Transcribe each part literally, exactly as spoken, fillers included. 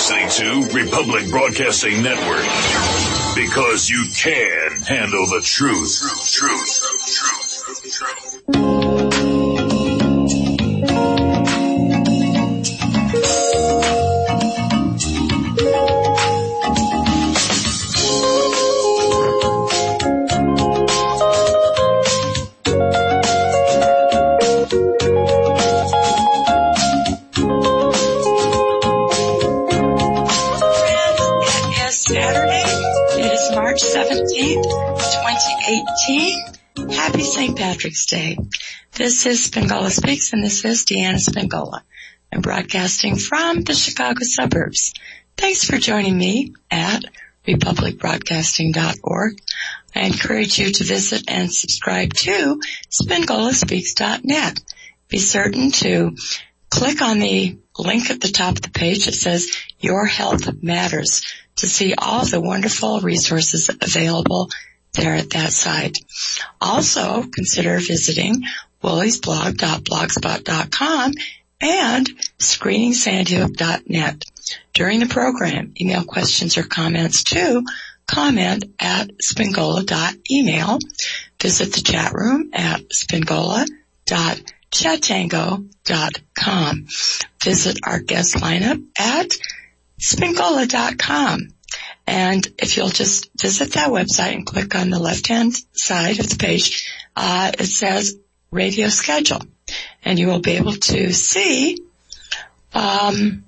listening to Republic Broadcasting Network. Because you can handle the truth. Truth, truth, truth, truth, truth. seventeenth, twenty eighteen. Happy Saint Patrick's Day. This is Spingola Speaks, and this is Deanna Spingola. I'm broadcasting from the Chicago suburbs. Thanks for joining me at republic broadcasting dot org. I encourage you to visit and subscribe to spingola speaks dot net. Be certain to click on the link at the top of the page that says Your Health Matters to see all the wonderful resources available there at that site. Also, consider visiting woolies blog dot blogspot dot com and screening san diego dot net. During the program, email questions or comments to comment at spingola dot email. Visit the chat room at spingola dot chatango dot com. Visit our guest lineup at spingola dot com. And if you'll just visit that website and click on the left-hand side of the page, uh, it says radio schedule. And you will be able to see, um,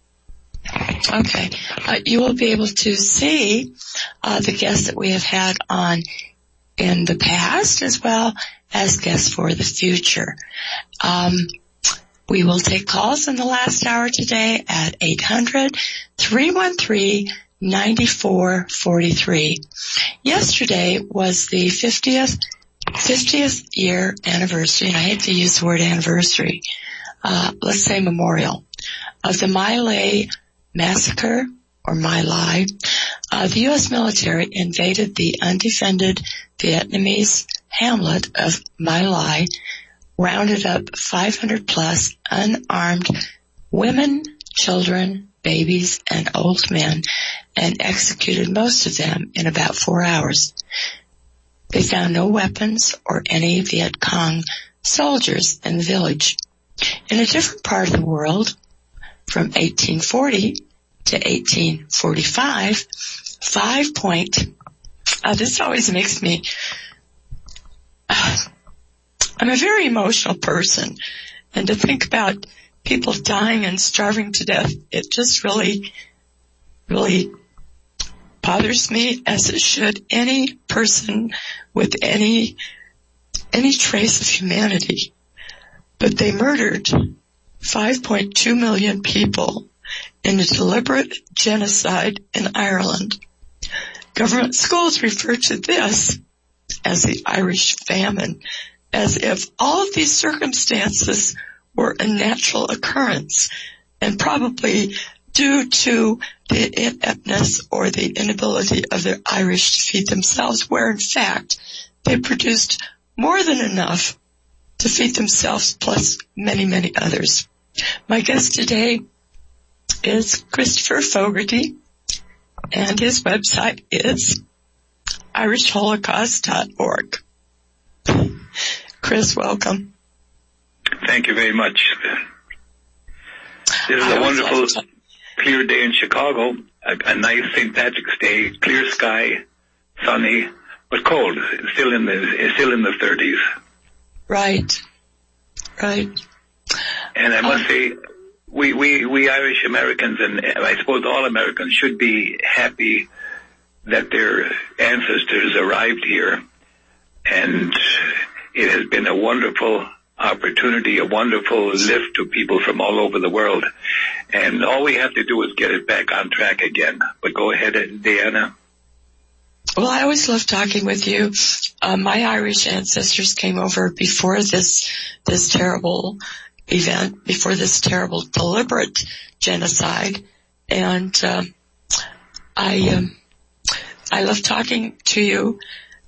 okay, uh, you will be able to see, uh, the guests that we have had on in the past as well as guests for the future. Um, we will take calls in the last hour today at eight hundred, three one three, nine four four three. Yesterday was the fiftieth, fiftieth year anniversary, and I hate to use the word anniversary, uh, let's say memorial, of the My Lai massacre, or My Lai. Uh, the U S military invaded the undefended Vietnamese hamlet of My Lai, rounded up five hundred plus unarmed women, children, babies, and old men, and executed most of them in about four hours. They found no weapons or any Viet Cong soldiers in the village. In a different part of the world, from eighteen forty to eighteen forty-five, five point, uh, this always makes me, uh, I'm a very emotional person, and to think about people dying and starving to death, it just really, really bothers me, as it should any person with any, any trace of humanity. But they murdered five point two million people in a deliberate genocide in Ireland. Government schools refer to this as the Irish famine, as if all of these circumstances were a natural occurrence and probably due to the ineptness or the inability of the Irish to feed themselves, where in fact they produced more than enough to feed themselves plus many, many others. My guest today is Christopher Fogarty, and his website is irish holocaust dot org. Chris, welcome. Thank you very much. This is a wonderful, like to... clear day in Chicago, a, a nice Saint Patrick's Day, clear sky, sunny, but cold. It's still in the it's still in the thirties. Right, right. And I must um, say, we, we, we Irish Americans, and I suppose all Americans, should be happy that their ancestors arrived here, and it has been a wonderful opportunity, a wonderful lift to people from all over the world. And all we have to do is get it back on track again. But go ahead, Deanna. Well, I always love talking with you. Uh, my Irish ancestors came over before this, this terrible event, before this terrible deliberate genocide. And, um, I, um, I love talking to you.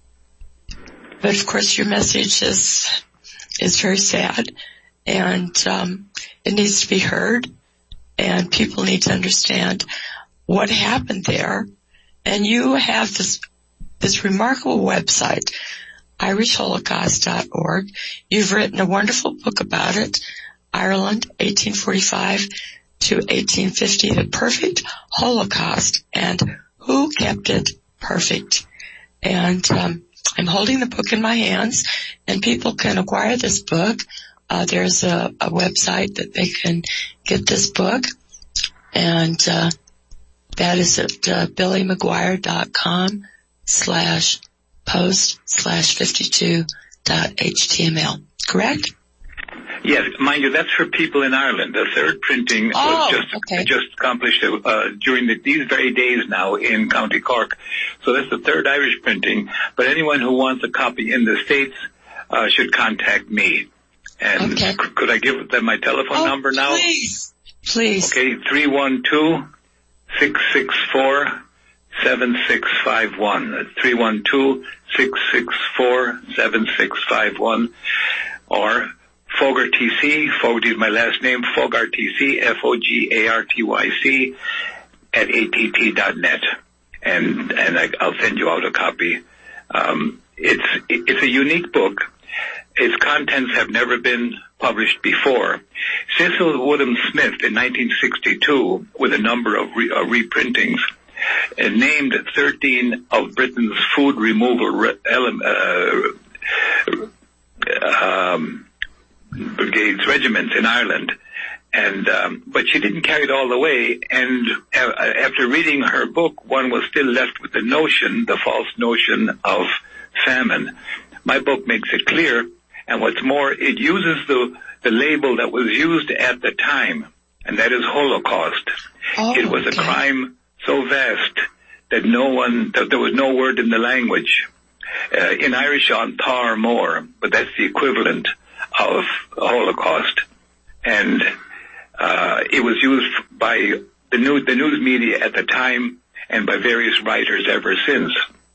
But of course your message is, is very sad, and, um, it needs to be heard. and people need to understand what happened there. And you have this this remarkable website, Irish Holocaust dot org. You've written a wonderful book about it, Ireland, eighteen forty-five to eighteen fifty, The Perfect Holocaust, and Who Kept It Perfect. And um, I'm holding the book in my hands, and people can acquire this book. Uh, there's a, a website that they can get this book, and uh, that is at uh, billymcguire.com slash post slash 52 dot html. Correct? Yes, mind you, that's for people in Ireland. The third printing oh, was just okay. just accomplished uh, during the, these very days now in County Cork. So that's the third Irish printing. But anyone who wants a copy in the States uh, should contact me. And okay. c- could I give them my telephone oh, number now? Please, please. Okay, three one two, six six four, seven six five one. three one two, six six four, seven six five one. Or Fogarty, Fogarty is my last name, Fogarty, F O G A R T Y C, at A T T dot net. And, and I, I'll send you out a copy. Um, it's, it's a unique book. Its contents have never been published before. Cecil Woodham Smith in nineteen sixty-two, with a number of re, uh, reprintings, uh, named thirteen of Britain's food removal re, uh, um, brigades, regiments in Ireland. And, um, but she didn't carry it all the way. And uh, after reading her book, one was still left with the notion, the false notion of famine. My book makes it clear. And what's more, it uses the, the label that was used at the time, and that is Holocaust. Oh, it was okay. a crime so vast that no one, that there was no word in the language. Uh, in Irish, on tar more, but that's the equivalent of Holocaust. And uh, it was used by the news, the news media at the time and by various writers ever since.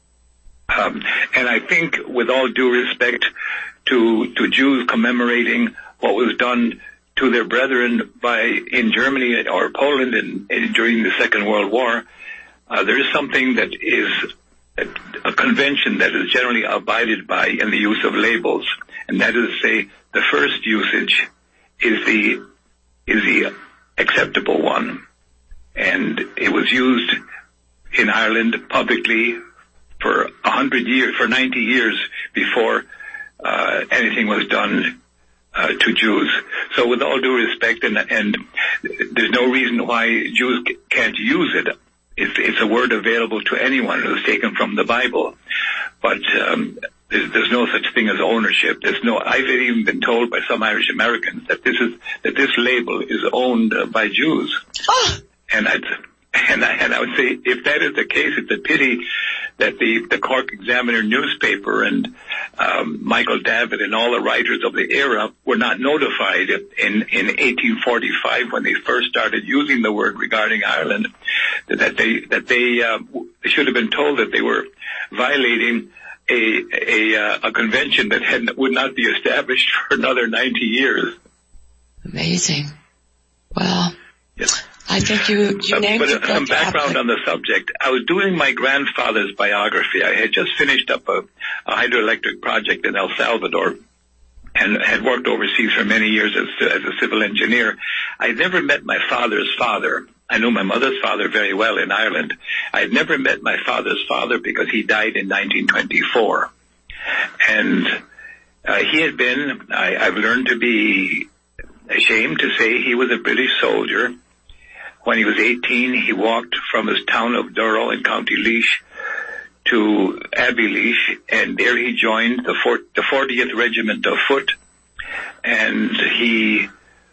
Um, and I think, with all due respect to to Jews commemorating what was done to their brethren by in Germany or Poland in, in, during the Second World War, uh, there is something that is a, a convention that is generally abided by in the use of labels, and that is, say, the first usage is the is the acceptable one, and it was used in Ireland publicly for a hundred years, for ninety years before uh, anything was done uh, to Jews. So, with all due respect, and, and there's no reason why Jews can't use it. It's, it's a word available to anyone who's taken from the Bible, but um, there's, there's no such thing as ownership. There's no. I've even been told by some Irish Americans that this is that this label is owned uh, by Jews, Oh. and I'd. And I, and I would say, if that is the case, it's a pity that the, the Cork Examiner newspaper and um, Michael Davitt and all the writers of the era were not notified in, in eighteen forty-five, when they first started using the word regarding Ireland, that they that they uh, should have been told that they were violating a a, uh, a convention that had, would not be established for another ninety years. Amazing. Well, Yes. I think you, you named uh, it. But some background on the subject. I was doing my grandfather's biography. I had just finished up a, a hydroelectric project in El Salvador and had worked overseas for many years as, as a civil engineer. I had never met my father's father. I knew my mother's father very well in Ireland. I had never met my father's father because he died in nineteen twenty-four. And uh, he had been, I, I've learned to be ashamed to say, he was a British soldier. When he was eighteen, he walked from his town of Durrow in County Laois to Abbeyleash, and there he joined the, fort, the fortieth Regiment of Foot, and he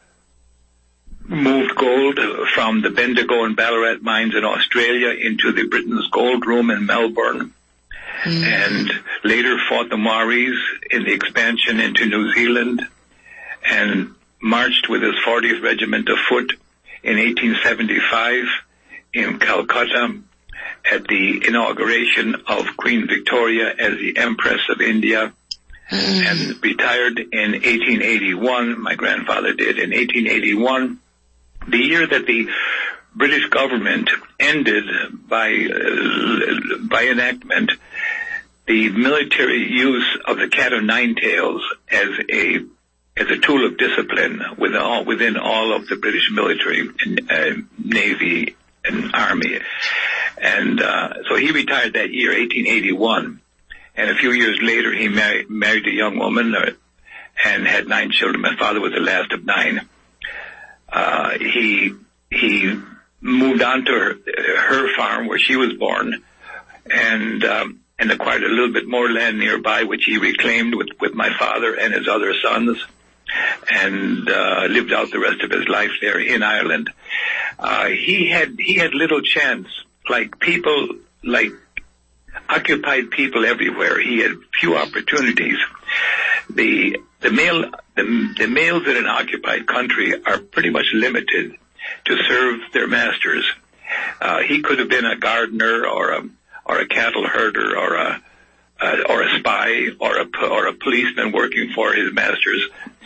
moved gold from the Bendigo and Ballarat mines in Australia into the Britain's Gold Room in Melbourne, mm. and later fought the Maoris in the expansion into New Zealand, and marched with his fortieth Regiment of Foot in eighteen seventy-five in Calcutta at the inauguration of Queen Victoria as the Empress of India, mm. and retired in eighteen eighty-one. My grandfather did in eighteen eighty-one, the year that the British government ended by uh, by enactment the military use of the cat o' nine tails as a as a tool of discipline within all, within all of the British military and uh, Navy and Army. And uh, so he retired that year, eighteen eighty-one. And a few years later, he mar- married a young woman uh, and had nine children. My father was the last of nine. Uh, he he moved on to her, her farm where she was born, and um, and acquired a little bit more land nearby, which he reclaimed with, with my father and his other sons, and uh, lived out the rest of his life there in Ireland. Uh, he had he had little chance, like people, like occupied people everywhere. He had few opportunities. The the male the, the males in an occupied country are pretty much limited to serve their masters. Uh, he could have been a gardener or a or a cattle herder or a uh, or a spy or a or a policeman working for his masters,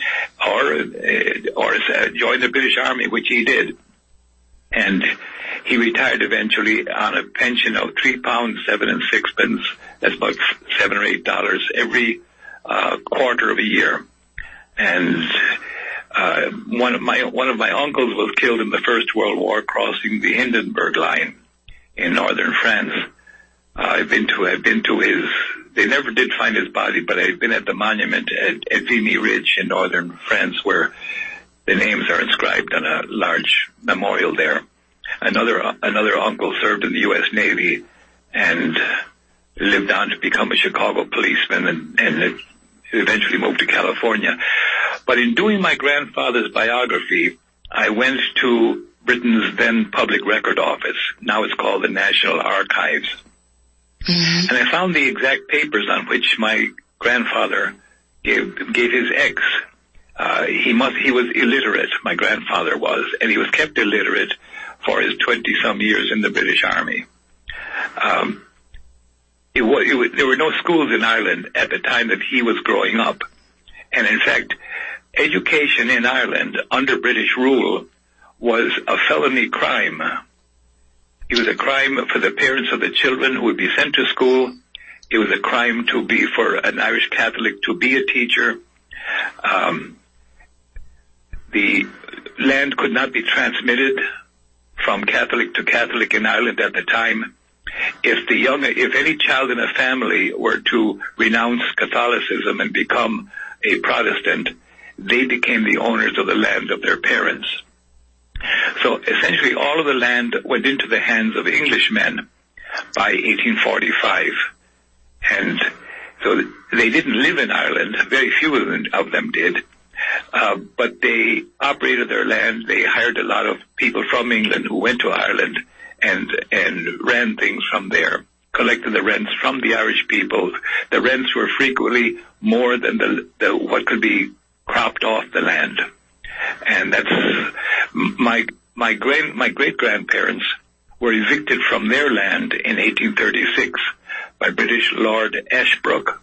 or uh, or uh, join the British Army, which he did, and he retired eventually on a pension of three pounds seven and sixpence. That's about seven or eight dollars every uh, quarter of a year. And uh, one of my one of my uncles was killed in the First World War crossing the Hindenburg Line in northern France. Uh, I've been to I've been to his. They never did find his body, but I've been at the monument at, at Vimy Ridge in northern France, where the names are inscribed on a large memorial there. Another another uncle served in the U S Navy and lived on to become a Chicago policeman, and, and eventually moved to California. But in doing my grandfather's biography, I went to Britain's then Public Record Office. Now it's called the National Archives. Mm-hmm. And I found the exact papers on which my grandfather gave, gave his ex. Uh, he must, he was illiterate, my grandfather was, and he was kept illiterate for his twenty-some years in the British Army. Um, it was, it was, there were no schools in Ireland at the time that he was growing up. And in fact, education in Ireland under British rule was a felony crime. It was a crime for the parents of the children who would be sent to school. It was a crime to be, for an Irish Catholic to be a teacher. Um, the land could not be transmitted from Catholic to Catholic in Ireland at the time. If the young, if any child in a family were to renounce Catholicism and become a Protestant, they became the owners of the land of their parents. So essentially all of the land went into the hands of Englishmen by eighteen forty-five. And so they didn't live in Ireland. Very few of them, of them did. Uh, but they operated their land. They hired a lot of people from England who went to Ireland and and ran things from there, collected the rents from the Irish people. The rents were frequently more than the, the what could be cropped off the land. And that's my my grand my great grandparents were evicted from their land in eighteen thirty-six by British Lord Ashbrook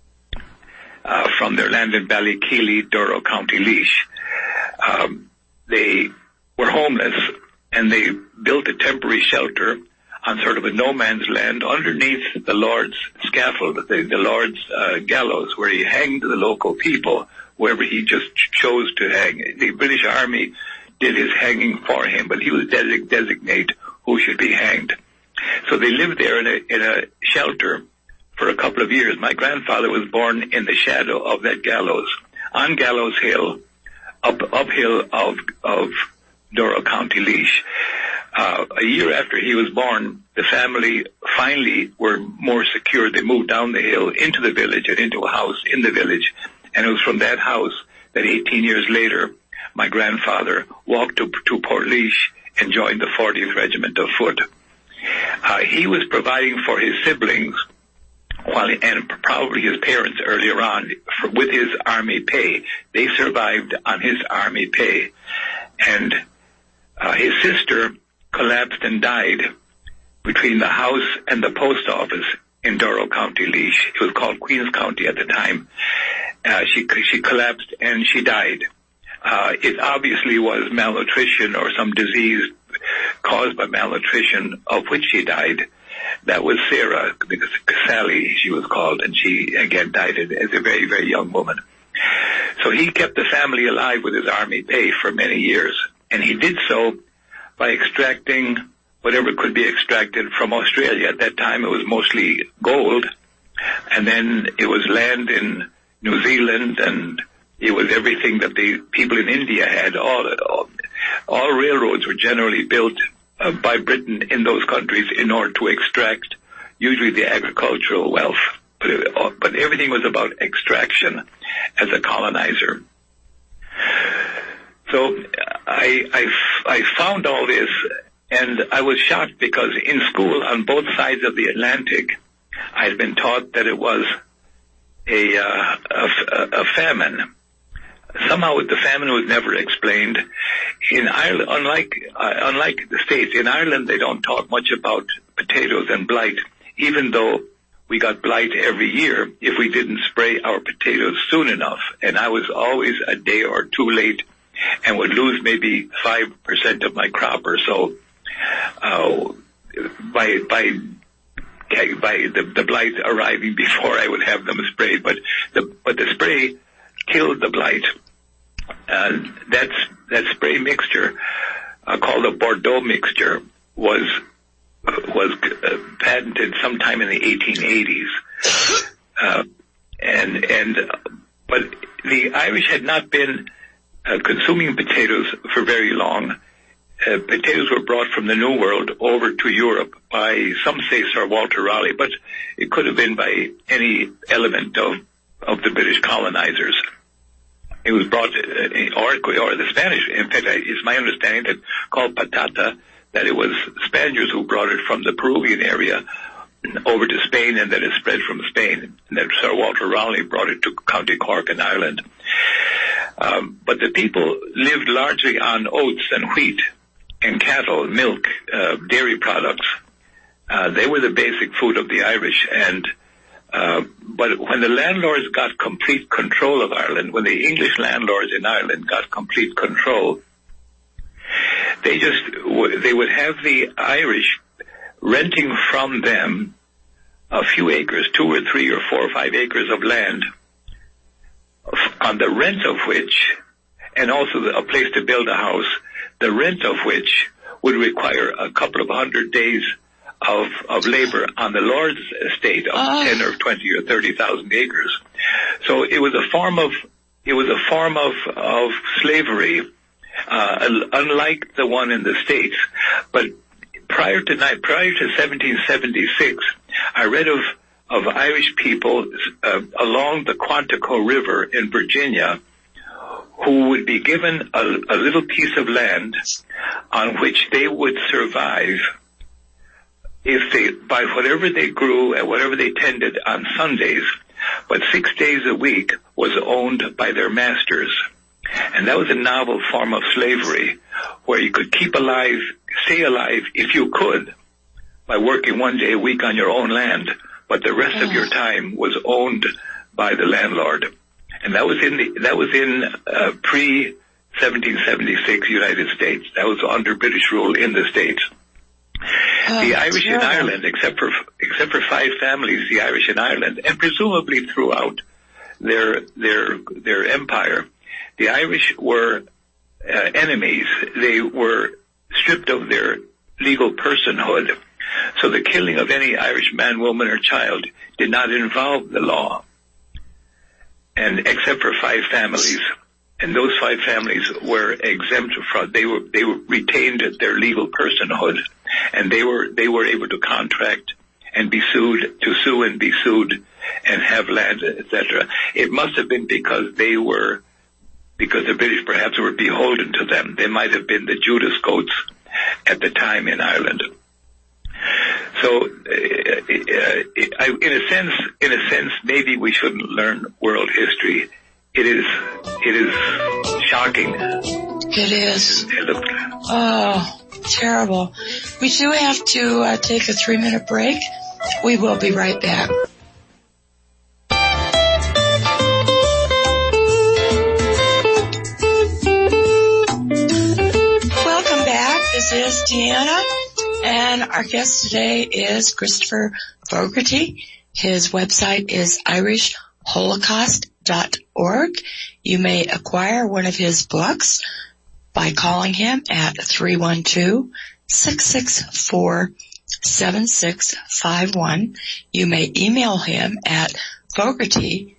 uh, from their land in Ballykeely, Durrow, County Laois. Um, they were homeless, and they built a temporary shelter on sort of a no man's land underneath the Lord's scaffold, the, the Lord's uh, gallows, where he hanged the local people wherever he just chose to hang. The British Army did his hanging for him, but he was desig- designate who should be hanged. So they lived there in a, in a shelter for a couple of years. My grandfather was born in the shadow of that gallows, on Gallows Hill, up uphill of of Durrow, County Laois. Uh, a year after he was born, the family finally were more secure. They moved down the hill into the village and into a house in the village. And it was from that house that eighteen years later, my grandfather walked to, to Portlaoise and joined the fortieth Regiment of Foot. Uh, he was providing for his siblings, while he, and probably his parents earlier on, for, with his army pay. They survived on his army pay. And uh, his sister collapsed and died between the house and the post office in Durrow, County Laois. It was called Queen's County at the time. Uh, she she collapsed and she died. Uh, it obviously was malnutrition or some disease caused by malnutrition of which she died. That was Sarah, because Sally she was called, and she again died as a very, very young woman. So he kept the family alive with his army pay for many years, and he did so by extracting whatever could be extracted from Australia. At that time it was mostly gold, and then it was land in New Zealand, and it was everything that the people in India had. All, all, all railroads were generally built uh, by Britain in those countries in order to extract usually the agricultural wealth. But, it, but everything was about extraction as a colonizer. So I, I, I found all this, and I was shocked because in school on both sides of the Atlantic, I had been taught that it was a, uh, a, a famine. Somehow the famine was never explained. In Ireland, unlike, uh, unlike the States, in Ireland they don't talk much about potatoes and blight, even though we got blight every year if we didn't spray our potatoes soon enough. And I was always a day or two late and would lose maybe five percent of my crop or so, uh, by, by, by the, the blight arriving before I would have them sprayed. But the, but the spray killed the blight. Uh, that's, that spray mixture, uh, called a Bordeaux mixture, was, was uh, patented sometime in the eighteen eighties. Uh, and, and, but the Irish had not been uh, consuming potatoes for very long. Uh, potatoes were brought from the New World over to Europe by, some say, Sir Walter Raleigh, but it could have been by any element of, of the British colonizers. It was brought, uh, or, or the Spanish, in fact, it's my understanding that called patata, that it was Spaniards who brought it from the Peruvian area over to Spain, and that it spread from Spain, and that Sir Walter Raleigh brought it to County Cork in Ireland. Um, but the people lived largely on oats and wheat and cattle, milk, uh, dairy products. Uh, they were the basic food of the Irish, and Uh, but when the landlords got complete control of Ireland, when the English landlords in Ireland got complete control, they just, they would have the Irish renting from them a few acres, two or three or four or five acres of land, on the rent of which, and also a place to build a house, the rent of which would require a couple of hundred days of, of labor on the Lord's estate of oh. ten or twenty or thirty thousand acres. So it was a form of, it was a form of, of slavery, uh, unlike the one in the States. But prior to, prior to seventeen seventy-six, I read of, of Irish people, uh, along the Quantico River in Virginia, who would be given a, a little piece of land on which they would survive if they, by whatever they grew and whatever they tended on Sundays, but six days a week was owned by their masters. And that was a novel form of slavery, where you could keep alive, stay alive if you could, by working one day a week on your own land, but the rest of your time was owned by the landlord. And that was in the, that was in uh, pre seventeen seventy-six United States. That was under British rule in the States. Oh, the Irish terrible. in Ireland, except for except for five families, the Irish in Ireland, and presumably throughout their their their empire, the Irish were uh, enemies. They were stripped of their legal personhood, so the killing of any Irish man, woman, or child did not involve the law. And except for five families, and those five families were exempt from. They were they were retained their legal personhood. And they were, they were able to contract and be sued, to sue and be sued and have land, et cetera. It must have been because they were, because the British perhaps were beholden to them. They might have been the Judas goats at the time in Ireland. So, uh, uh, in a sense, in a sense, maybe we shouldn't learn world history. It is, it is shocking. It is. Oh. Terrible. We do have to uh, take a three-minute break. We will be right back. is Deanna, and our guest today is Christopher Fogarty. His website is irish holocaust dot org. You may acquire one of his books by calling him at three one two, six six four, seven six five one. You may email him at fogartyc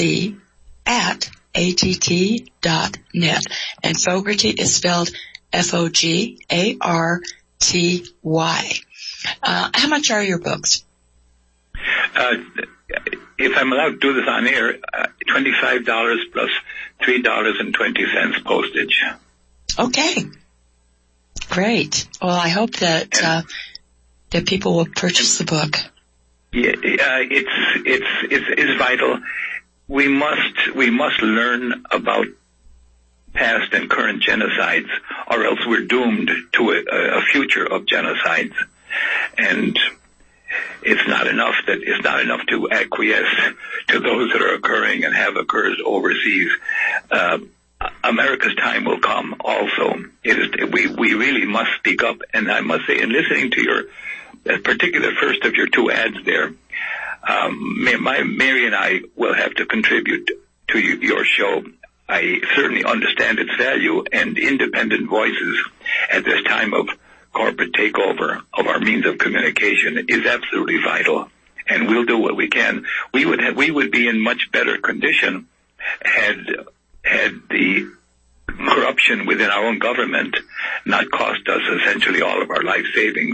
at att dot net. And Fogarty is spelled F O G A R T Y. Uh, how much are your books? Uh, if I'm allowed to do this on air, uh, twenty-five dollars plus three dollars and twenty cents postage. Okay. Great. Well, I hope that, uh, that people will purchase the book. Yeah, uh, it's, it's, it's, it's vital. We must, we must learn about past and current genocides, or else we're doomed to a, a future of genocides. And it's not enough that it's not enough to acquiesce to those that are occurring and have occurred overseas. Uh, America's time will come. Also, it is we we really must speak up. And I must say, in listening to your that particular first of your two ads there, um, my Mary and I will have to contribute to you, your show. I certainly understand its value, and independent voices at this time of corporate takeover of our means of communication is absolutely vital, and we'll do what we can. We would have, we would be in much better condition had had the corruption within our own government not cost us essentially all of our life savings.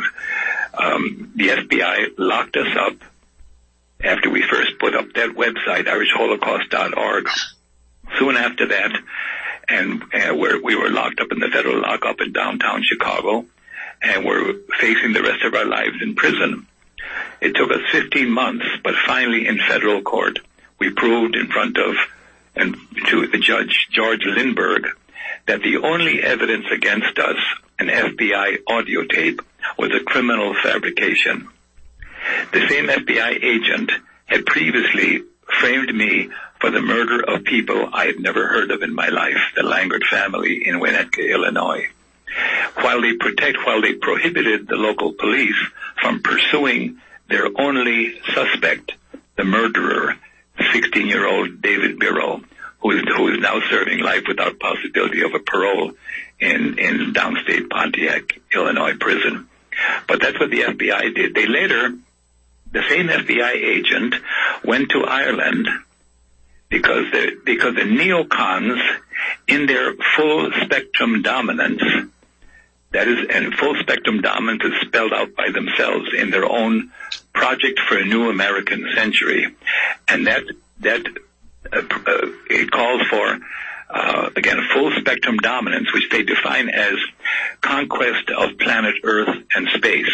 Um, the F B I locked us up after we first put up that website, irish holocaust dot org. Soon after that, and uh, we're, we were locked up in the federal lockup in downtown Chicago, and we're facing the rest of our lives in prison. It took us fifteen months, but finally in federal court, we proved in front of and to the judge, George Lindbergh, that the only evidence against us, an F B I audio tape, was a criminal fabrication. The same F B I agent had previously framed me for the murder of people I had never heard of in my life, the Langard family in Winnetka, Illinois. While they protect, while they prohibited the local police from pursuing their only suspect, the murderer, sixteen-year-old David Biro, who is, who is now serving life without possibility of a parole in, in downstate Pontiac, Illinois prison. But that's what the F B I did. They later, the same F B I agent went to Ireland because the, because the neocons, in their full spectrum dominance, that is, and full spectrum dominance is spelled out by themselves in their own Project for a New American Century. And that, that, uh, uh, it calls for, uh, again, full spectrum dominance, which they define as conquest of planet Earth and space.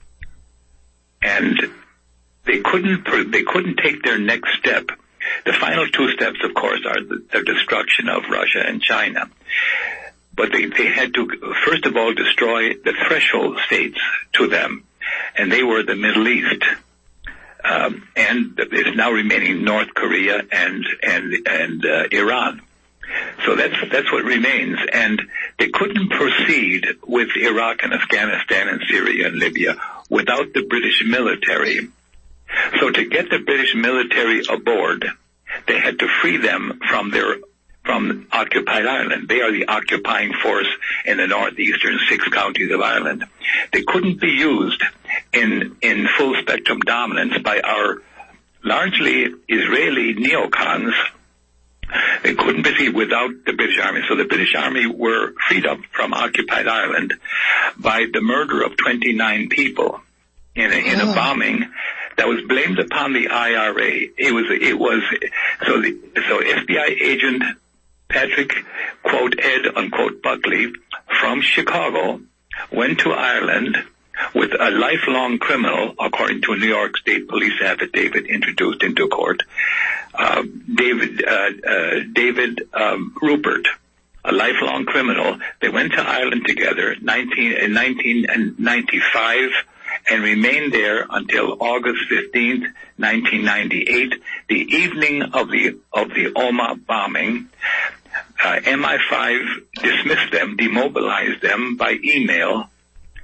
And they couldn't, they couldn't take their next step. The final two steps, of course, are the, the destruction of Russia and China. But they, they had to, first of all, destroy the threshold states to them, and they were the Middle East. Um, and it's now remaining North Korea and, and, and, uh, Iran. So that's, that's what remains. And they couldn't proceed with Iraq and Afghanistan and Syria and Libya without the British military. So to get the British military aboard, they had to free them from their from occupied Ireland. They are the occupying force in the northeastern six counties of Ireland. They couldn't be used in in full spectrum dominance by our largely Israeli neocons. They couldn't proceed without the British Army. So the British Army were freed up from occupied Ireland by the murder of twenty-nine people in a, in a bombing that was blamed upon the I R A. It was, it was, so the, so F B I agent Patrick, quote, Ed, unquote, Buckley from Chicago went to Ireland with a lifelong criminal, according to a New York State Police affidavit introduced into court, uh, David, uh, uh, David, um, Rupert, a lifelong criminal. They went to Ireland together nineteen, in nineteen ninety-five and remained there until August fifteenth, nineteen ninety-eight, the evening of the, of the Omagh bombing. Uh, M I five dismissed them, demobilized them by email,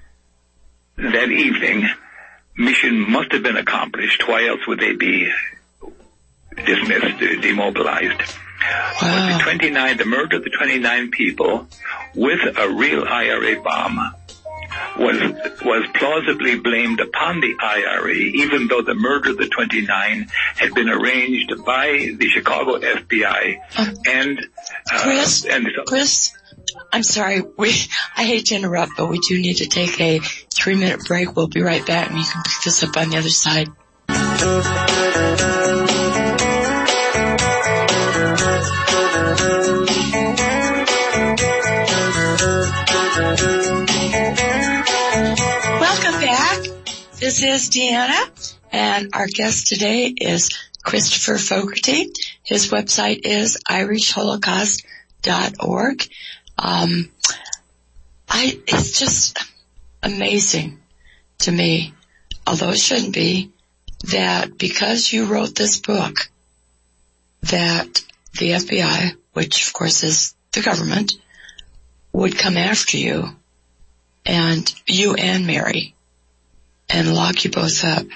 that evening, mission must have been accomplished. Why else would they be dismissed, demobilized? Wow. But the twenty-nine, the murder of the twenty-nine people with a real I R A bomb was was plausibly blamed upon the I R A, even though the murder of the twenty-nine had been arranged by the Chicago F B I uh, and uh, Chris. And, Chris, I'm sorry. We I hate to interrupt, but we do need to take a three-minute break. We'll be right back, and you can pick this up on the other side. Welcome back. This is Deanna, and our guest today is Christopher Fogarty. His website is irish holocaust dot org. Um, I, it's just amazing to me, although it shouldn't be, that because you wrote this book, that the F B I, which of course is the government, would come after you, and you and Mary, and lock you both up.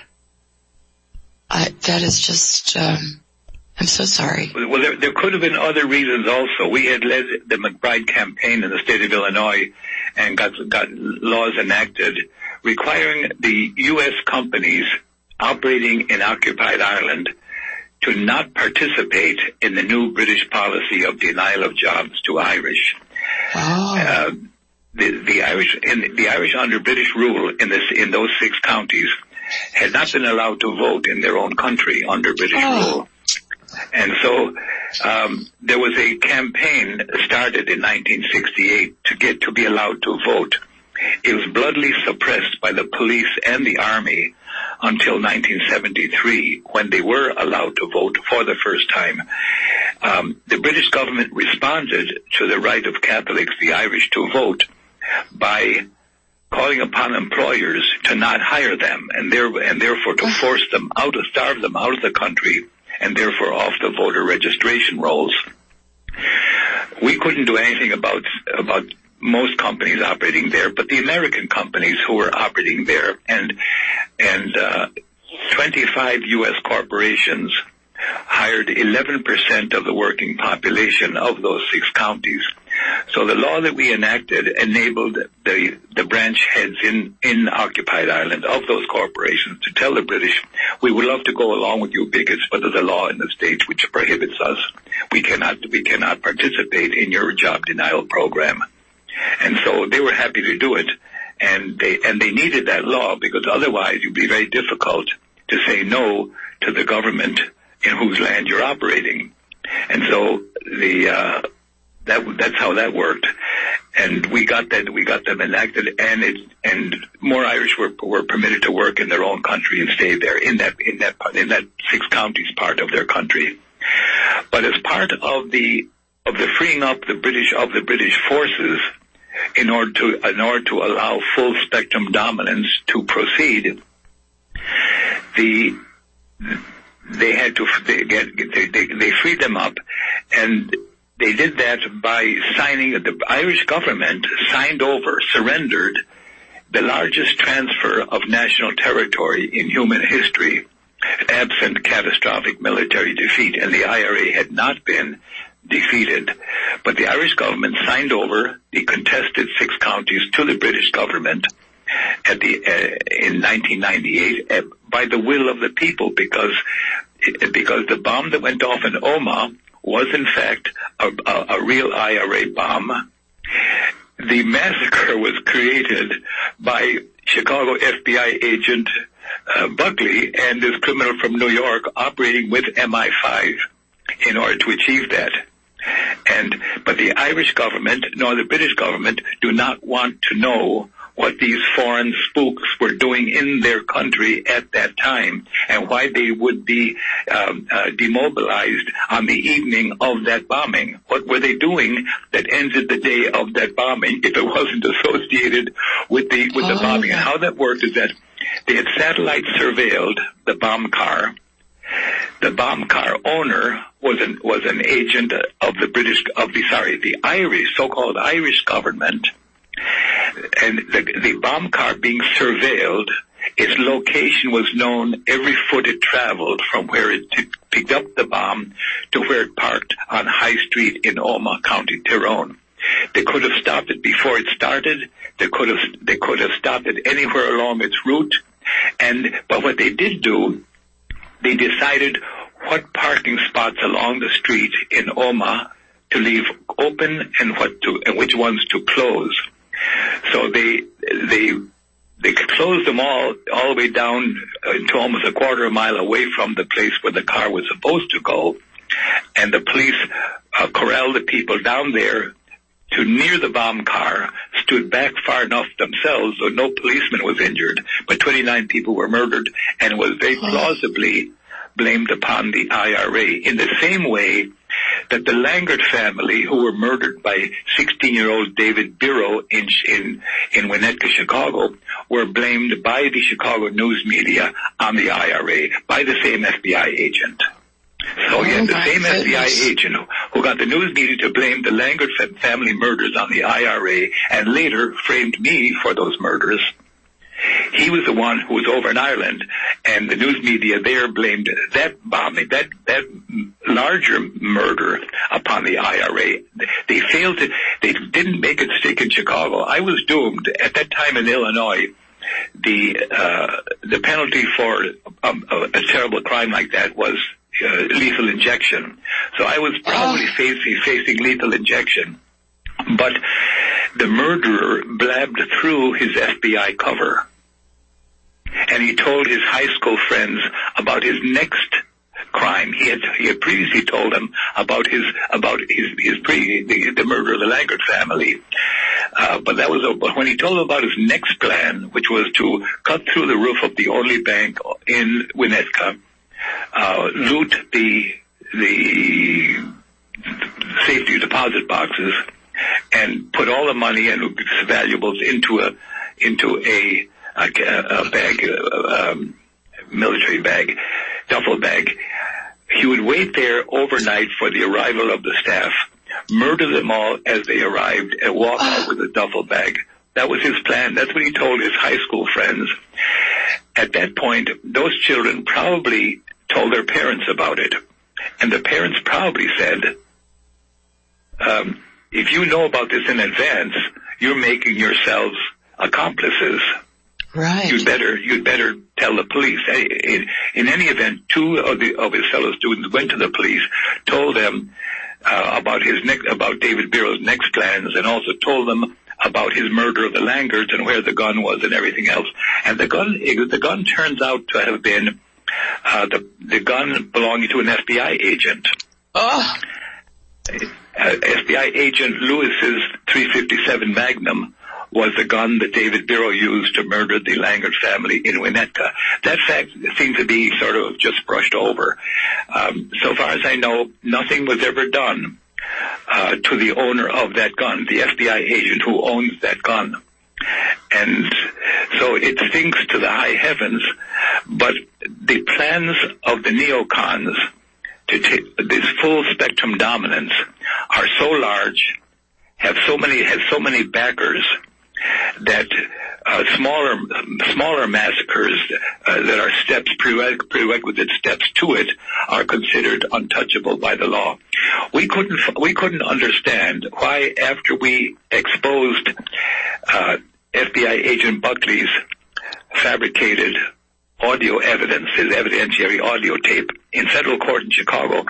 I, that is just, um, I'm so sorry. Well, there, there could have been other reasons also. We had led the McBride campaign in the state of Illinois and got, got laws enacted requiring the U S companies operating in occupied Ireland to not participate in the new British policy of denial of jobs to Irish. Oh. Uh, the, the Irish, in the Irish under British rule in this, in those six counties had not been allowed to vote in their own country under British oh. rule. And so, um, there was a campaign started in nineteen sixty-eight to get to be allowed to vote. It was bloodily suppressed by the police and the army until nineteen seventy-three, when they were allowed to vote for the first time. Um, the British government responded to the right of Catholics, the Irish, to vote by calling upon employers to not hire them, and, there, and therefore to force them out, to starve them out of the country, and therefore off the voter registration rolls. We couldn't do anything about about most companies operating there, but the American companies who were operating there, and and uh, twenty-five U S corporations hired eleven percent of the working population of those six counties. So the law that we enacted enabled the the branch heads in in occupied Ireland of those corporations to tell the British, we would love to go along with you bigots, but there's a law in the States which prohibits us. We cannot we cannot participate in your job denial program. And so they were happy to do it, and they and they needed that law, because otherwise it would be very difficult to say no to the government in whose land you're operating. And so the uh that that's how that worked. And we got that we got them enacted, and it and more Irish were were permitted to work in their own country and stay there in that in that in that six counties part of their country. But as part of the of the freeing up the British of the British forces, in order to in order to allow full spectrum dominance to proceed, the they had to they get they, they, they freed them up, and they did that by signing. The Irish government signed over, surrendered the largest transfer of national territory in human history, absent catastrophic military defeat, and the I R A had not been defeated. But the Irish government signed over the contested six counties to the British government at the uh, in nineteen ninety-eight uh, by the will of the people, because because the bomb that went off in Omagh was in fact a, a, a real I R A bomb. The massacre was created by Chicago F B I agent uh, Buckley and this criminal from New York operating with M I five in order to achieve that. And but the Irish government nor the British government do not want to know what these foreign spooks were doing in their country at that time, and why they would be um, uh, demobilized on the evening of that bombing. What were they doing that ended the day of that bombing if it wasn't associated with the with the oh, bombing? Yeah. And how that worked is that they had satellite surveilled the bomb car. The bomb car owner was an was an agent of the British of the sorry the Irish so-called Irish government. and the, the bomb car being surveilled, its location was known every foot it traveled from where it t- picked up the bomb to where it parked on High Street in Omagh, County Tyrone. They could have stopped it before it started. They could have they could have stopped it anywhere along its route. And but what they did do, they decided what parking spots along the street in Omagh to leave open and what to and which ones to close. So they they they closed them all all the way down to almost a quarter of a mile away from the place where the car was supposed to go, and the police uh, corralled the people down there to near the bomb car, stood back far enough themselves so no policeman was injured, but twenty-nine people were murdered, and was very plausibly blamed upon the I R A in the same way that the Langard family, who were murdered by sixteen-year-old David Biro in in in Winnetka, Chicago, were blamed by the Chicago news media on the I R A by the same F B I agent. So you had the same F B I agent who got the news media to blame the Langard family murders on the I R A and later framed me for those murders. He was the one who was over in Ireland, and the news media there blamed that bombing, that that larger murder upon the I R A. They failed to, they didn't make it stick in Chicago. I was doomed at that time in Illinois. The uh, the penalty for a, a, a terrible crime like that was uh, lethal injection. So I was probably oh. facing facing lethal injection, but the murderer blabbed through his F B I cover, and he told his high school friends about his next crime. He had he had previously told them about his about his his pre the, the murder of the Langard family, uh, but that was but when he told them about his next plan, which was to cut through the roof of the only bank in Winnetka, uh, loot the the safety deposit boxes, and put all the money and valuables into a into a a, a bag, a, um, military bag, duffel bag. He would wait there overnight for the arrival of the staff, murder them all as they arrived, and walk out with a duffel bag. That was his plan. That's what he told his high school friends. At that point, those children probably told their parents about it, and the parents probably said, um, if you know about this in advance, you're making yourselves accomplices. Right. You'd better, you'd better tell the police. In, in any event, two of the, of his fellow students went to the police, told them, uh, about his next, about David Biro's next plans, and also told them about his murder of the Langards and where the gun was and everything else. And the gun, the gun turns out to have been, uh, the, the gun belonging to an F B I agent. Oh. Uh, F B I agent Lewis's three fifty-seven Magnum was the gun that David Biro used to murder the Langard family in Winnetka. That fact seems to be sort of just brushed over. Um, so far as I know, nothing was ever done uh, to the owner of that gun, the F B I agent who owns that gun. And so it stinks to the high heavens, but the plans of the neocons to take this full spectrum dominance are so large, have so many, have so many backers, that uh, smaller smaller massacres uh, that are steps prereq- prerequisite steps to it are considered untouchable by the law. We couldn't we couldn't understand why, after we exposed uh, F B I agent Buckley's fabricated audio evidence, his evidentiary audio tape in federal court in Chicago,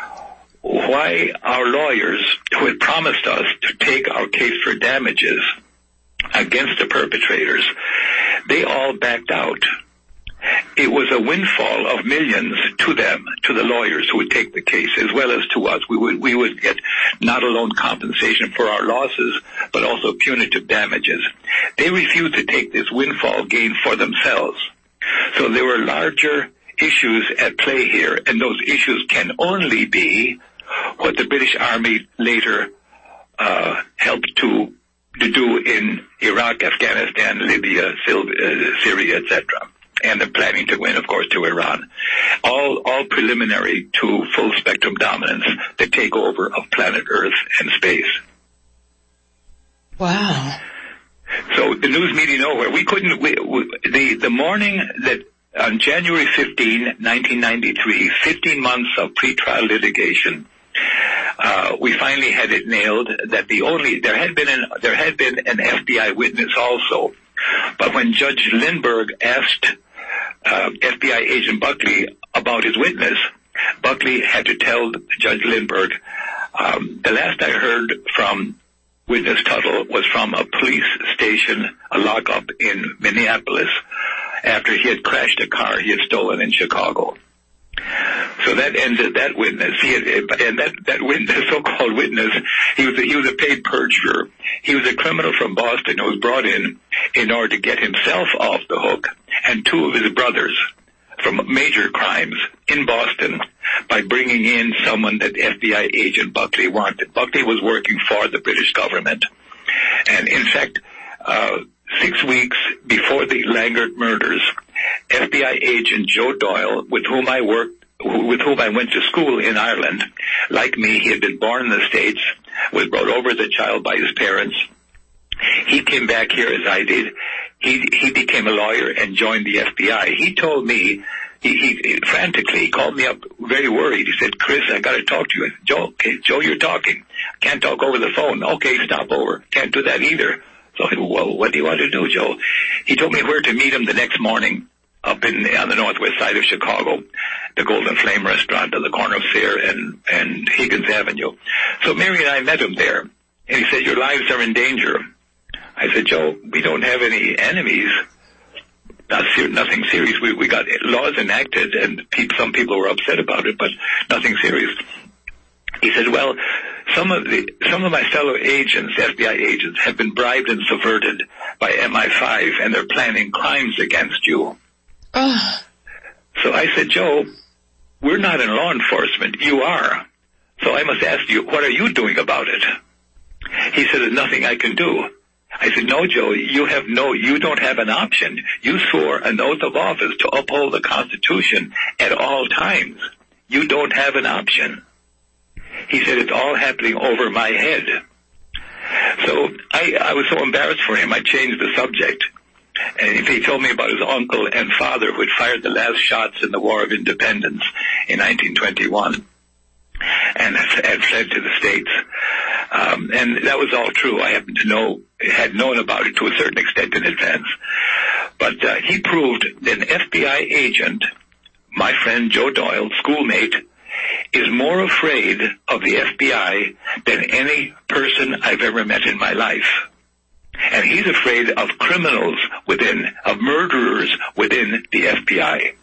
why our lawyers, who had promised us to take our case for damages against the perpetrators, they all backed out. It was a windfall of millions to them, to the lawyers who would take the case, as well as to us. We would, we would get not alone compensation for our losses, but also punitive damages. They refused to take this windfall gain for themselves. So there were larger issues at play here, and those issues can only be what the British Army later uh, helped to to do in Iraq, Afghanistan, Libya, Syria, et cetera, and the planning to win, of course, to Iran. All all preliminary to full spectrum dominance, the takeover of planet Earth and space. Wow. So the news media nowhere. We couldn't, we, we, the, the morning that on January fifteenth, nineteen ninety-three, fifteen months of pretrial litigation, uh, we finally had it nailed that the only, there had been an, there had been an F B I witness also. But when Judge Lindbergh asked, uh, F B I agent Buckley about his witness, Buckley had to tell Judge Lindbergh, um, the last I heard from witness Tuttle was from a police station, a lockup in Minneapolis, after he had crashed a car he had stolen in Chicago. So that ended that witness. He had, and that, that witness, so-called witness, he was, a, he was a paid perjurer. He was a criminal from Boston who was brought in in order to get himself off the hook and two of his brothers from major crimes in Boston by bringing in someone that F B I agent Buckley wanted. Buckley was working for the British government. And in fact, uh, six weeks before the Langert murders, F B I agent Joe Doyle, with whom I worked, with whom I went to school in Ireland, like me, he had been born in the States, was brought over as a child by his parents. He came back here as I did. He, he became a lawyer and joined the F B I. He told me, he, he frantically he called me up very worried. He said, Chris, I got to talk to you. Joe, okay, Joe, you're talking. Can't talk over the phone. Okay, stop over. Can't do that either. So I said, well, what do you want to do, Joe? He told me where to meet him the next morning up in on the northwest side of Chicago, the Golden Flame restaurant on the corner of Sayre and, and Higgins Avenue. So Mary and I met him there, and he said, your lives are in danger. I said, Joe, we don't have any enemies. Not ser- nothing serious. We, we got laws enacted, and pe- some people were upset about it, but nothing serious. He said, well, some of the some of my fellow agents, F B I agents, have been bribed and subverted by M I five, and they're planning crimes against you. Oh. So I said, Joe, we're not in law enforcement. You are. So I must ask you, what are you doing about it? He said, there's nothing I can do. I said, no, Joe, you have no, you don't have an option. You swore an oath of office to uphold the Constitution at all times. You don't have an option. He said, it's all happening over my head. So I, I was so embarrassed for him, I changed the subject. And he told me about his uncle and father who had fired the last shots in the War of Independence in nineteen twenty-one and had fled to the States. Um, and that was all true. I happened to know, had known about it to a certain extent in advance. But uh, he proved that an F B I agent, my friend Joe Doyle, schoolmate, is more afraid of the F B I than any person I've ever met in my life. And he's afraid of criminals within, of murderers within the F B I.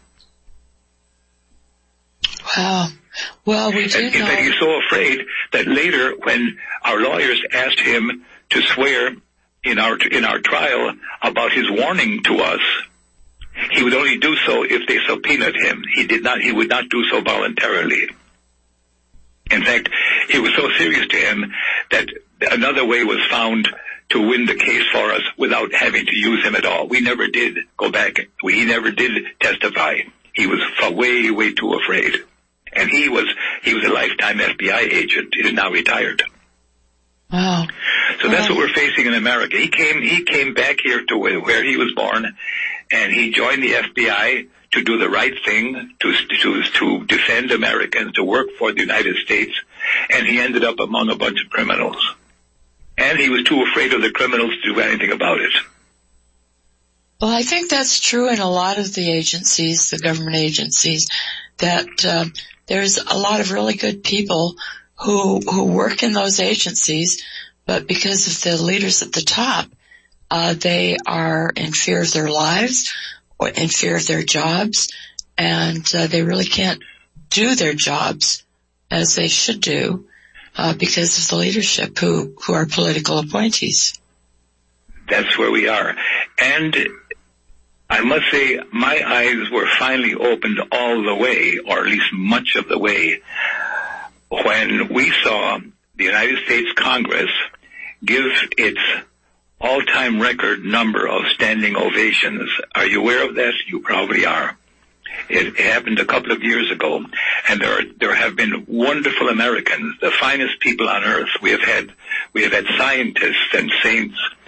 Wow. Well, we do and, know. And he's so afraid that later, when our lawyers asked him to swear in our in our trial about his warning to us, he would only do so if they subpoenaed him. He did not. He would not do so voluntarily. In fact, it was so serious to him that another way was found to win the case for us without having to use him at all. We never did go back. We, he never did testify. He was way, way too afraid. And he was he was a lifetime F B I agent. He is now retired. Wow. So that's what we're facing in America. He came he came back here to where he was born, and he joined the F B I to do the right thing, to to to defend Americans, to work for the United States, and he ended up among a bunch of criminals. And he was too afraid of the criminals to do anything about it. Well, I think that's true in a lot of the agencies, the government agencies, that uh, there's a lot of really good people who who work in those agencies, but because of the leaders at the top, uh, they are in fear of their lives or in fear of their jobs, and uh, they really can't do their jobs as they should do uh, because of the leadership who, who are political appointees. That's where we are. And I must say my eyes were finally opened all the way, or at least much of the way, when we saw the United States Congress give its all-time record number of standing ovations. Are you aware of that? You probably are. It happened a couple of years ago, and there are, there have been wonderful Americans, the finest people on earth. We have had we have had scientists and saints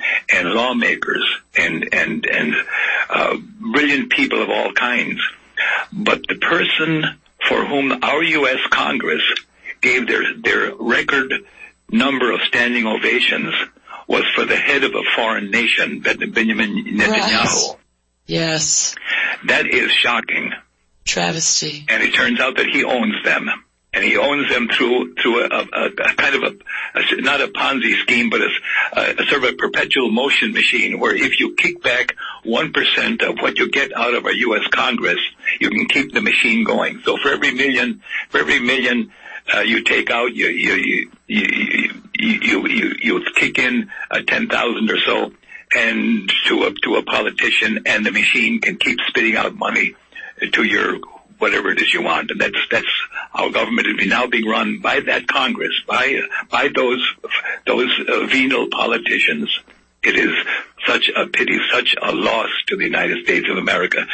and lawmakers and and and uh, brilliant people of all kinds. But the person for whom our U S Congress gave their their record number of standing ovations was for the head of a foreign nation, Benjamin Netanyahu. Right. Yes. That is shocking. Travesty. And it turns out that he owns them. And he owns them through through a, a, a kind of a, a, not a Ponzi scheme, but a, a, a sort of a perpetual motion machine where if you kick back one percent of what you get out of our U S Congress, you can keep the machine going. So for every million, for every million uh, you take out, you, you, you, you, you, you, you, you kick in uh, ten thousand or so and to a, to a politician, and the machine can keep spitting out money to your whatever it is you want. And that's, that's our government is now being run by that Congress, by, by those, those uh, venal politicians. It is such a pity, such a loss to the United States of America.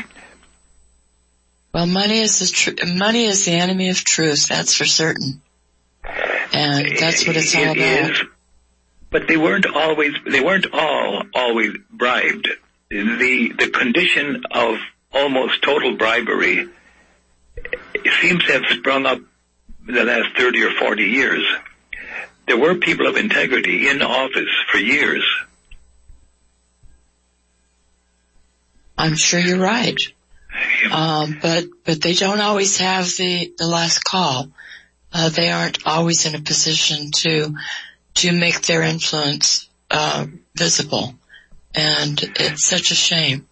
Well, money is the tr- money is the enemy of truth. That's for certain. And that's what it's all it about. Is, but they weren't always, they weren't all always bribed. The, the condition of almost total bribery seems to have sprung up in the last thirty or forty years. There were people of integrity in office for years. I'm sure you're right. Um, but, but they don't always have the, the last call. Uh, they aren't always in a position to, to make their influence, uh, visible. And it's such a shame.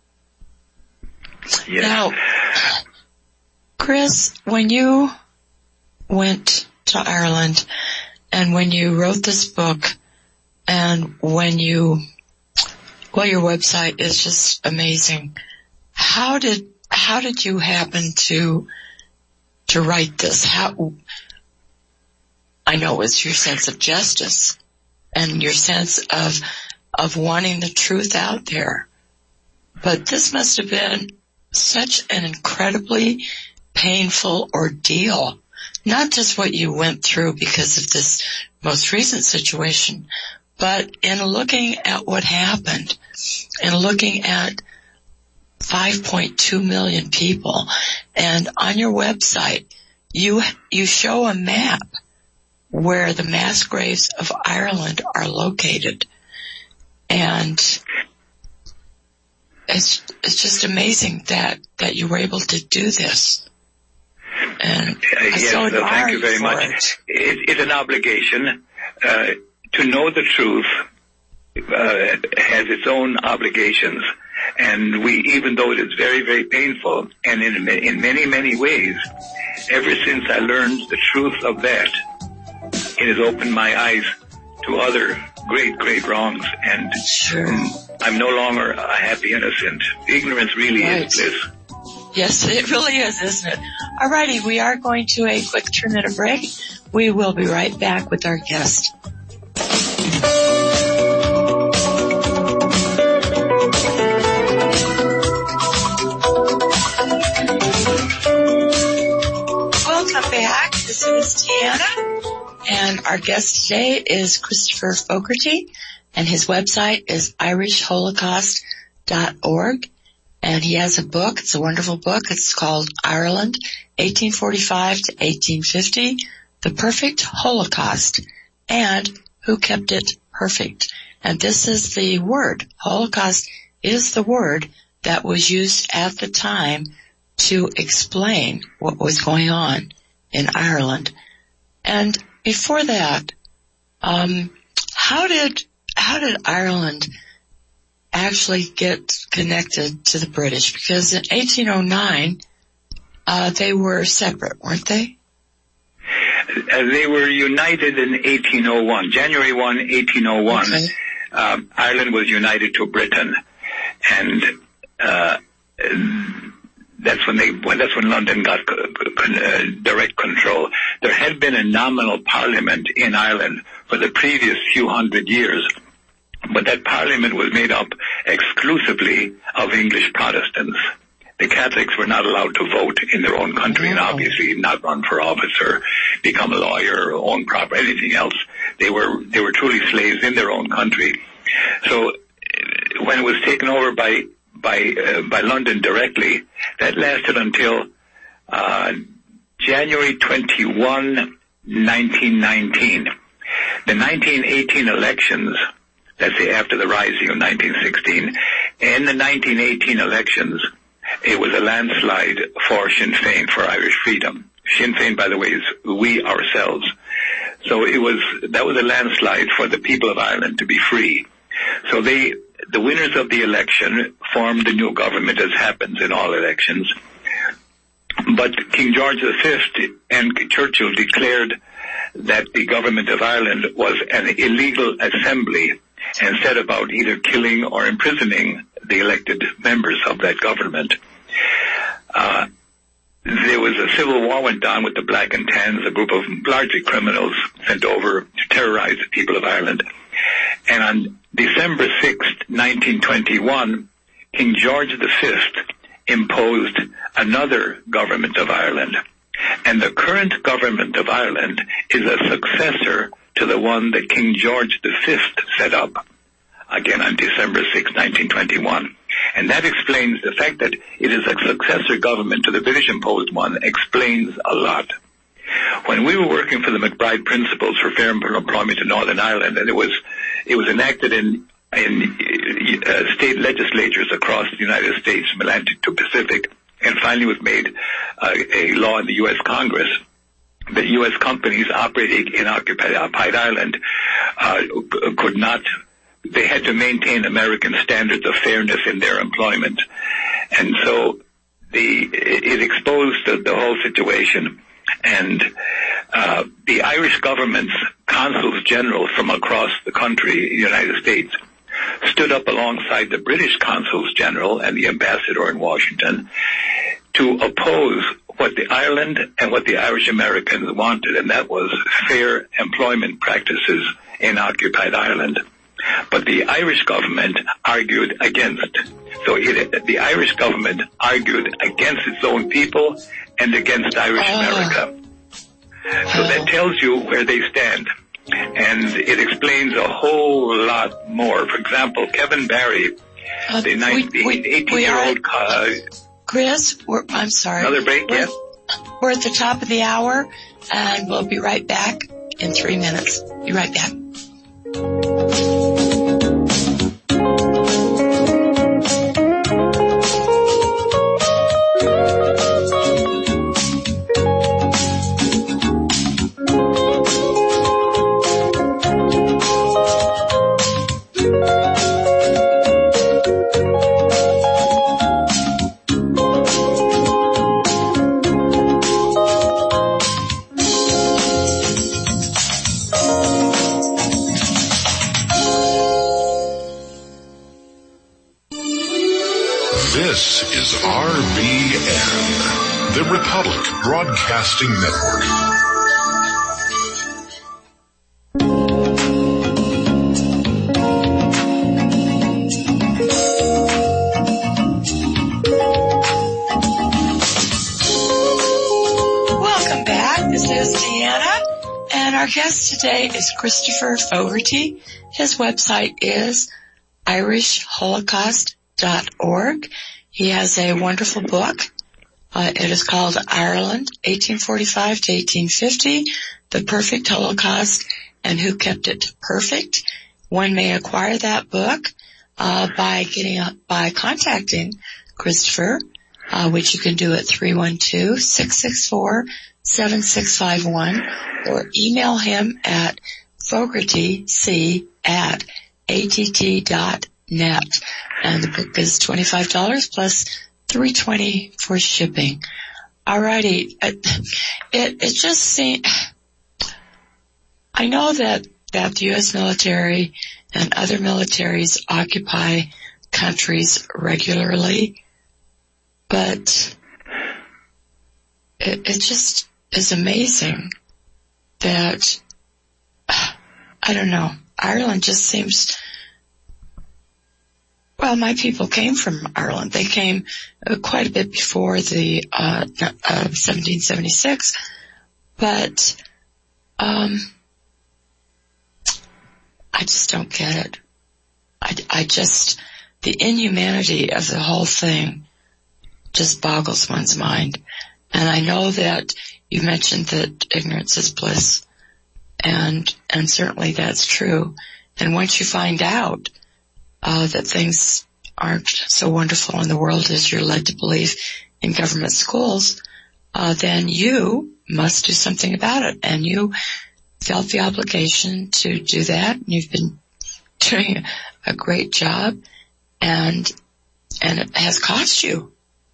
Yes. Now, Chris, when you went to Ireland and when you wrote this book and when you, well, your website is just amazing. How did, how did you happen to, to write this? How, I know it's your sense of justice and your sense of, of wanting the truth out there. But this must have been such an incredibly painful ordeal. Not just what you went through because of this most recent situation, but in looking at what happened and looking at five point two million people. And on your website, you, you show a map where the mass graves of Ireland are located. And it's, it's just amazing that, that you were able to do this. And uh, yes, so uh, thank you very much. It. It, it's an obligation, uh, to know the truth, uh, has its own obligations. And we, even though it is very, very painful, and in, in many, many ways, ever since I learned the truth of that, it has opened my eyes to other great, great wrongs. And sure. um, I'm no longer a happy innocent. Ignorance really right. is bliss. Yes, it really is, isn't it? Alrighty, we are going to a quick two-minute break. We will be right back with our guest. Welcome back. This is Deanna, and our guest today is Christopher Fogarty, and his website is irish holocaust dot org. And he has a book. It's a wonderful book. It's called Ireland, eighteen forty-five to eighteen fifty, The Perfect Holocaust, and Who Kept It Perfect. And this is the word. Holocaust is the word that was used at the time to explain what was going on in Ireland. And before that, um, how did, how did Ireland actually get connected to the British? Because in eighteen oh nine, uh, they were separate, weren't they? Uh, they were united in eighteen oh one. January first, eighteen oh one, okay. um, Ireland was united to Britain. And, uh, that's when they, when, that's when London got uh, direct control. There had been a nominal parliament in Ireland for the previous few hundred years. But that parliament was made up exclusively of English Protestants. The Catholics were not allowed to vote in their own country, and obviously not run for office or become a lawyer or own property, anything else. They were, they were truly slaves in their own country. So uh, when it was taken over by by uh, by London directly, that lasted until uh, January twenty-first, nineteen nineteen. The nineteen eighteen elections, let's say after the rising of nineteen sixteen, in the nineteen eighteen elections, it was a landslide for Sinn Féin, for Irish freedom. Sinn Féin, by the way, is we ourselves. So it was, that was a landslide for the people of Ireland to be free. So they, the winners of the election formed the new government, as happens in all elections. But King George the Fifth and Churchill declared that the government of Ireland was an illegal assembly and set about either killing or imprisoning the elected members of that government. Uh, there was a civil war went on with the Black and Tans, a group of largely criminals sent over to terrorize the people of Ireland. And on December sixth, nineteen twenty-one, King George the Fifth imposed another government of Ireland. And the current government of Ireland is a successor to the one that King George the Fifth set up, again on December sixth, nineteen twenty-one. And that explains the fact that it is a successor government to the British-imposed one, explains a lot. When we were working for the McBride Principles for Fair Employment in Northern Ireland, and it was it was enacted in in uh, state legislatures across the United States, from Atlantic to Pacific, and finally was made uh, a law in the U S Congress that U S companies operating in occupied, occupied Ireland uh, could not, they had to maintain American standards of fairness in their employment. And so the, it exposed the, the whole situation. And uh, the Irish government's consuls general from across the country, the United States, stood up alongside the British consuls general and the ambassador in Washington to oppose what the Ireland and what the Irish Americans wanted, and that was fair employment practices in occupied Ireland. But the Irish government argued against. So it, the Irish government argued against its own people and against Irish uh, America. So that tells you where they stand. And it explains a whole lot more. For example, Kevin Barry, uh, the eighteen-year-old... Uh, Chris, we're, I'm sorry. Another break, we're, yes? We're at the top of the hour, and we'll be right back in three minutes. Be right back. This is R B N, the Republic Broadcasting Network. Welcome back. This is Deanna, and our guest today is Christopher Fogarty. His website is Irish Holocaust dot org. He has a wonderful book. Uh, it is called Ireland, eighteen forty-five to eighteen fifty, The Perfect Holocaust and Who Kept It Perfect. One may acquire that book uh, by getting uh, by contacting Christopher, uh, which you can do at three one two, six six four, seven six five one, or email him at fogartyc at a t t dot net. And the book is twenty-five dollars plus three twenty for shipping. Alrighty. It, it, it just seems, I know that, that the U S military and other militaries occupy countries regularly, but it, it just is amazing that, I don't know, Ireland just seems, well, my people came from Ireland. They came uh, quite a bit before the uh, uh seventeen seventy-six, but um I just don't get it. I, I just, the inhumanity of the whole thing just boggles one's mind. And I know that you mentioned that ignorance is bliss, and and certainly that's true. And once you find out uh, that things aren't so wonderful in the world as you're led to believe in government schools, uh, then you must do something about it. And you felt the obligation to do that. And you've been doing a great job, and and it has cost you.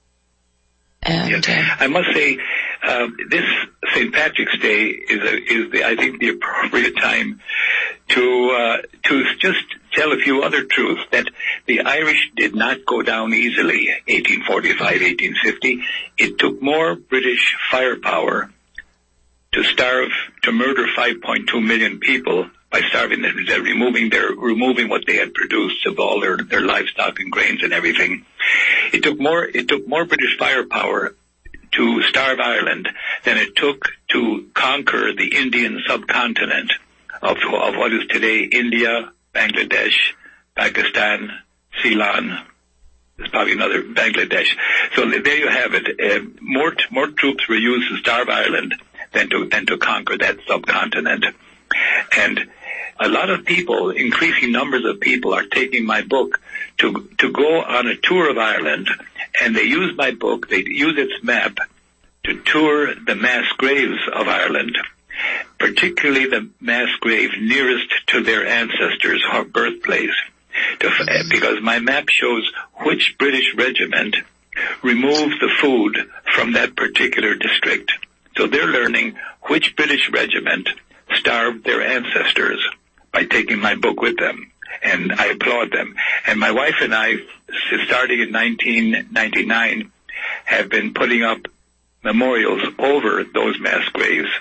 And yeah. uh, I must say, uh, this Saint Patrick's Day is, a, is the, I think, the appropriate time to uh, to just tell a few other truths. That the Irish did not go down easily. eighteen forty-five, eighteen fifty. It took more British firepower to starve, to murder five point two million people by starving them, they're removing their, removing what they had produced of all their, their livestock and grains and everything. It took more, it took more British firepower to starve Ireland than it took to conquer the Indian subcontinent of, of what is today India, Bangladesh, Pakistan, Ceylon. There's probably another Bangladesh. So there you have it. Uh, more, more troops were used to starve Ireland than to, than to conquer that subcontinent. And a lot of people, increasing numbers of people, are taking my book to to go on a tour of Ireland, and they use my book, they use its map to tour the mass graves of Ireland, particularly the mass grave nearest to their ancestors' birthplace, to, because my map shows which British regiment removed the food from that particular district. So they're learning which British regiment starved their ancestors by taking my book with them, and I applaud them. And my wife and I, starting in nineteen ninety-nine, have been putting up memorials over those mass graves.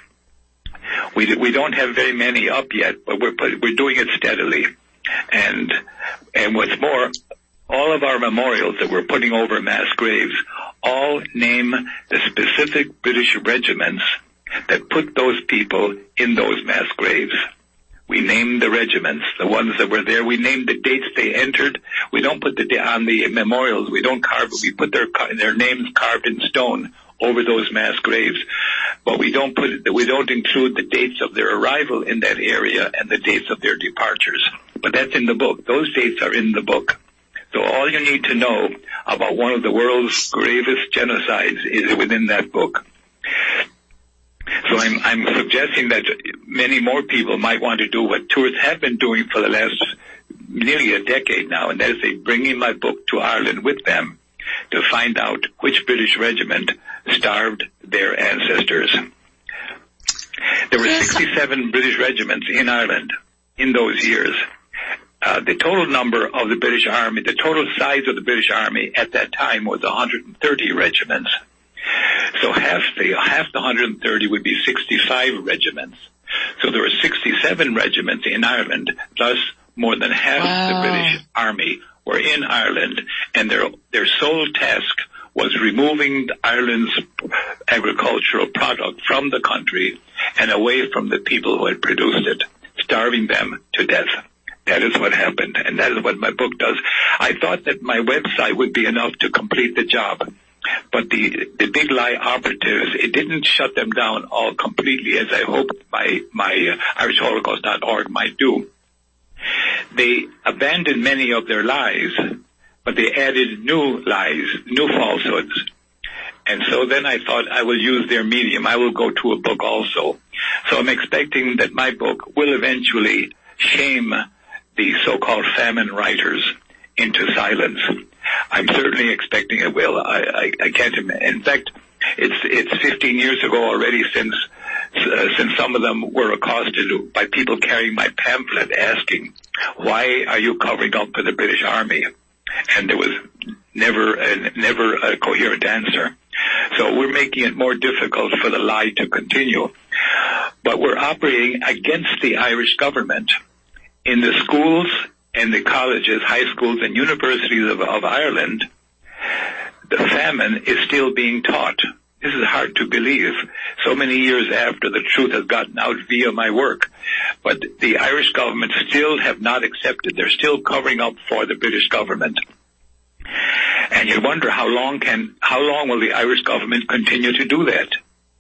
We we don't have very many up yet, but we're put, we're doing it steadily. And and what's more, all of our memorials that we're putting over mass graves all name the specific British regiments that put those people in those mass graves. We name the regiments, the ones that were there. We name the dates they entered. We don't put the on the memorials. We don't carve. We put their their names carved in stone over those mass graves, but we don't put we don't include the dates of their arrival in that area and the dates of their departures. But that's in the book. Those dates are in the book. So all you need to know about one of the world's gravest genocides is within that book. So I'm, I'm suggesting that many more people might want to do what tours have been doing for the last nearly a decade now, and that is they bring in my book to Ireland with them to find out which British regiment starved their ancestors. There were sixty-seven British regiments in Ireland in those years. Uh, the total number of the British Army, the total size of the British Army at that time was one hundred thirty regiments. So half the, half the one hundred thirty would be sixty-five regiments. So there were sixty-seven regiments in Ireland, plus more than half wow. the British Army were in Ireland, and their, their sole task was removing Ireland's agricultural product from the country and away from the people who had produced it, starving them to death. That is what happened, and that is what my book does. I thought that my website would be enough to complete the job. But the, the big lie operatives, it didn't shut them down all completely as I hoped my, my uh, Irish Holocaust dot org might do. They abandoned many of their lies, but they added new lies, new falsehoods. And so then I thought I will use their medium. I will go to a book also. So I'm expecting that my book will eventually shame the so-called famine writers into silence. I'm certainly expecting it will. I, I, I can't imagine. In fact, it's it's fifteen years ago already since uh, since some of them were accosted by people carrying my pamphlet asking, "Why are you covering up for the British Army?" And there was never a, never a coherent answer. So we're making it more difficult for the lie to continue. But we're operating against the Irish government. In the schools and the colleges, high schools and universities of, of Ireland, the famine is still being taught. This is hard to believe so many years after the truth has gotten out via my work. But the Irish government still have not accepted. They're still covering up for the British government. And you wonder how long can, how long will the Irish government continue to do that?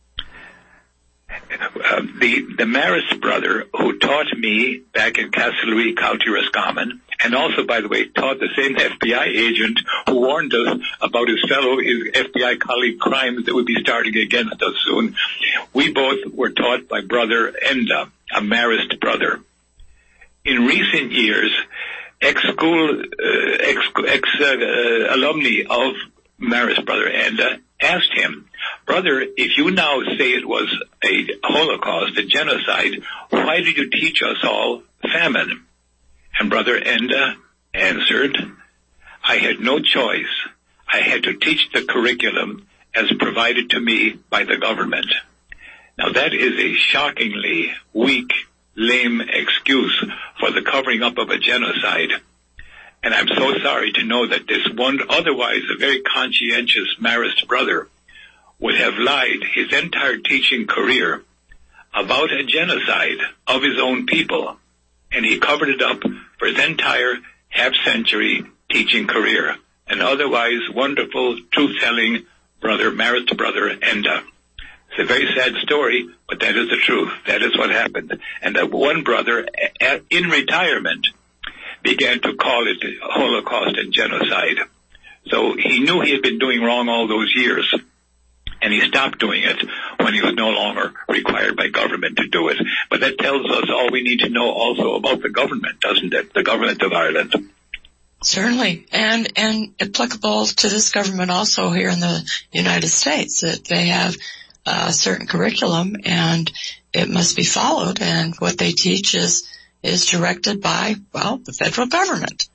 Uh, the, the Maris brother who taught me back in Castlereagh, County Roscommon, and also, by the way, taught the same F B I agent who warned us about his fellow, his F B I colleague crimes that would be starting against us soon. We both were taught by Brother Enda, a Marist brother. In recent years, ex-school, uh, ex, ex uh, alumni of Marist Brother Enda asked him, "Brother, if you now say it was a Holocaust, a genocide, why did you teach us all famine?" And Brother Enda answered, "I had no choice. I had to teach the curriculum as provided to me by the government." Now that is a shockingly weak, lame excuse for the covering up of a genocide. And I'm so sorry to know that this one, otherwise a very conscientious Marist brother, would have lied his entire teaching career about a genocide of his own people. And he covered it up for his entire half-century teaching career. An otherwise wonderful, truth-telling brother, Marist brother Enda. It's a very sad story, but that is the truth. That is what happened. And that one brother, in retirement, began to call it Holocaust and genocide. So he knew he had been doing wrong all those years, and he stopped doing it when he was no longer required by government to do it. But that tells us all we need to know also about the government, doesn't it? The government of Ireland. Certainly, and and applicable to this government also here in the United States, that they have a certain curriculum and it must be followed, and what they teach is is directed by, well, the federal government.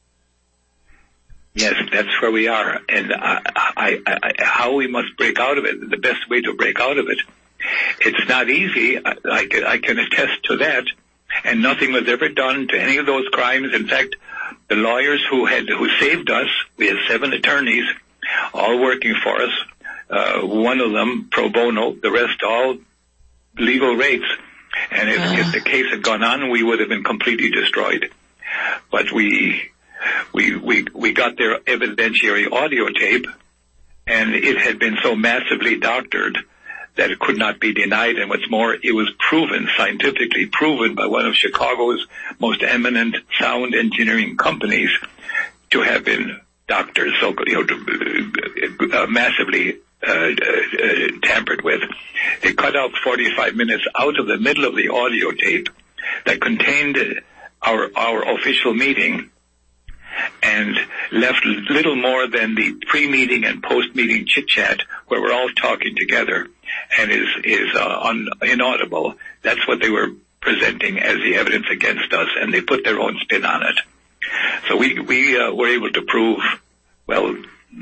Yes, that's where we are, and I, I, I, how we must break out of it, the best way to break out of it. It's not easy, I, I, I can attest to that, and nothing was ever done to any of those crimes. In fact, the lawyers who had, who saved us, we had seven attorneys, all working for us, uh, one of them pro bono, the rest all legal rates. And if, uh. if the case had gone on, we would have been completely destroyed. But we, we, we, we got their evidentiary audio tape, and it had been so massively doctored that it could not be denied. And what's more, it was proven, scientifically proven by one of Chicago's most eminent sound engineering companies to have been doctored, so, you know, uh, massively Uh, uh, tampered with. They cut out forty-five minutes out of the middle of the audio tape that contained our our official meeting, and left little more than the pre-meeting and post-meeting chit-chat where we're all talking together, and is is uh, un, inaudible. That's what they were presenting as the evidence against us, and they put their own spin on it. So we we uh, were able to prove, well,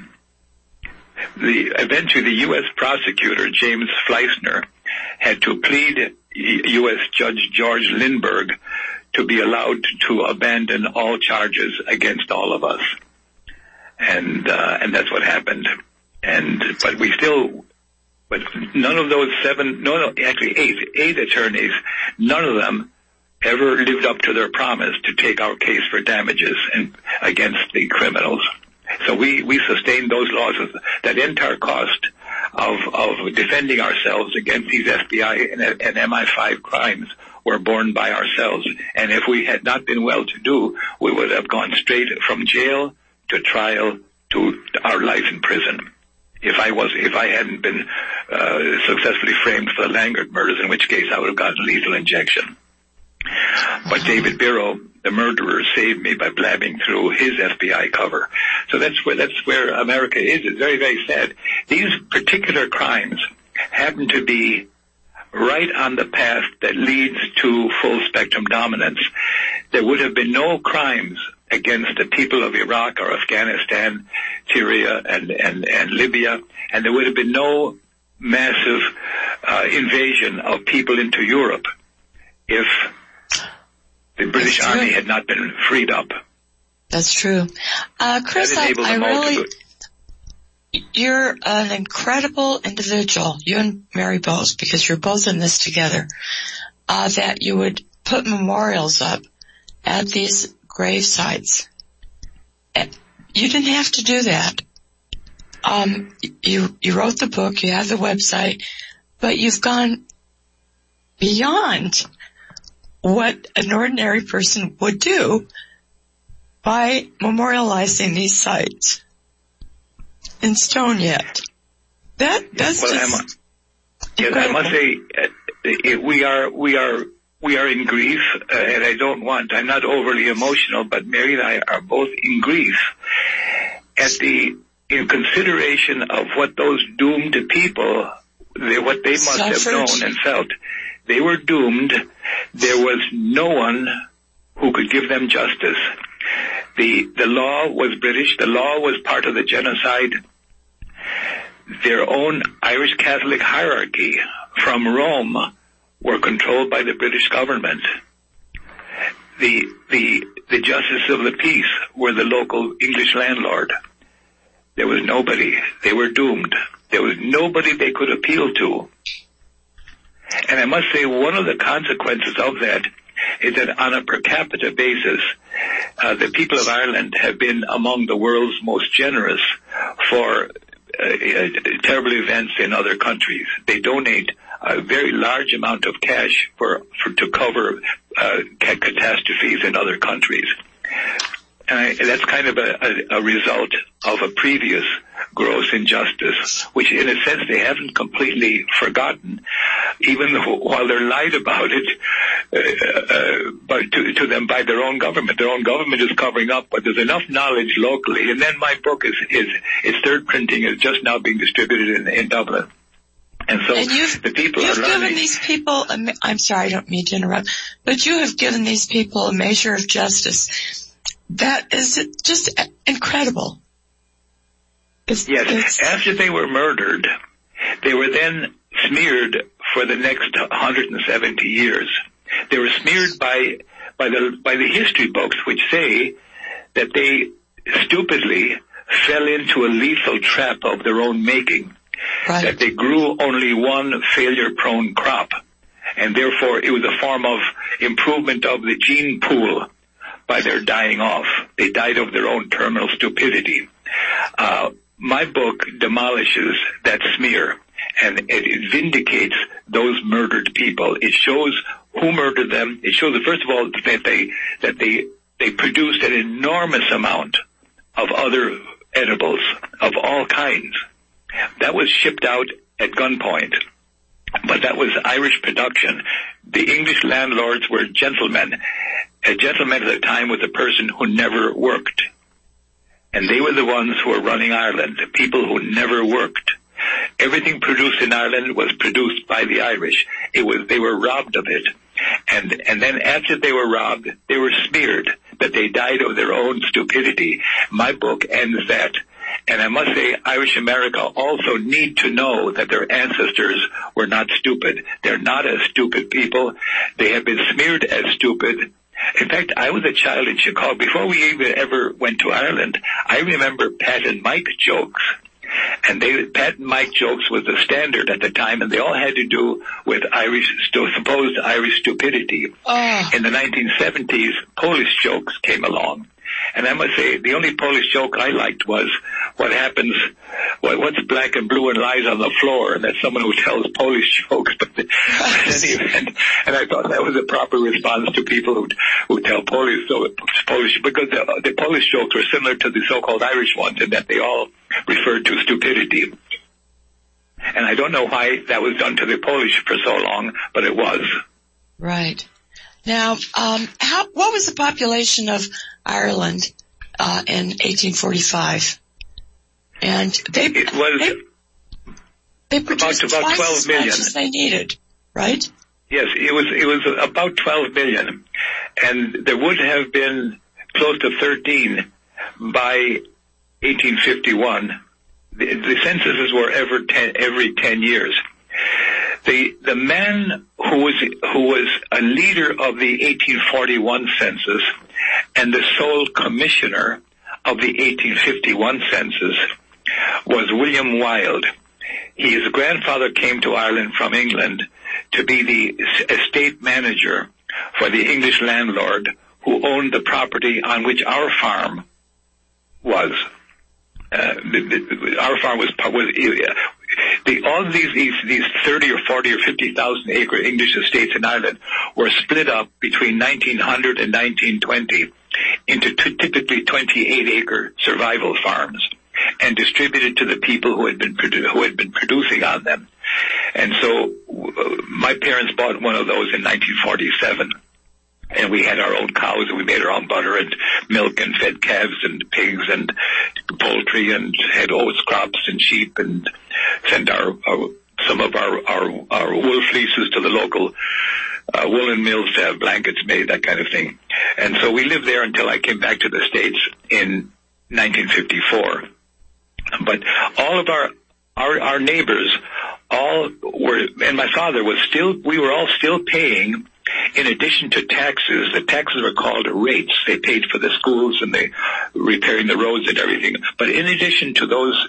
The, eventually the U S prosecutor, James Fleissner, had to plead U S Judge George Lindbergh to be allowed to abandon all charges against all of us. And, uh, and that's what happened. And, but we still, but none of those seven, no, no, actually eight, eight attorneys, none of them ever lived up to their promise to take our case for damages and against the criminals. So we, we sustained those losses. That entire cost of, of defending ourselves against these F B I and, and M I five crimes were borne by ourselves. And if we had not been well-to-do, we would have gone straight from jail to trial to our life in prison. If I was, if I hadn't been uh, successfully framed for the Langard murders, in which case I would have gotten lethal injection. But David Biro, the murderer, saved me by blabbing through his F B I cover. So that's where, that's where America is. It's very, very sad. These particular crimes happen to be right on the path that leads to full spectrum dominance. There would have been no crimes against the people of Iraq or Afghanistan, Syria, and, and, and Libya, and there would have been no massive uh, invasion of people into Europe if the British Army had not been freed up. That's true. Uh, Chris, I, I really, you're an incredible individual, you and Mary both, because you're both in this together, uh, that you would put memorials up at these grave sites. You didn't have to do that. Um, you, you wrote the book, you have the website, but you've gone beyond what an ordinary person would do by memorializing these sites in stone yet. That, that's well, just yes, I must say, uh, we are, we are, we are in grief, uh, and I don't want, I'm not overly emotional, but Mary and I are both in grief at the, in consideration of what those doomed people, they, what they must Suffrage. have known and felt. They were doomed. There was no one who could give them justice. The, the law was British. The law was part of the genocide. Their own Irish Catholic hierarchy from Rome were controlled by the British government. The, the, the justice of the peace were the local English landlord. There was nobody. They were doomed. There was nobody they could appeal to. And I must say, one of the consequences of that is that on a per capita basis, uh, the people of Ireland have been among the world's most generous for uh, uh, terrible events in other countries. They donate a very large amount of cash for, for to cover uh, catastrophes in other countries. And I, that's kind of a, a, a result of a previous gross injustice, which in a sense they haven't completely forgotten, even though, while they're lied about it uh, uh, by, to, to them by their own government. Their own government is covering up, but there's enough knowledge locally. And then my book is, is its third printing is just now being distributed in, in Dublin. And so and the people you've are learning. given these people, a, I'm sorry, I don't mean to interrupt, but you have given these people a measure of justice that is just incredible. It's, yes, it's, after they were murdered, they were then smeared for the next one hundred seventy years. They were smeared by by the by the history books, which say that they stupidly fell into a lethal trap of their own making. Right. That they grew only one failure-prone crop, and therefore it was a form of improvement of the gene pool by their dying off. They died of their own terminal stupidity. Uh, my book demolishes that smear, and it vindicates those murdered people. It shows who murdered them. It shows, first of all, that they that they they produced an enormous amount of other edibles of all kinds. That was shipped out at gunpoint, but that was Irish production. The English landlords were gentlemen. A gentleman at the time was a person who never worked. And they were the ones who were running Ireland, the people who never worked. Everything produced in Ireland was produced by the Irish. It was, they were robbed of it. And, and then after they were robbed, they were smeared, that they died of their own stupidity. My book ends that. And I must say, Irish America also need to know that their ancestors were not stupid. They're not as stupid people. They have been smeared as stupid. In fact, I was a child in Chicago. Before we even ever went to Ireland, I remember Pat and Mike jokes. And they, Pat and Mike jokes was the standard at the time, and they all had to do with Irish, supposed Irish stupidity. Oh. In the nineteen seventies, Polish jokes came along. And I must say, the only Polish joke I liked was what happens, what, what's black and blue and lies on the floor, and that's someone who tells Polish jokes. But in any event, and I thought that was a proper response to people who who tell Polish, so Polish, because the, the Polish jokes were similar to the so-called Irish ones in that they all referred to stupidity. And I don't know why that was done to the Polish for so long, but it was. Right. Now, um, how, what was the population of Ireland uh, in eighteen forty-five? And they it was they, they produced about, about twice twelve as million. much as they needed, right? Yes, it was it was about twelve million, and there would have been close to thirteen by eighteen fifty-one. The, the censuses were every ten, every ten years. The the man who was who was a leader of the eighteen forty-one census and the sole commissioner of the eighteen fifty-one census was William Wilde. His grandfather came to Ireland from England to be the estate manager for the English landlord who owned the property on which our farm was. Uh, the, the, our farm was, was uh, the, all these, these, these thirty or forty or fifty thousand acre English estates in Ireland were split up between nineteen hundred and nineteen twenty into t- typically twenty-eight acre survival farms and distributed to the people who had been produ- who had been producing on them. And so uh, my parents bought one of those in nineteen forty-seven. And we had our own cows, and we made our own butter and milk and fed calves and pigs and poultry and had oats crops and sheep and sent our, our some of our, our, our wool fleeces to the local uh, woolen mills to have blankets made, that kind of thing. And so we lived there until I came back to the States in nineteen fifty-four. But all of our, our, our neighbors all were, and my father was still, we were all still paying. In addition to taxes, the taxes were called rates. They paid for the schools and they repairing the roads and everything. But in addition to those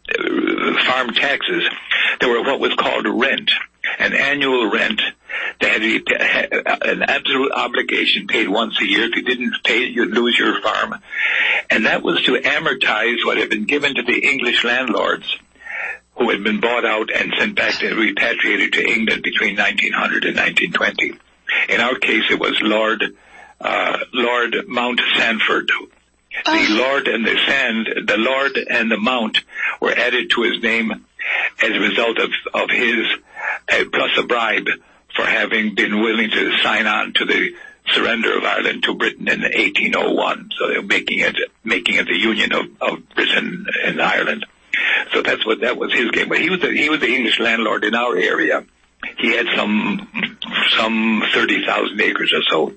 uh, farm taxes, there were what was called rent, an annual rent that had to be an absolute obligation paid once a year. If you didn't pay it, you'd lose your farm. And that was to amortize what had been given to the English landlords who had been bought out and sent back to repatriated to England between nineteen hundred and nineteen twenty. In our case, it was Lord uh, Lord Mount Sanford. The oh. Lord and the Sand, the Lord and the Mount were added to his name as a result of of his uh, plus a bribe for having been willing to sign on to the surrender of Ireland to Britain in eighteen oh one. So they're making it making it the union of, of Britain and Ireland. So that's what that was his game. But he was the, he was the English landlord in our area. He had some some thirty thousand acres or so.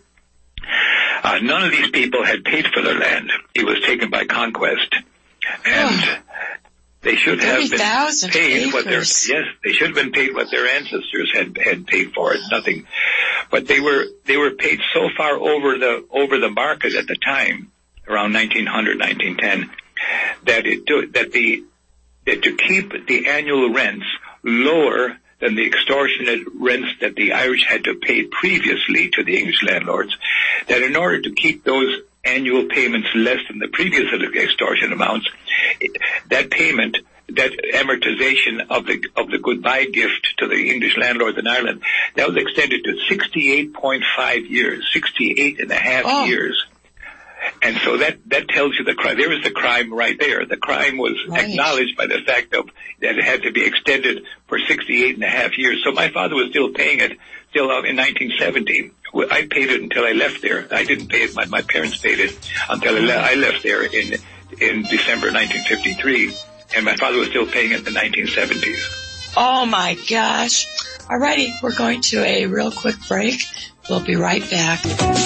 Uh, none of these people had paid for their land. It was taken by conquest, and oh. they should have been paid acres. what their yes, they should have been paid what their ancestors had had paid for it. Nothing, but they were they were paid so far over the over the market at the time, around nineteen hundred, nineteen ten, that it that the that to keep the annual rents lower than the extortionate rents that the Irish had to pay previously to the English landlords, that in order to keep those annual payments less than the previous extortion amounts, that payment, that amortization of the of the goodbye gift to the English landlords in Ireland, that was extended to sixty-eight point five years, sixty-eight and a half oh. years. And so that, that tells you the crime. There was the crime right there. The crime was right. acknowledged by the fact of that it had to be extended for sixty-eight and a half years. So my father was still paying it still in nineteen seventy. I paid it until I left there. I didn't pay it. My, my parents paid it until I, le- I left there in, in December nineteen fifty-three. And my father was still paying it in the nineteen seventies. Oh my gosh. Alrighty, we're going to a real quick break. We'll be right back.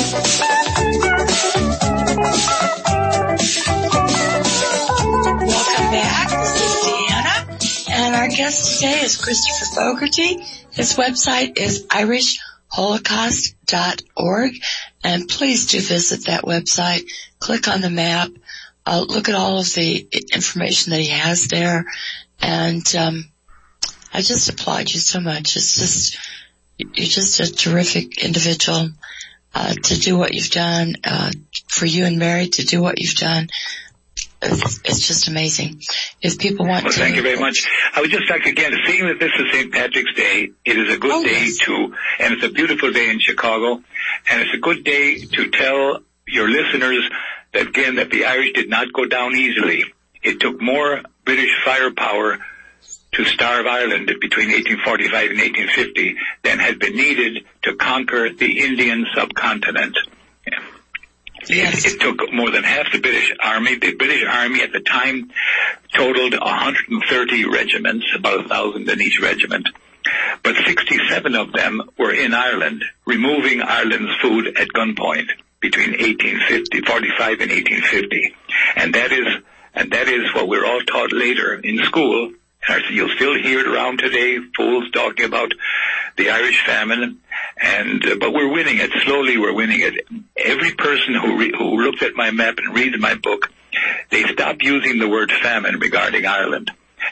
Welcome back. This is Deanna, and our guest today is Christopher Fogarty. His website is irish holocaust dot org, and please do visit that website. Click on the map. Uh, look at all of the information that he has there, and um, I just applaud you so much. It's just you're just a terrific individual uh, to do what you've done, uh, for you and Mary to do what you've done. It's, it's just amazing. If people want well, to... Well, thank you very much. I would just like, again, seeing that this is Saint Patrick's Day, it is a good oh, day yes. to, and it's a beautiful day in Chicago, and it's a good day to tell your listeners that, again, that the Irish did not go down easily. It took more British firepower to starve Ireland between eighteen forty-five and eighteen fifty than had been needed to conquer the Indian subcontinent. Yes. It, it took more than half the British Army. The British Army at the time totaled one hundred thirty regiments, about a thousand in each regiment. But sixty-seven of them were in Ireland, removing Ireland's food at gunpoint between eighteen forty-five and eighteen fifty. And that is, and that is what we're all taught later in school. You'll still hear it around today, fools talking about the Irish famine, and uh, but we're winning it. Slowly we're winning it. Every person who re- who looks at my map and reads my book, they stop using the word famine regarding Ireland.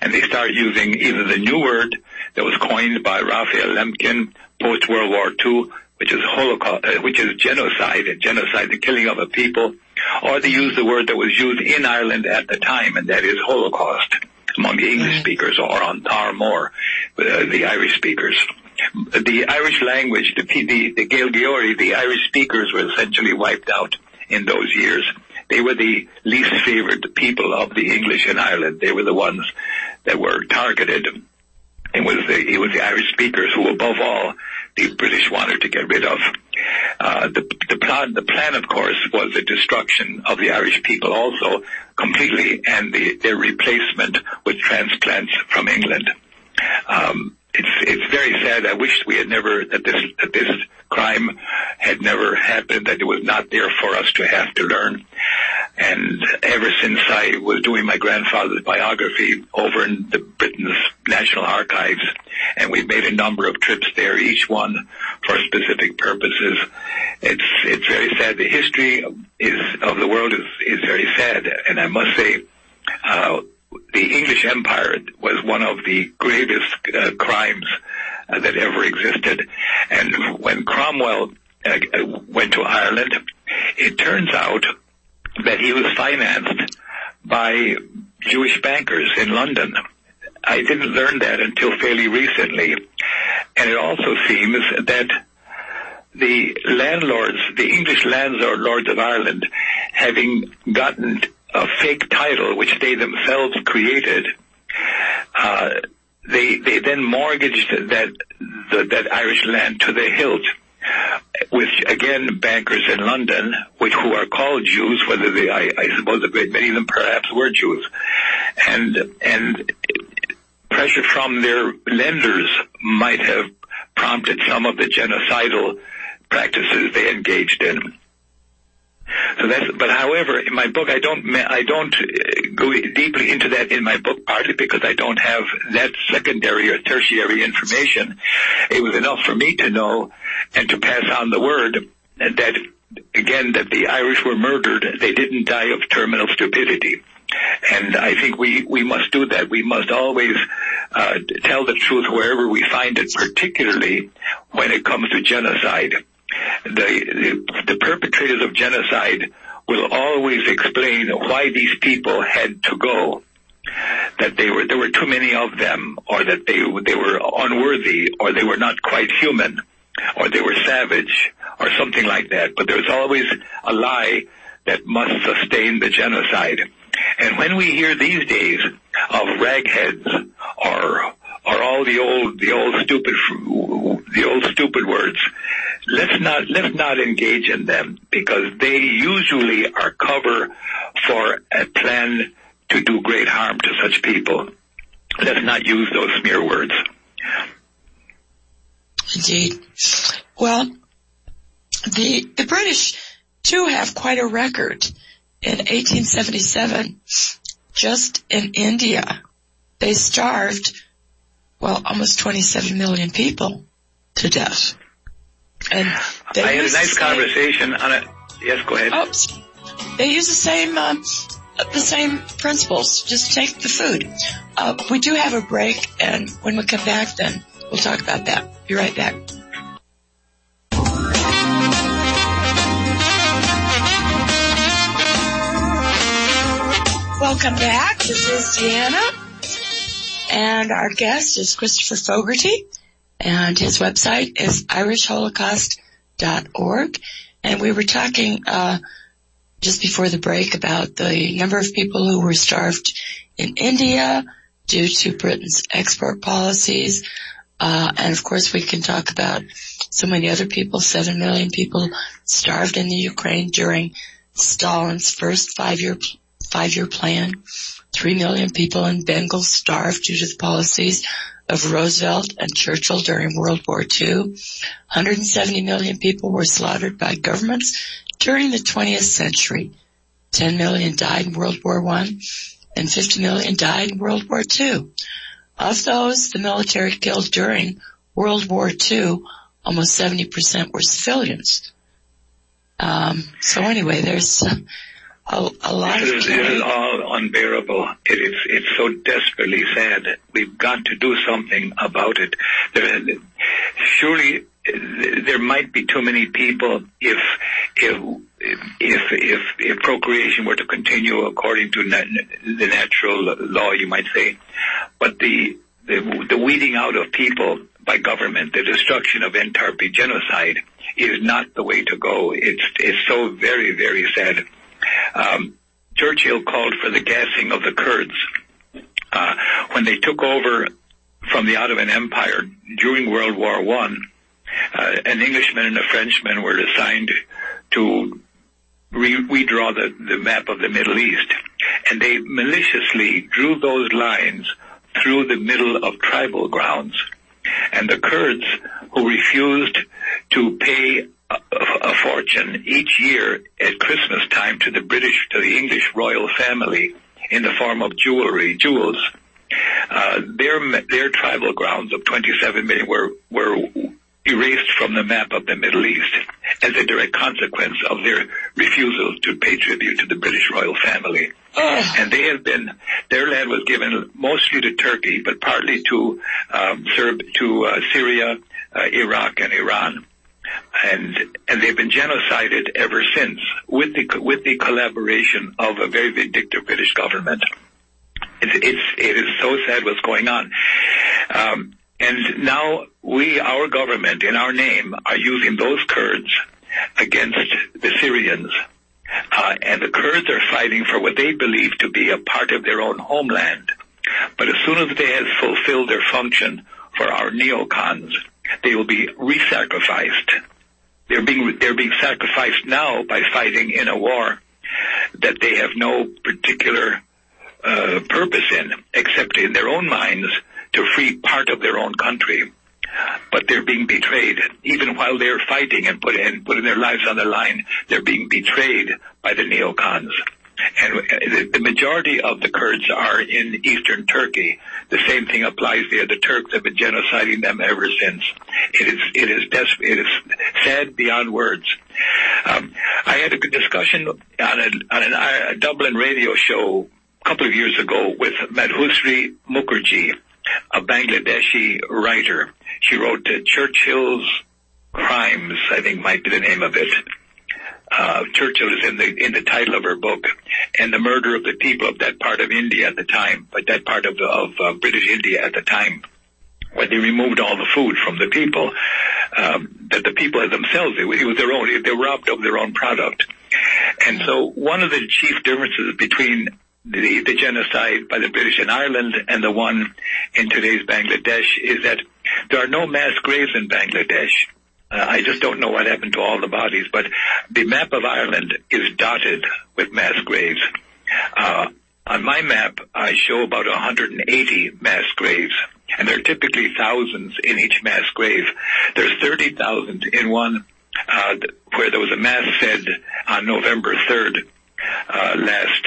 and they start using either the new word that was coined by Raphael Lemkin post-World War Two, which is Holocaust, uh, which is genocide, genocide, the killing of a people, or they use the word that was used in Ireland at the time, and that is Holocaust, among the English speakers, or on Tar More, uh, the Irish speakers. The Irish language, the, the, the Gael Geori, the Irish speakers were essentially wiped out in those years. They were the least favored people of the English in Ireland. They were the ones that were targeted. It was the, it was the Irish speakers who, above all, the British wanted to get rid of. Uh, the, the plan, the plan, of course, was the destruction of the Irish people also completely, and the, their replacement with transplants from England. Um, it's it's very sad. I wish we had never that this that this crime had never happened. That it was not there for us to have to learn. And ever since I was doing my grandfather's biography over in the Britain's National Archives, and we've made a number of trips there, each one for specific purposes. It's it's very sad. The history is of the world is is very sad, and I must say, uh, the English Empire was one of the gravest uh, crimes uh, that ever existed. And when Cromwell uh, went to Ireland, it turns out that he was financed by Jewish bankers in London. I didn't learn that until fairly recently. And it also seems that the landlords, the English landlords of Ireland, having gotten a fake title which they themselves created, uh, they they then mortgaged that the, that Irish land to the hilt, with again bankers in London, which who are called Jews, whether they I, I suppose a great many of them perhaps were Jews, and and pressure from their lenders might have prompted some of the genocidal practices they engaged in. So that's, but however, in my book, I don't, I don't go deeply into that in my book, partly because I don't have that secondary or tertiary information. It was enough for me to know and to pass on the word that, again, that the Irish were murdered. They didn't die of terminal stupidity. And I think we, we must do that. We must always uh, tell the truth wherever we find it, particularly when it comes to genocide. The, the, the perpetrators of genocide will always explain why these people had to go. That they were, there were too many of them, or that they, they were unworthy, or they were not quite human, or they were savage, or something like that. But there's always a lie that must sustain the genocide. And when we hear these days of ragheads, or or all the old, the old stupid, the old stupid words, let's not, let's not engage in them, because they usually are cover for a plan to do great harm to such people. Let's not use those smear words. Indeed. Well, the, the British too have quite a record. In eighteen seventy-seven, just in India, they starved, well, almost twenty-seven million people to death. And they I had a nice same, conversation on it. Yes, go ahead. Oh, they use the same, um, the same principles. Just take the food. Uh, we do have a break, and when we come back, then we'll talk about that. Be right back. Welcome back. This is Deanna, and our guest is Christopher Fogarty, and his website is irish holocaust dot org. And we were talking uh just before the break about the number of people who were starved in India due to Britain's export policies. Uh and of course we can talk about so many other people. Seven million people starved in the Ukraine during Stalin's first five-year five-year plan. Three million people in Bengal starved due to the policies of Roosevelt and Churchill during World War Two. one hundred seventy million people were slaughtered by governments during the twentieth century. ten million died in World War One, and fifty million died in World War Two. Of those, the military killed during World War Two, almost seventy percent were civilians. Um, so anyway, there's uh, a, a lot this of is, this is all unbearable. It is, it's so desperately sad. We've got to do something about it. There, surely there might be too many people if, if, if, if, if procreation were to continue according to nat- the natural law, you might say. But the, the, the weeding out of people by government, the destruction of entropy, genocide, is not the way to go. It's, it's so very, very sad. Um, Churchill called for the gassing of the Kurds. Uh, when they took over from the Ottoman Empire during World War One, uh, an Englishman and a Frenchman were assigned to re- redraw the, the map of the Middle East. And they maliciously drew those lines through the middle of tribal grounds. And the Kurds, who refused to pay a, a fortune each year at Christmas time to the British, to the English royal family in the form of jewelry, jewels, uh, their their tribal grounds of twenty-seven million were were erased from the map of the Middle East as a direct consequence of their refusal to pay tribute to the British royal family. Oh. And they have been, their land was given mostly to Turkey, but partly to um, Serb, to uh, Syria, uh, Iraq, and Iran. And and they've been genocided ever since with the with the collaboration of a very vindictive British government. It's it's it is so sad what's going on. Um, And now we, our government, in our name, are using those Kurds against the Syrians. Uh, and the Kurds are fighting for what they believe to be a part of their own homeland. But as soon as they have fulfilled their function for our neocons, they will be re-sacrificed. They're being, they're being sacrificed now by fighting in a war that they have no particular uh, purpose in, except in their own minds, to free part of their own country. But they're being betrayed. Even while they're fighting and put in, putting their lives on the line, they're being betrayed by the neocons. And the majority of the Kurds are in eastern Turkey. The same thing applies there. The Turks have been genociding them ever since. It is, it is des- it is sad beyond words. Um, I had a good discussion on a, on an, a Dublin radio show a couple of years ago with Madhusri Mukherjee, a Bangladeshi writer. She wrote uh, Churchill's Crimes, I think might be the name of it. Uh, Churchill is in the in the title of her book, and the murder of the people of that part of India at the time, but that part of, of uh, British India at the time, where they removed all the food from the people, um, that the people themselves, it, it was their own, they were robbed of their own product. And so one of the chief differences between The, the genocide by the British in Ireland and the one in today's Bangladesh is that there are no mass graves in Bangladesh. Uh, I just don't know what happened to all the bodies, but the map of Ireland is dotted with mass graves. Uh, on my map, I show about one hundred eighty mass graves, and there are typically thousands in each mass grave. There's thirty thousand in one uh, where there was a mass said on November third uh, last.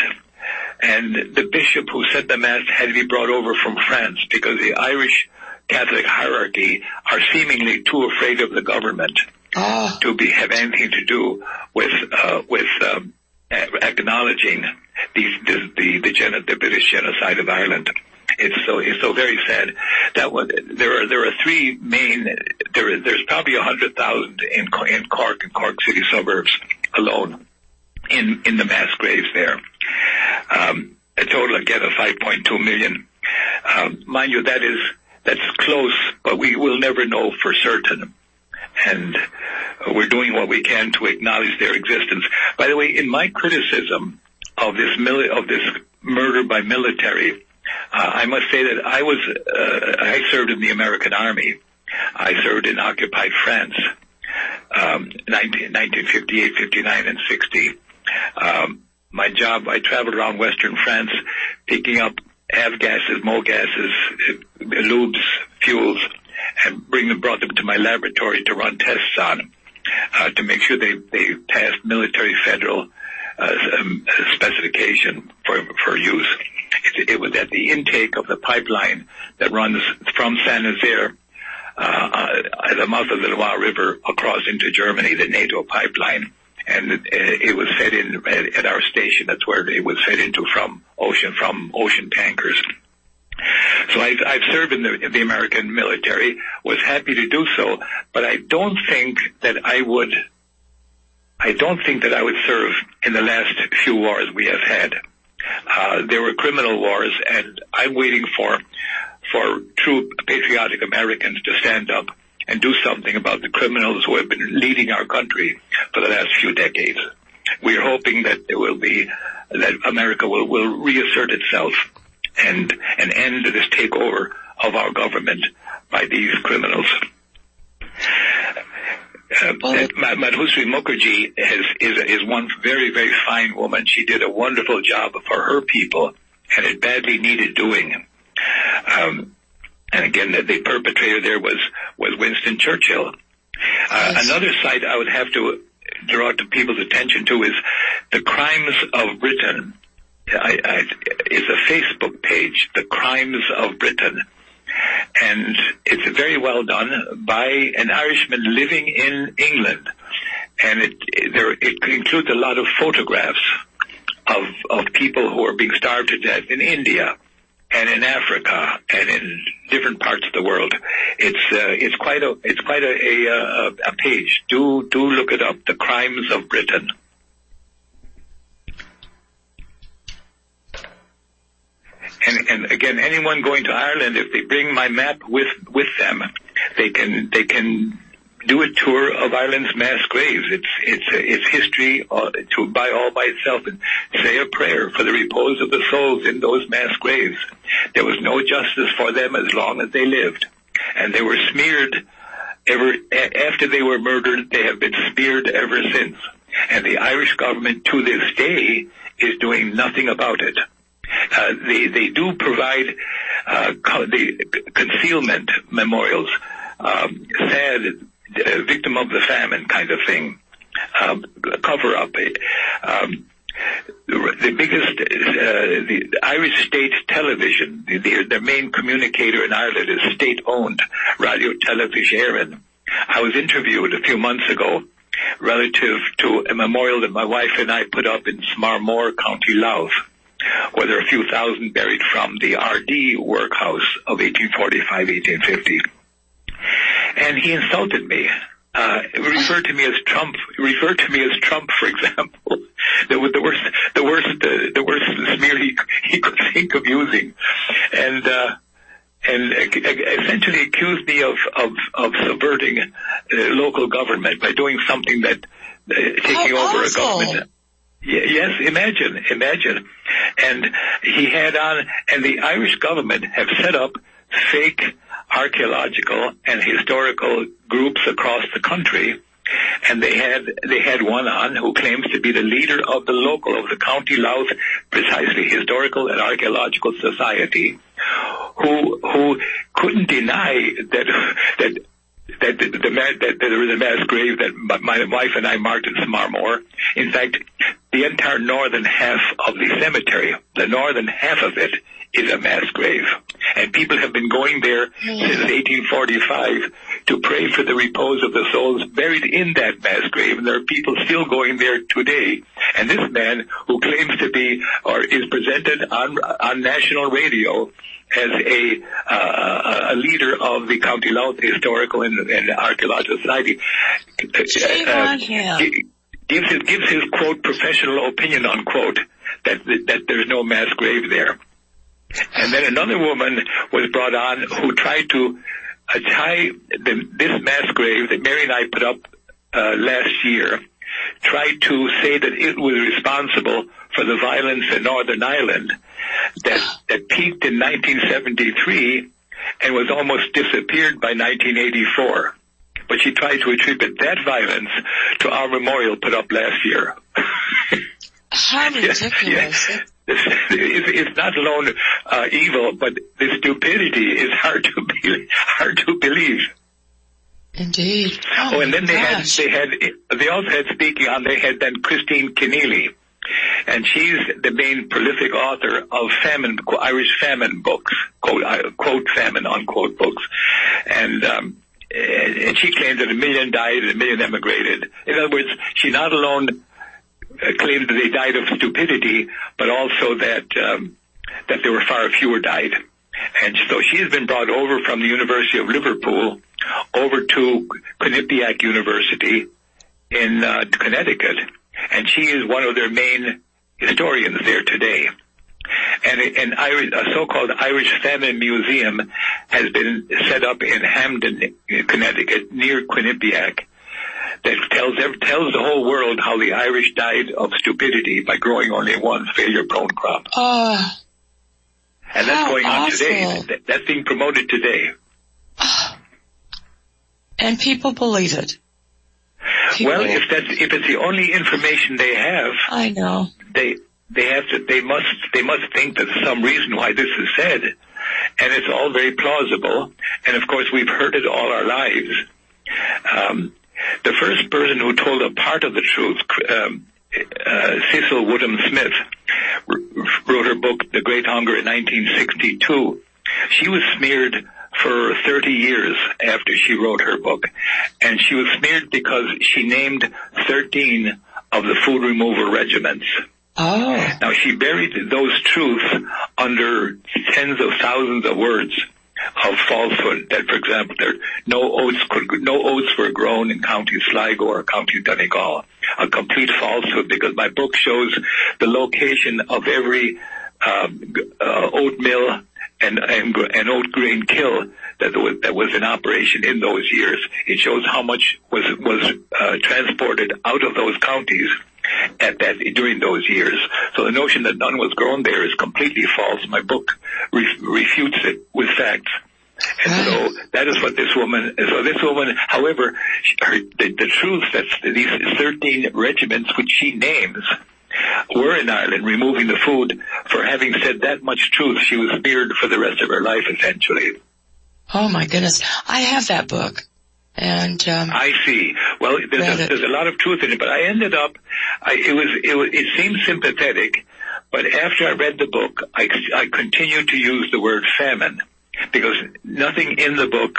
And the bishop who said the mass had to be brought over from France because the Irish Catholic hierarchy are seemingly too afraid of the government oh. to be have anything to do with uh, with um, acknowledging these, the the the, gen- the British genocide of Ireland. It's so it's so very sad that what, there are there are three main there is, there's probably a hundred thousand in in Cork and Cork city suburbs alone in in the mass graves there. Um, a total again of five point two million. Um, mind you, that is that's close, but we will never know for certain. And we're doing what we can to acknowledge their existence. By the way, in my criticism of this mili- of this murder by military, uh, I must say that I was uh, I served in the American Army. I served in occupied France, um, nineteen fifty-eight, fifty-nine, and sixty. Um, My job, I traveled around Western France, picking up avgases, mogases, lubes, fuels, and bring them, brought them to my laboratory to run tests on, uh, to make sure they, they passed military federal uh, um, specification for for use. It, it was at the intake of the pipeline that runs from Saint-Nazaire, uh, at the mouth of the Loire River, across into Germany, the NATO pipeline. and uh, it was fed in at, at our station. That's where it was fed into from ocean from ocean tankers. So I've, I've served in the, in the American military, was happy to do so, but I don't think that I would, I don't think that I would serve in the last few wars we have had. Uh, there were criminal wars, and I'm waiting for, for true patriotic Americans to stand up and do something about the criminals who have been leading our country for the last few decades. We're hoping that there will be, that America will, will reassert itself and and end this takeover of our government by these criminals. Uh, Madhusri Mukherjee is, is is one very, very fine woman. She did a wonderful job for her people, and it badly needed doing. Um, and again, the, the perpetrator there was, was Winston Churchill. Uh, yes. Another site I would have to draw to people's attention to is the Crimes of Britain. I, I, it's a Facebook page, The Crimes of Britain, and it's very well done by an Irishman living in England, and it, there, it includes a lot of photographs of, of people who are being starved to death in India and in Africa and in different parts of the world. It's uh, it's quite a it's quite a, a, a page. Do do look it up, The Crimes of Britain. And, and again, anyone going to Ireland, if they bring my map with with them, they can they can do a tour of Ireland's mass graves. It's it's it's history uh, to by all by itself, and say a prayer for the repose of the souls in those mass graves. There was no justice for them as long as they lived, and they were smeared ever after they were murdered. They have been smeared ever since, and the Irish government to this day is doing nothing about it. Uh, they, they do provide, uh, co- the concealment memorials, um, sad, uh, victim of the famine kind of thing, um, cover up. Um, the, the biggest, uh, the Irish state television, the, their main communicator in Ireland is state-owned, Radio Television Éireann. I was interviewed a few months ago relative to a memorial that my wife and I put up in Smarmore, County Louth, where there are a few thousand buried from the R D workhouse of eighteen forty-five, eighteen fifty. And he insulted me, uh, referred to me as Trump, referred to me as Trump, for example. The, the worst, the worst, uh, the worst smear he, he could think of using. And, uh, and essentially accused me of, of, of subverting uh, local government by doing something that, uh, taking How over awful. a government. Yes, imagine, imagine. And he had on, and the Irish government have set up fake archaeological and historical groups across the country, and they had, they had one on who claims to be the leader of the local, of the County Louth, precisely Historical and Archaeological Society, who, who couldn't deny that, that, that the, the, that, that there was a mass grave that my wife and I marked in Smarmore. In fact, the entire northern half of the cemetery, the northern half of it, is a mass grave. And people have been going there mm. since eighteen forty-five to pray for the repose of the souls buried in that mass grave. And there are people still going there today. And this man, who claims to be, or is presented on, on national radio as a, uh, a leader of the County Louth Historical and, and Archaeological Society, Shame uh, on him. gives his, gives his, quote, professional opinion, unquote, that, that there's no mass grave there. And then another woman was brought on who tried to uh, tie the, this mass grave that Mary and I put up uh, last year, tried to say that it was responsible for the violence in Northern Ireland that, that peaked in nineteen seventy-three and was almost disappeared by nineteen eighty-four. But she tried to attribute that violence to our memorial put up last year. How ridiculous. Yes, yes. It's, it's not alone uh, evil, but the stupidity is hard to be, hard to believe. Indeed. Oh, oh and then they gosh. had, they had, they also had speaking on, they had then Christine Keneally. And she's the main prolific author of famine, Irish famine books, quote, quote famine, unquote books. And, um, and she claimed that a million died and a million emigrated. In other words, she not alone uh, claimed that they died of stupidity, but also that um, that there were far fewer died. And so she has been brought over from the University of Liverpool over to Quinnipiac University in uh, Connecticut, and she is one of their main historians there today. And an Irish, a so-called Irish Famine Museum has been set up in Hamden, Connecticut, near Quinnipiac, that tells tells the whole world how the Irish died of stupidity by growing only one failure-prone crop. Oh, and that's going on awful. today. That's being promoted today. And people believe it. People, well, if that's if it's the only information they have, I know they. They have to, they must, they must think that there's some reason why this is said. And it's all very plausible. And of course, we've heard it all our lives. Um, the first person who told a part of the truth, um, uh, Cecil Woodham Smith, wrote her book, The Great Hunger, in nineteen sixty-two. She was smeared for thirty years after she wrote her book. And she was smeared because she named thirteen of the food removal regiments. Oh. Now, she buried those truths under tens of thousands of words of falsehood. That, for example, there no oats could no oats were grown in County Sligo or County Donegal. A complete falsehood, because my book shows the location of every um, uh, oat mill and, and and oat grain kill that was, that was in operation in those years. It shows how much was was uh, transported out of those counties at that during those years. So the notion that none was grown there is completely false. My book re- refutes it with facts. And so that is what this woman, so this woman, however, her, the, the truth that these thirteen regiments which she names were in Ireland removing the food, for having said that much truth, she was smeared for the rest of her life, essentially. Oh my goodness. I have that book. And um, I see. Well, there's a, there's a lot of truth in it, but I ended up. I, it was it was it seemed sympathetic, but after I read the book, I I continued to use the word famine, because nothing in the book,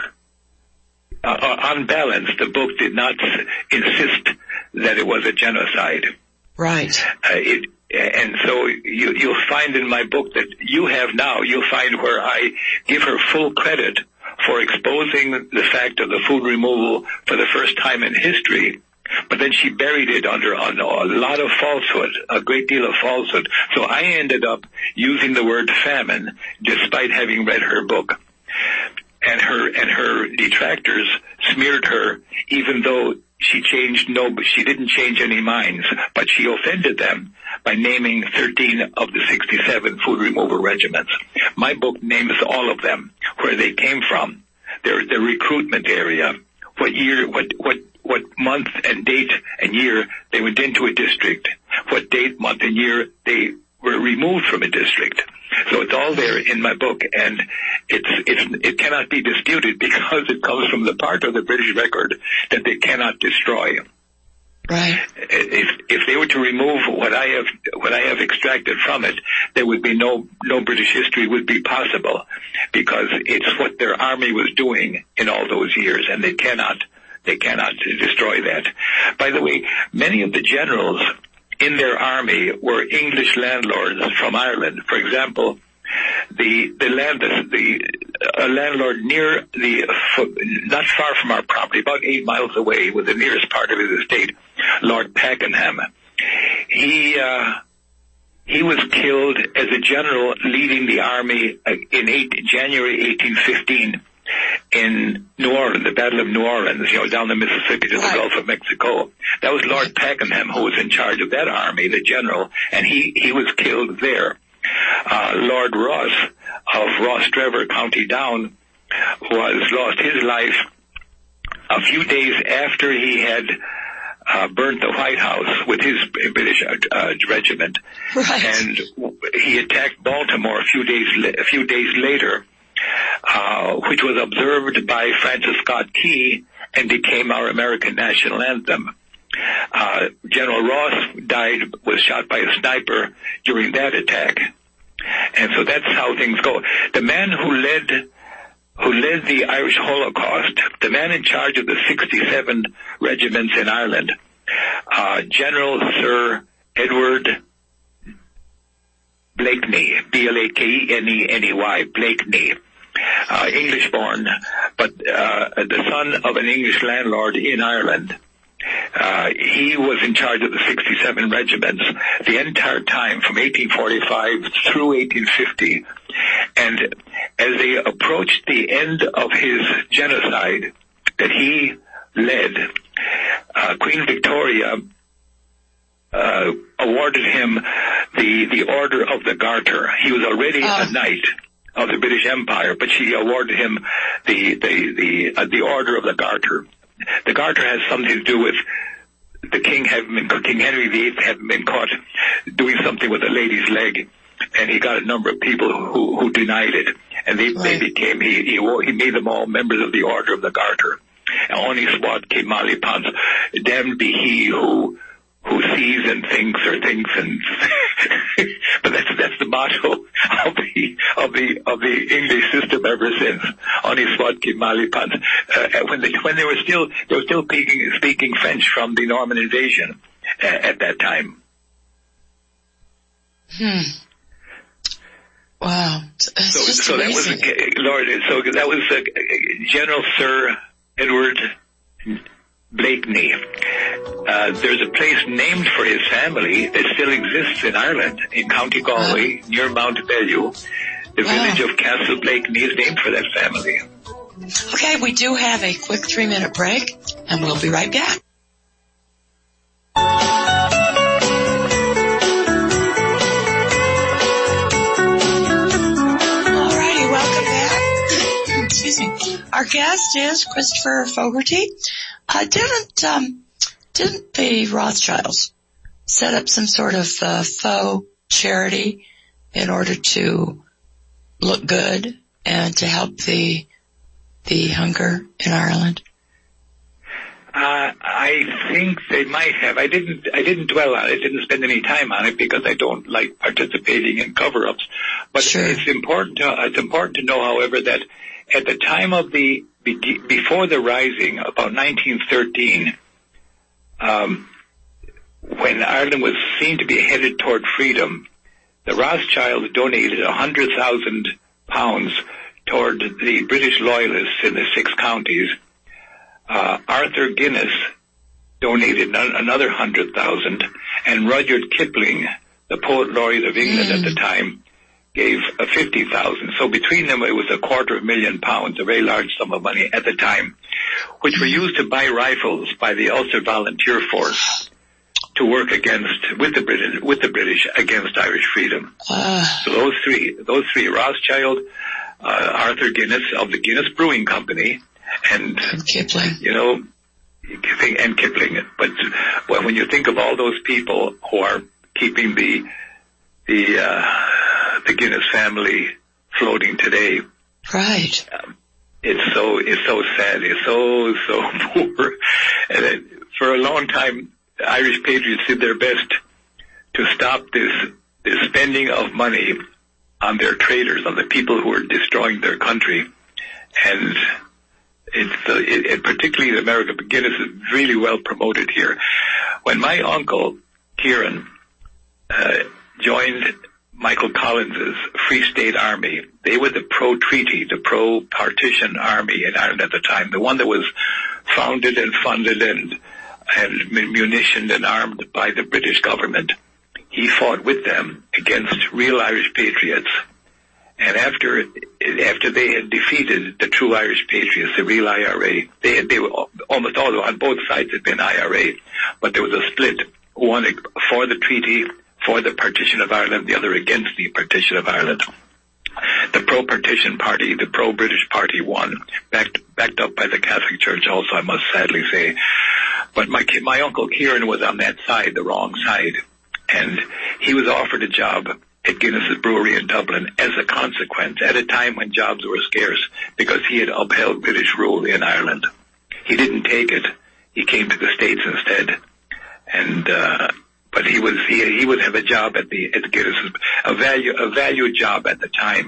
uh, on balance, the book did not insist that it was a genocide. Right. Uh, it. And so you, you'll find in my book that you have now, you'll find where I give her full credit for exposing the fact of the food removal for the first time in history, but then she buried it under a lot of falsehood, a great deal of falsehood. So I ended up using the word famine despite having read her book. And her, and her detractors smeared her, even though she changed no, she didn't change any minds, but she offended them by naming thirteen of the sixty-seven food removal regiments. My book names all of them, where they came from, their, their recruitment area, what year, what, what, what month and date and year they went into a district, what date, month and year they were removed from a district. So it's all there in my book, and it's, it's, it cannot be disputed because it comes from the part of the British record that they cannot destroy. Right. If, if they were to remove what I have, what I have extracted from it, there would be no, no British history would be possible, because it's what their army was doing in all those years, and they cannot, they cannot destroy that. By the way, many of the generals in their army were English landlords from Ireland. For example, the the land the a landlord near the not far from our property, about eight miles away, was the nearest part of his estate, Lord Pakenham. He uh, he was killed as a general leading the army in eight, January eighteen fifteen. In New Orleans, the Battle of New Orleans, you know, down the Mississippi to the Gulf of Mexico. That was Lord Pakenham who was in charge of that army, the general, and he, he was killed there. Uh, Lord Ross of Ross-Trevor, County Down, was lost his life a few days after he had uh, burnt the White House with his British uh, regiment. Right. And he attacked Baltimore a few days, a few days later. Uh, which was observed by Francis Scott Key and became our American national anthem. Uh, General Ross died, was shot by a sniper during that attack. And so that's how things go. The man who led who led the Irish Holocaust, the man in charge of the sixty-seven regiments in Ireland, uh, General Sir Edward Blakeney, B L A K E N E N E Y, Blakeney, uh, English-born, but uh, the son of an English landlord in Ireland. Uh, he was in charge of the sixty-seven regiments the entire time from eighteen forty-five through eighteen fifty. And as they approached the end of his genocide that he led, uh, Queen Victoria uh, awarded him the, the Order of the Garter. He was already oh. a knight of the British Empire, but she awarded him the, the, the, uh, the Order of the Garter. The Garter has something to do with the king having been, King Henry the Eighth having been caught doing something with a lady's leg, and he got a number of people who, who denied it, and they, right. they became, he, he, he made them all members of the Order of the Garter. And Oni Swat came Mali Pons, damned be he who, who sees and thinks or thinks and, but that's, that's the motto of the, of the, of the English system ever since. Oni Swat came Mali Pons. Uh, when they, when they were still, they were still speaking, speaking French from the Norman invasion uh, at that time. Hmm. Wow. It's so, just so amazing. that was, Lord, so that was uh, General Sir Edward Blakeney. Uh, there's a place named for his family that still exists in Ireland, in County Galway, wow. near Mount Bellew. The wow. village of Castle Blakeney is named for that family. Okay, we do have a quick three-minute break, and we'll be right back. Alrighty, welcome back. Excuse me. Our guest is Christopher Fogarty. Uh, didn't, um, didn't the Rothschilds set up some sort of, uh, faux charity in order to look good and to help the, the hunger in Ireland? Uh, I think they might have. I didn't, I didn't dwell on it. I didn't spend any time on it because I don't like participating in cover-ups. But sure. it's important to, it's important to know, however, that at the time of the, before the Rising, about nineteen thirteen, um, when Ireland was seen to be headed toward freedom, the Rothschilds donated a hundred thousand pounds toward the British loyalists in the six counties. Uh, Arthur Guinness donated another hundred thousand, and Rudyard Kipling, the poet laureate of England mm. at the time, gave a fifty thousand. So between them, it was a quarter of a million pounds, a very large sum of money at the time, which were used to buy rifles by the Ulster Volunteer Force to work against, with the British, with the British against Irish freedom. Uh. So those three, those three, Rothschild, uh, Arthur Guinness of the Guinness Brewing Company, and, and Kipling. You know, and Kipling. But well, when you think of all those people who are keeping the, the, uh, the Guinness family floating today. Right. Um, it's so, it's so sad. It's so, so poor. And it, for a long time, the Irish patriots did their best to stop this, this spending of money on their traitors, on the people who are destroying their country. And it's, uh, it, it, particularly in America, but Guinness is really well promoted here. When my uncle, Kieran, uh, joined Michael Collins's Free State Army, they were the pro-treaty, the pro-partition army in Ireland at the time, the one that was founded and funded and, and munitioned and armed by the British government. He fought with them against real Irish patriots. And after, after they had defeated the true Irish patriots, the real I R A, they had, they were almost all on both sides had been I R A, but there was a split, one for the treaty, for the partition of Ireland, the other against the partition of Ireland. The pro-partition party, the pro-British party won, backed, backed up by the Catholic Church also, I must sadly say. But my, my uncle Kieran was on that side, the wrong side, and he was offered a job at Guinness's brewery in Dublin as a consequence, at a time when jobs were scarce, because he had upheld British rule in Ireland. He didn't take it. He came to the States instead. And, uh, but he was, he, he would have a job at the, at Guinness, a value, a valued job at the time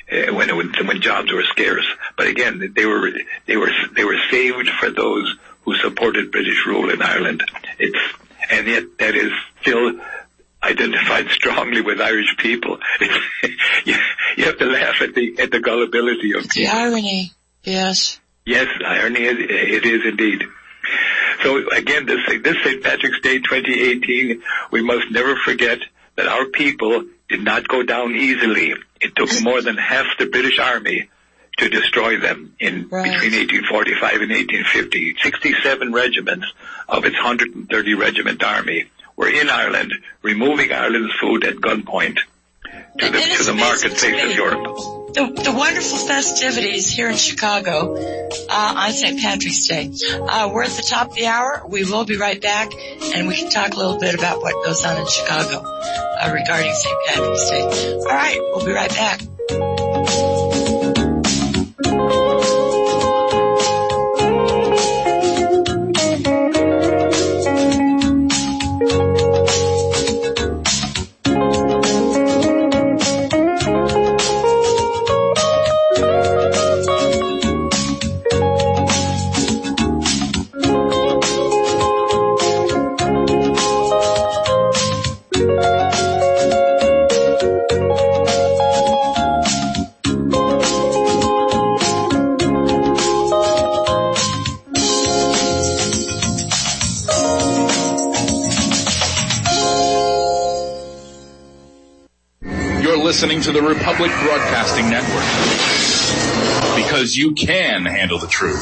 uh, when, it was, when jobs were scarce. But again, they were they were they were saved for those who supported British rule in Ireland. It's and yet that is still identified strongly with Irish people. you, you have to laugh at the at the gullibility of the irony. Yes. Yes, irony. It is indeed. So again, this this Saint Patrick's Day twenty eighteen, we must never forget that our people did not go down easily. It took more than half the British Army to destroy them in right. between eighteen forty-five and eighteen fifty. sixty-seven regiments of its one hundred thirty regiment army were in Ireland, removing Ireland's food at gunpoint to the, to the marketplace of Europe. The, the wonderful festivities here in Chicago uh, on Saint Patrick's Day. Uh, we're at the top of the hour. We will be right back, and we can talk a little bit about what goes on in Chicago uh, regarding Saint Patrick's Day. All right, we'll be right back. Listening to the Republic Broadcasting Network, because you can handle the truth.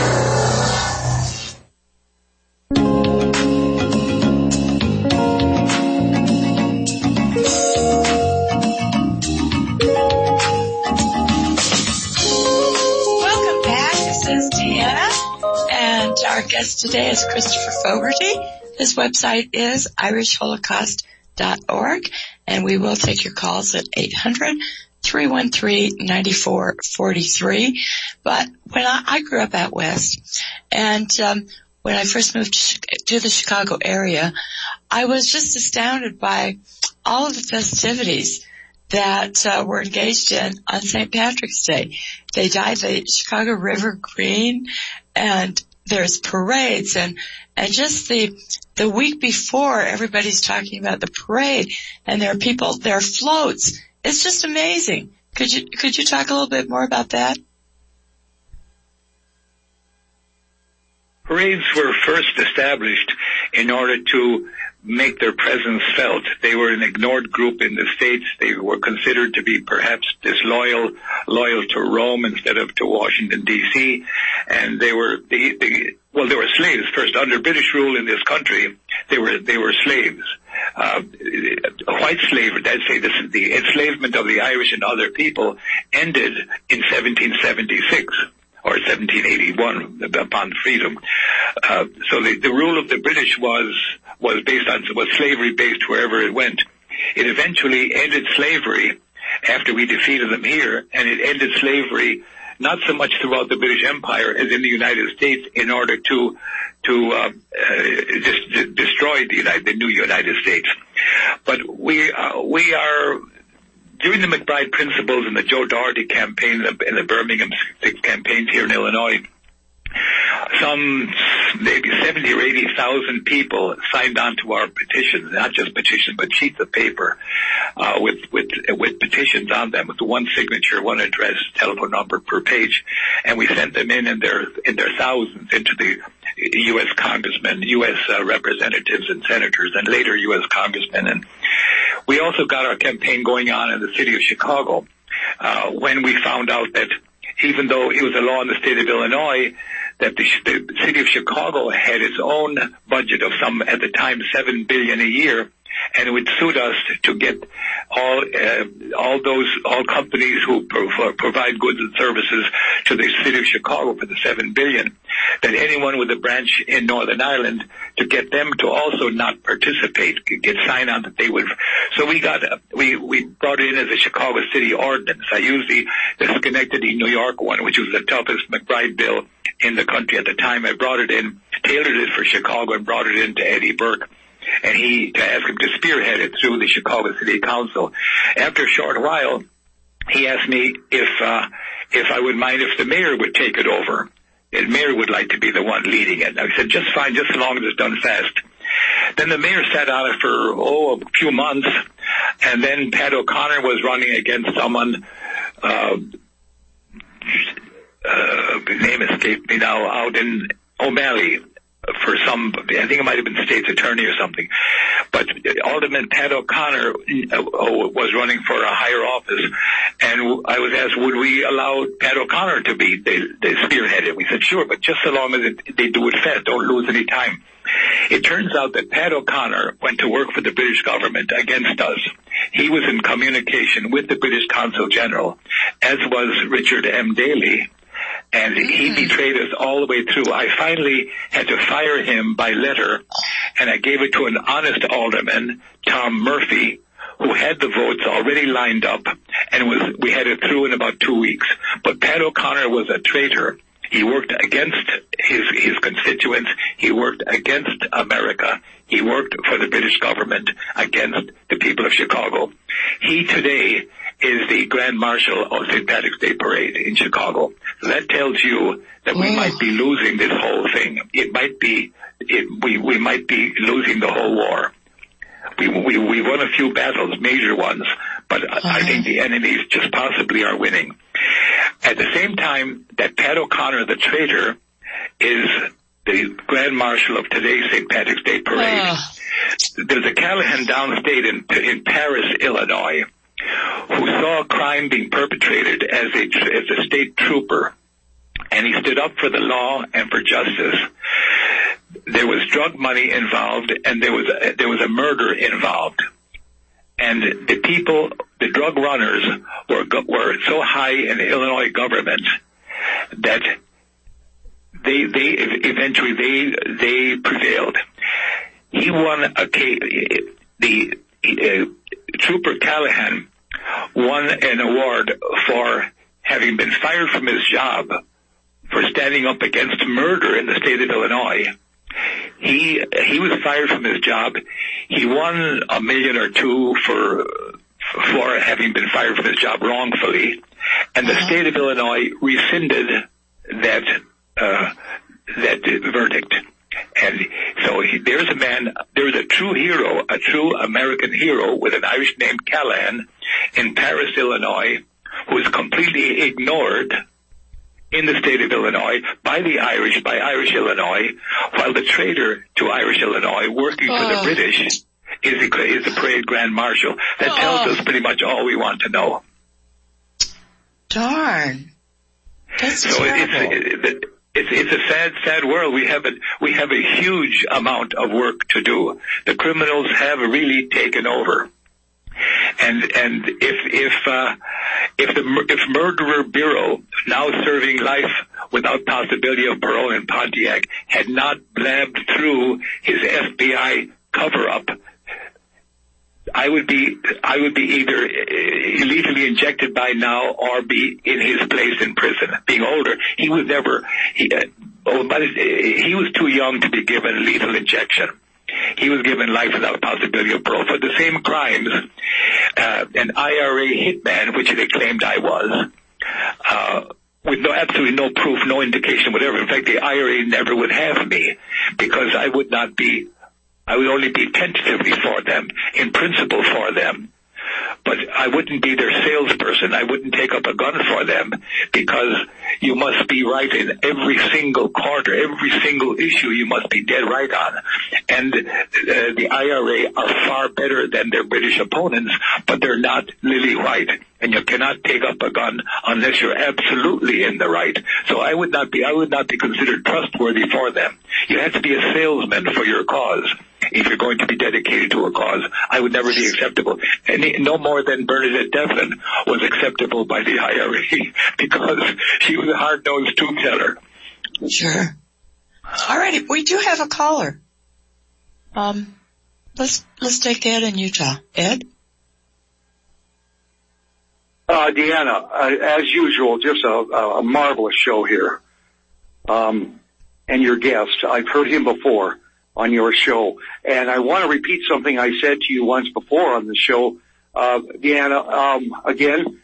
Welcome back. This is Deanna, and our guest today is Christopher Fogarty. His website is irish holocaust dot org, and we will take your calls at eight hundred, three one three, nine four four three. But when I, I grew up out west, and um, when I first moved to, to the Chicago area, I was just astounded by all of the festivities that uh, were engaged in on Saint Patrick's Day. They dyed the Chicago River green, and there's parades, and and just the the week before, everybody's talking about the parade, and there are people, there are floats. It's just amazing. Could you could you talk a little bit more about that? Parades were first established in order to make their presence felt. They were an ignored group in the States. They were considered to be perhaps disloyal, loyal to Rome instead of to Washington, D C And they were, the, the, well, they were slaves first. Under British rule in this country, they were, they were slaves. Uh, white slavery, I'd say this is the enslavement of the Irish and other people ended in seventeen seventy-six. Or seventeen eighty-one, upon freedom. Uh, so the, the rule of the British was was based on was slavery based wherever it went. It eventually ended slavery after we defeated them here, and it ended slavery not so much throughout the British Empire as in the United States in order to to uh, uh, just destroy the United, the new United States. But we uh, we are. During the McBride Principles and the Joe Doherty campaign and the Birmingham campaigns here in Illinois, some maybe seventy or eighty thousand people signed on to our petitions, not just petitions, but sheets of paper uh, with with with petitions on them, with one signature, one address, telephone number per page, and we sent them in in their in their thousands into the U S congressmen, U S uh, representatives and senators, and later U S congressmen. And we also got our campaign going on in the city of Chicago uh, when we found out that even though it was a law in the state of Illinois, that the, the city of Chicago had its own budget of some, at the time, seven billion dollars a year, and it would suit us to get all uh, all those all companies who pro- provide goods and services to the city of Chicago for the seven billion dollars. That anyone with a branch in Northern Ireland, to get them to also not participate, get sign on that they would. So we got we we brought it in as a Chicago City ordinance. I used the the Schenectady, New York one, which was the toughest McBride bill in the country at the time. I brought it in, tailored it for Chicago, and brought it in to Eddie Burke, and he to ask him to spearhead it through the Chicago City Council. After a short while, he asked me if uh, if I would mind if the mayor would take it over. The mayor would like to be the one leading it. I said, just fine, just as long as it's done fast. Then the mayor sat on it for, oh, a few months, and then Pat O'Connor was running against someone, uh, uh, his name escaped me now, out in O'Malley for some, I think it might have been state's attorney or something. But Alderman Pat O'Connor uh, was running for a higher office, and I was asked, would we allow Pat O'Connor to be the, the spearhead? We said, sure, but just so long as it, they do it fast, don't lose any time. It turns out that Pat O'Connor went to work for the British government against us. He was in communication with the British Consul General, as was Richard M. Daley. And he betrayed us all the way through. I finally had to fire him by letter, and I gave it to an honest alderman, Tom Murphy, who had the votes already lined up, and was we had it through in about two weeks. But Pat O'Connor was a traitor. He worked against his, his constituents. He worked against America. He worked for the British government against the people of Chicago. He today is the Grand Marshal of Saint Patrick's Day Parade in Chicago. So that tells you that we oh. might be losing this whole thing. It might be, it, we, we might be losing the whole war. We, we, we won a few battles, major ones, but uh-huh. I think the enemies just possibly are winning. At the same time that Pat O'Connor, the traitor, is the Grand Marshal of today's Saint Patrick's Day Parade, uh. there's a Callahan downstate in, in Paris, Illinois, who saw a crime being perpetrated as a, as a state trooper, and he stood up for the law and for justice. There was drug money involved, and there was a, there was a murder involved. And the people, the drug runners, were were so high in the Illinois government that they they eventually they they prevailed. He won a case. The uh, Trooper Callahan won an award for having been fired from his job for standing up against murder in the state of Illinois. He he was fired from his job. He won a million or two for for having been fired from his job wrongfully, and the state of Illinois rescinded that uh, that verdict. And so he, there's a man, there's a true hero, a true American hero with an Irish name, Callahan, in Paris, Illinois, who is completely ignored in the state of Illinois by the Irish, by Irish Illinois, while the traitor to Irish Illinois, working oh. for the British, is the, is the parade Grand Marshal. That oh. tells us pretty much all we want to know. Darn. That's so terrible. It's, it, it's, it's a sad, sad world. We have a, we have a huge amount of work to do. The criminals have really taken over. And and if if uh, if the if Murderer Bureau, now serving life without possibility of parole in Pontiac, had not blabbed through his F B I cover-up, I would be I would be either illegally injected by now or be in his place in prison. Being older, he was never he, uh, oh, but he was too young to be given lethal injection. He was given life without possibility of parole for the same crimes. Uh, an I R A hitman, which they claimed I was, uh, with no, absolutely no proof, no indication, whatever. In fact, the I R A never would have me because I would not be, I would only be tentatively for them, in principle for them. But I wouldn't be their salesperson. I wouldn't take up a gun for them because you must be right in every single quarter, every single issue you must be dead right on. And uh, the I R A are far better than their British opponents, but they're not lily white. And you cannot take up a gun unless you're absolutely in the right. So I would not be, I would not be considered trustworthy for them. You have to be a salesman for your cause. If you're going to be dedicated to a cause, I would never be acceptable. Any, no more than Bernadette Devlin was acceptable by the I R A because she was a hard-nosed truth-teller. Sure. All right, we do have a caller. Um, let's let's take Ed in Utah. Ed? Uh, Deanna, uh, as usual, just a, a marvelous show here. Um, and your guest, I've heard him before on your show. And I want to repeat something I said to you once before on the show. Uh, Deanna, um, again,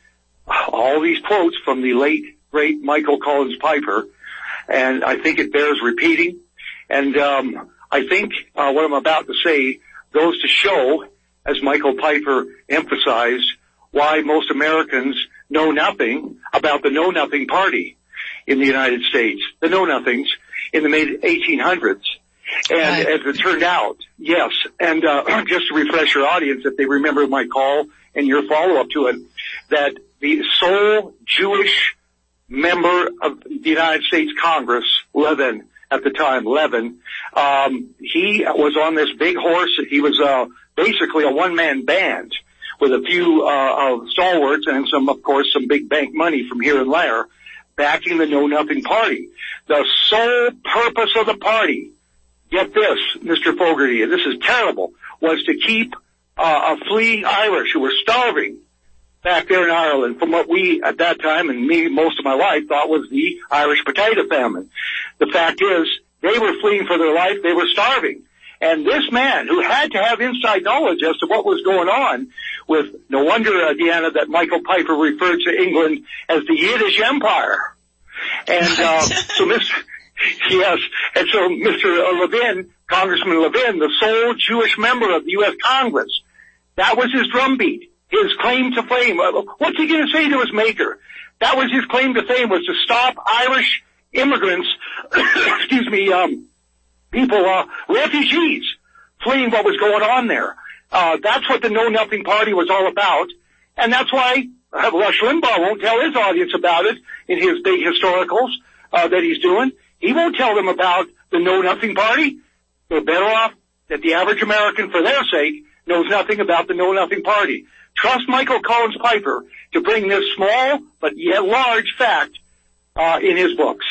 all these quotes from the late, great Michael Collins Piper, and I think it bears repeating. And um, I think uh, what I'm about to say goes to show, as Michael Piper emphasized, why most Americans know nothing about the Know-Nothing Party in the United States, the Know-Nothings in the mid eighteen hundreds. And right. As it turned out, yes, and uh, just to refresh your audience, if they remember my call and your follow-up to it, that the sole Jewish member of the United States Congress, Levin, at the time, Levin, um, he was on this big horse. He was uh, basically a one-man band with a few uh, of stalwarts and some, of course, some big bank money from here and there, backing the Know-Nothing Party. The sole purpose of the party, get this, Mister Fogarty, and this is terrible, was to keep uh, a fleeing Irish who were starving back there in Ireland from what we, at that time, and me most of my life, thought was the Irish potato famine. The fact is, they were fleeing for their life, they were starving. And this man, who had to have inside knowledge as to what was going on, with no wonder, uh, Deanna, that Michael Piper referred to England as the Yiddish Empire. And uh, so Mister Yes, and so Mister Levin, Congressman Levin, the sole Jewish member of the U S Congress, that was his drumbeat, his claim to fame. What's he going to say to his maker? That was his claim to fame, was to stop Irish immigrants, excuse me, um, people, uh, refugees, fleeing what was going on there. Uh, that's what the Know-Nothing Party was all about, and that's why uh, Rush Limbaugh won't tell his audience about it in his big historicals uh, that he's doing. He won't tell them about the Know-Nothing Party. They're better off that the average American, for their sake, knows nothing about the Know-Nothing Party. Trust Michael Collins Piper to bring this small but yet large fact uh, in his books.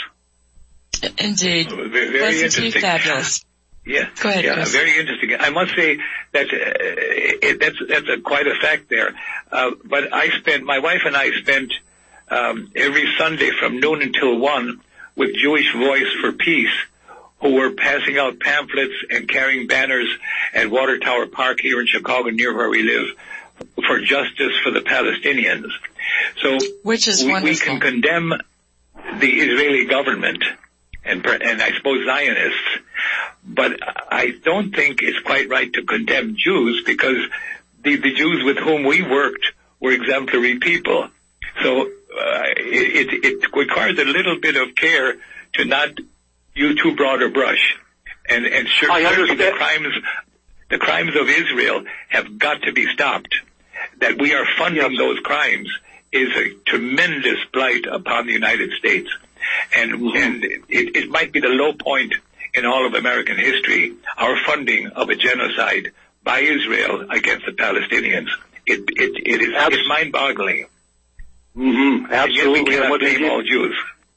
Indeed. Very, very interesting. Fabulous. Yeah, Go ahead, yeah, Chris. Very interesting. I must say that uh, it, that's that's a, quite a fact there. Uh, but I spent, my wife and I spent um, every Sunday from noon until one with Jewish Voice for Peace, who were passing out pamphlets and carrying banners at Water Tower Park here in Chicago, near where we live, for justice for the Palestinians. So Which is we, wonderful. we can condemn the Israeli government and, and I suppose Zionists, but I don't think it's quite right to condemn Jews, because the, the Jews with whom we worked were exemplary people. So uh, it, it, it requires a little bit of care to not use too broad a brush. And, and sure, certainly the crimes, the crimes of Israel have got to be stopped. That we are funding yes. those crimes is a tremendous blight upon the United States. And, mm-hmm. and it, it might be the low point in all of American history, our funding of a genocide by Israel against the Palestinians. It, it, it is it's mind-boggling. Mm-hmm. Absolutely. And yet we cannot blame all Jews.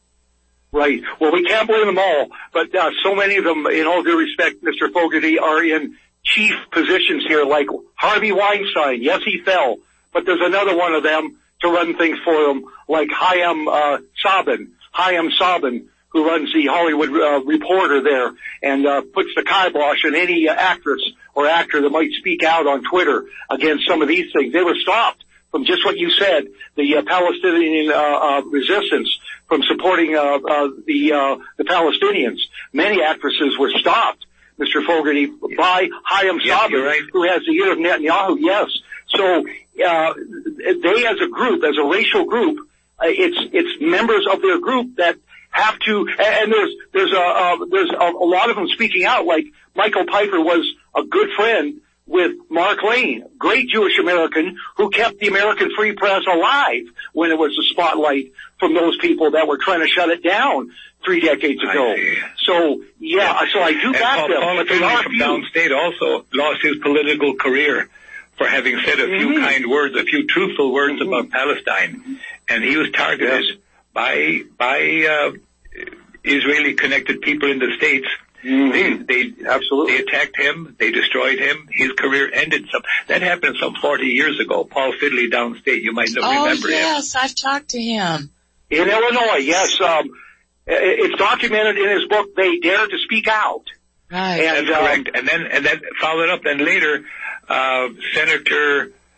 Right. Well, we can't blame them all, but uh, so many of them, in all due respect, Mister Fogarty, are in chief positions here, like Harvey Weinstein. Yes, he fell, but there's another one of them to run things for him, like Chaim uh, Sabin, Chaim Sabin, who runs the Hollywood uh, Reporter there and uh, puts the kibosh on any uh, actress or actor that might speak out on Twitter against some of these things. They were stopped from just what you said, the uh, Palestinian uh, uh, resistance from supporting uh, uh, the uh, the Palestinians. Many actresses were stopped, Mister Fogarty, by Chaim yes, Sabin, right. who has the ear of Netanyahu. Yes. So uh, they, as a group, as a racial group, uh, it's it's members of their group that have to, and there's there's a uh, there's a, a lot of them speaking out. Like Michael Piper was a good friend with Mark Lane, great Jewish American who kept the American Free Press alive when it was the spotlight from those people that were trying to shut it down three decades ago. So yeah, yeah, so I do back Paul, them. Paul But there are from few. downstate also lost his political career for having said a few Mm-hmm. kind words, a few truthful words Mm-hmm. about Palestine, and he was targeted Yes. by by uh, Israeli-connected people in the States. Mm-hmm. They, they Absolutely. they attacked him. They destroyed him. His career ended. Some that happened some forty years ago. Paul Fidley downstate. You might not Oh, remember him. yes, I've talked to him. In Illinois, yes. Um, it's documented in his book, They Dare to Speak Out. Right. And, That's um, correct. And then and then followed up. Then later, uh, Senator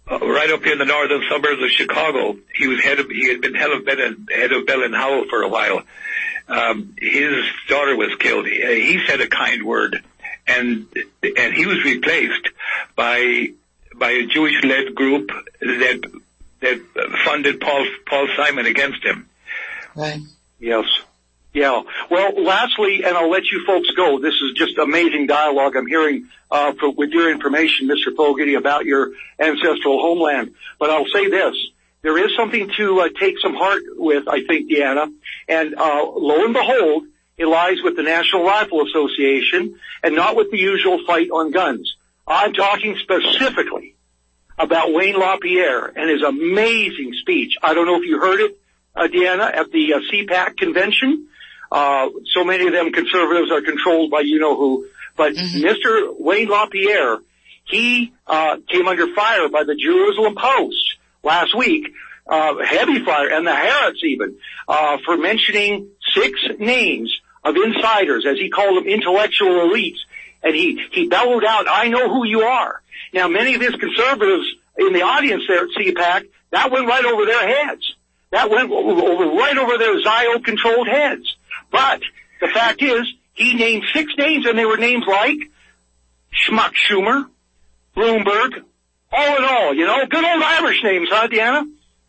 uh, right up here in the northern suburbs of Chicago. He was head of, he had been head of Bell and, head of Bell and Howell for a while. Um, his daughter was killed. He, he said a kind word, and and he was replaced by by a Jewish-led group that that funded Paul Paul Simon against him. Right. Yes. Yeah. Well, lastly, and I'll let you folks go. This is just amazing dialogue I'm hearing uh, for, with your information, Mister Fogarty, about your ancestral homeland. But I'll say this. There is something to uh, take some heart with, I think, Deanna. And uh, lo and behold, it lies with the National Rifle Association and not with the usual fight on guns. I'm talking specifically about Wayne LaPierre and his amazing speech. I don't know if you heard it, uh, Deanna, at the uh, C PAC convention. Uh, so many of them conservatives are controlled by you-know-who. But mm-hmm. Mister Wayne LaPierre, he uh, came under fire by the Jerusalem Post last week, uh, heavy fire, and the Haaretz even, uh, for mentioning six names of insiders, as he called them, intellectual elites. And he, he bellowed out, I know who you are. Now, many of his conservatives in the audience there at C PAC, that went right over their heads. That went over, right over their Zio-controlled heads. But the fact is, he named six names, and they were names like Schmuck Schumer, Bloomberg, all in all, you know, good old Irish names, huh, Deanna?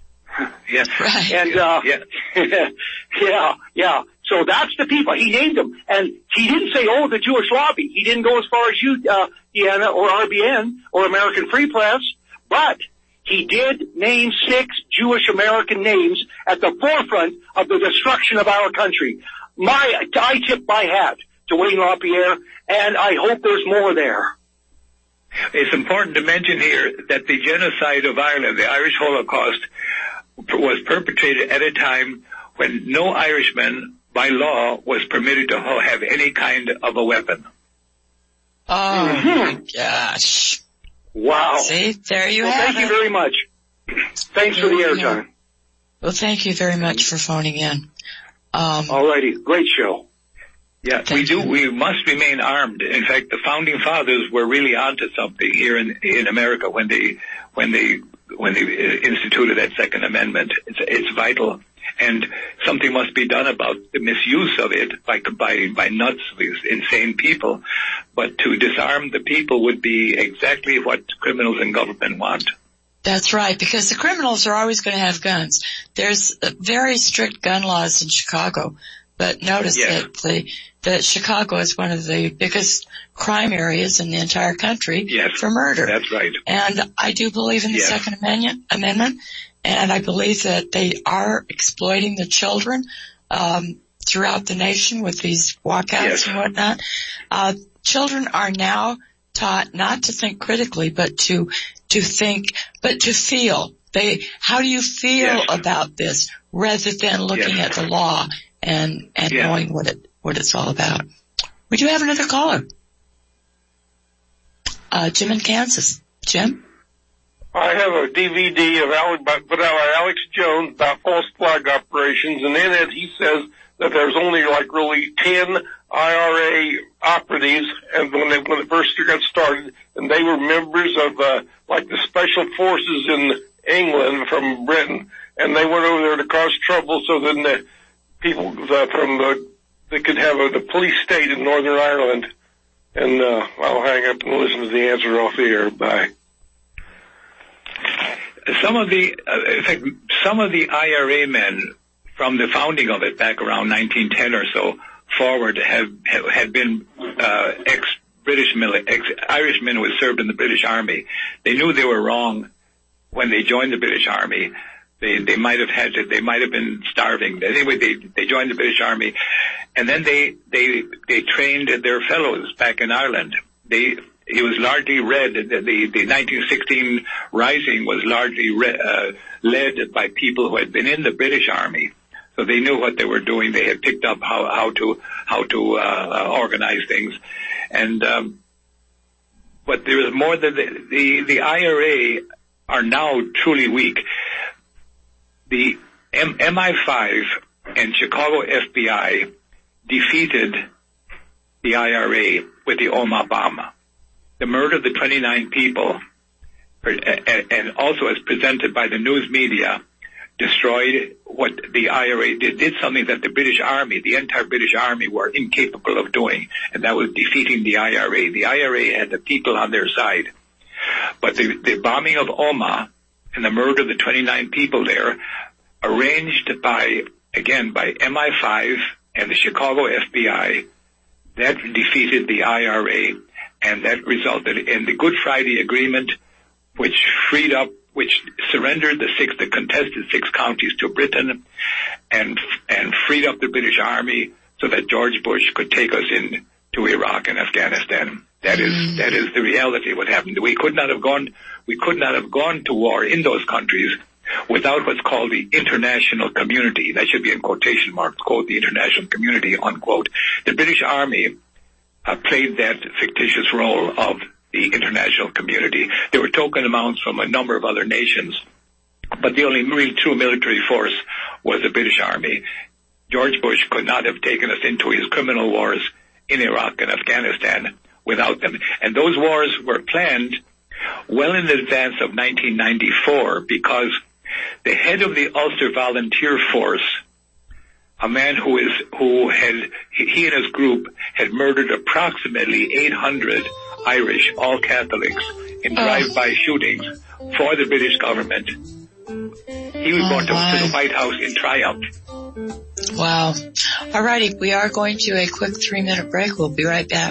Yes. Right. And, uh, yeah. yeah, yeah. So that's the people. He named them. And he didn't say, oh, the Jewish lobby. He didn't go as far as you, uh, Deanna, or R B N, or American Free Press. But he did name six Jewish American names at the forefront of the destruction of our country. My, I tip my hat to Wayne LaPierre, and I hope there's more there. It's important to mention here that the genocide of Ireland, the Irish Holocaust, was perpetrated at a time when no Irishman, by law, was permitted to have any kind of a weapon. Oh, mm-hmm. my gosh. Wow. See, there you well, have thank it. you very much. Thanks for the airtime. Well, thank you very much for phoning in. Um, All righty. Great show. Yeah, we do. We must remain armed. In fact, the founding fathers were really onto something here in in America when they when they when they instituted that Second Amendment. It's it's vital, and something must be done about the misuse of it by by by nuts, these insane people. But to disarm the people would be exactly what criminals in government want. That's right, because the criminals are always going to have guns. There's very strict gun laws in Chicago, but notice yes. that the that Chicago is one of the biggest crime areas in the entire country yes, for murder. That's right. And I do believe in the yes. Second Amendment, Amendment, and I believe that they are exploiting the children um, throughout the nation with these walkouts yes. and whatnot. Uh, children are now taught not to think critically, but to to think, but to feel. They, how do you feel yes. about this, rather than looking yes. at the law and and yes. knowing what it what it's all about. We do have another caller, uh, Jim in Kansas. Jim. I have a D V D of Alex, Alex Jones about false flag operations, and in it he says that there's only like really ten I R A operatives, and when they when it first got started, and they were members of uh, like the special forces in England from Britain, and they went over there to cause trouble, so then the people uh, from the they could have a, the police state in Northern Ireland. And uh, I'll hang up and listen to the answer off the air. Bye. Some of the, uh, in fact, some of the I R A men from the founding of it back around nineteen ten or so forward have, have had been uh, ex-British mili- ex-Irishmen who had served in the British Army. They knew they were wrong when they joined the British Army. They they might have had to, they might have been starving. Anyway, they they joined the British Army, and then they they they trained their fellows back in Ireland. They It was largely read, the, the, the nineteen sixteen Rising was largely re, uh, led by people who had been in the British Army. So they knew what they were doing. They had picked up how, how to, how to, uh, organize things. And, um, but there is more than the, the, the I R A are now truly weak. The M I five and Chicago F B I defeated the I R A with the Omagh bomb. The murder of the twenty-nine people and also as presented by the news media, destroyed what the I R A did, did something that the British Army, the entire British Army, were incapable of doing, and that was defeating the I R A. The I R A had the people on their side. But the, the bombing of Omagh and the murder of the twenty-nine people there, arranged by, again, by M I five and the Chicago F B I, that defeated the I R A, and that resulted in the Good Friday Agreement, which freed up, which surrendered the six, the contested six counties to Britain, and and freed up the British Army so that George Bush could take us in to Iraq and Afghanistan. That is that is the reality of what happened. We could not have gone we could not have gone to war in those countries without what's called the international community. That should be in quotation marks, quote, the international community, unquote. The British Army uh, played that fictitious role of the international community. There were token amounts from a number of other nations, but the only real true military force was the British Army. George Bush could not have taken us into his criminal wars in Iraq and Afghanistan without them. And those wars were planned well in advance of nineteen ninety-four, because the head of the Ulster Volunteer Force, a man who is who had he and his group had murdered approximately eight hundred Irish, all Catholics, in drive-by shootings for the British government. He was brought oh, to, to the White House in triumph. Wow. All righty, we are going to a quick three-minute break. We'll be right back.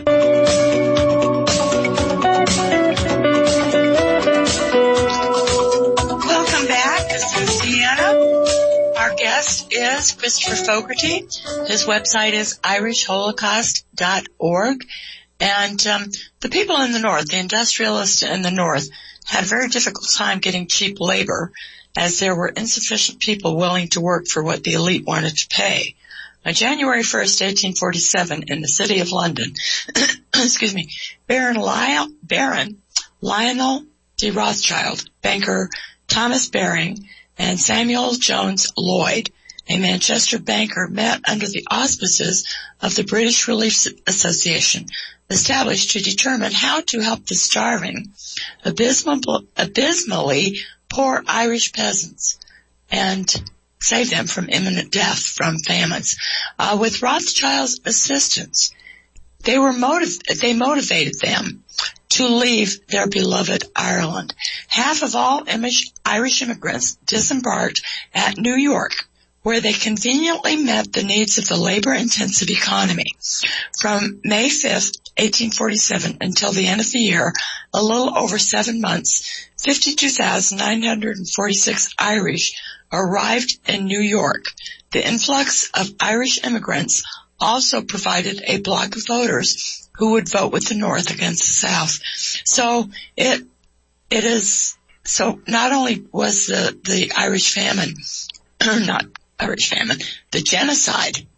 Welcome back. This is Deanna. Our guest is Christopher Fogarty. His website is irish holocaust dot org. And um, the people in the North, the industrialists in the North, had a very difficult time getting cheap labor, as there were insufficient people willing to work for what the elite wanted to pay. On January first, eighteen forty-seven, in the city of London, excuse me, Baron, Lyle, Baron Lionel de Rothschild, banker Thomas Baring, and Samuel Jones Lloyd, a Manchester banker, met under the auspices of the British Relief Association, established to determine how to help the starving, abysmal, abysmally poor Irish peasants and save them from imminent death from famines. Uh, with Rothschild's assistance, they were motiv- they motivated them to leave their beloved Ireland. Half of all Irish immigrants disembarked at New York, where they conveniently met the needs of the labor-intensive economy. From May fifth, eighteen forty-seven until the end of the year, a little over seven months, fifty-two thousand nine hundred forty-six Irish arrived in New York. The influx of Irish immigrants also provided a bloc of voters who would vote with the North against the South. So it, it is, so not only was the, the Irish famine, not Irish famine, the genocide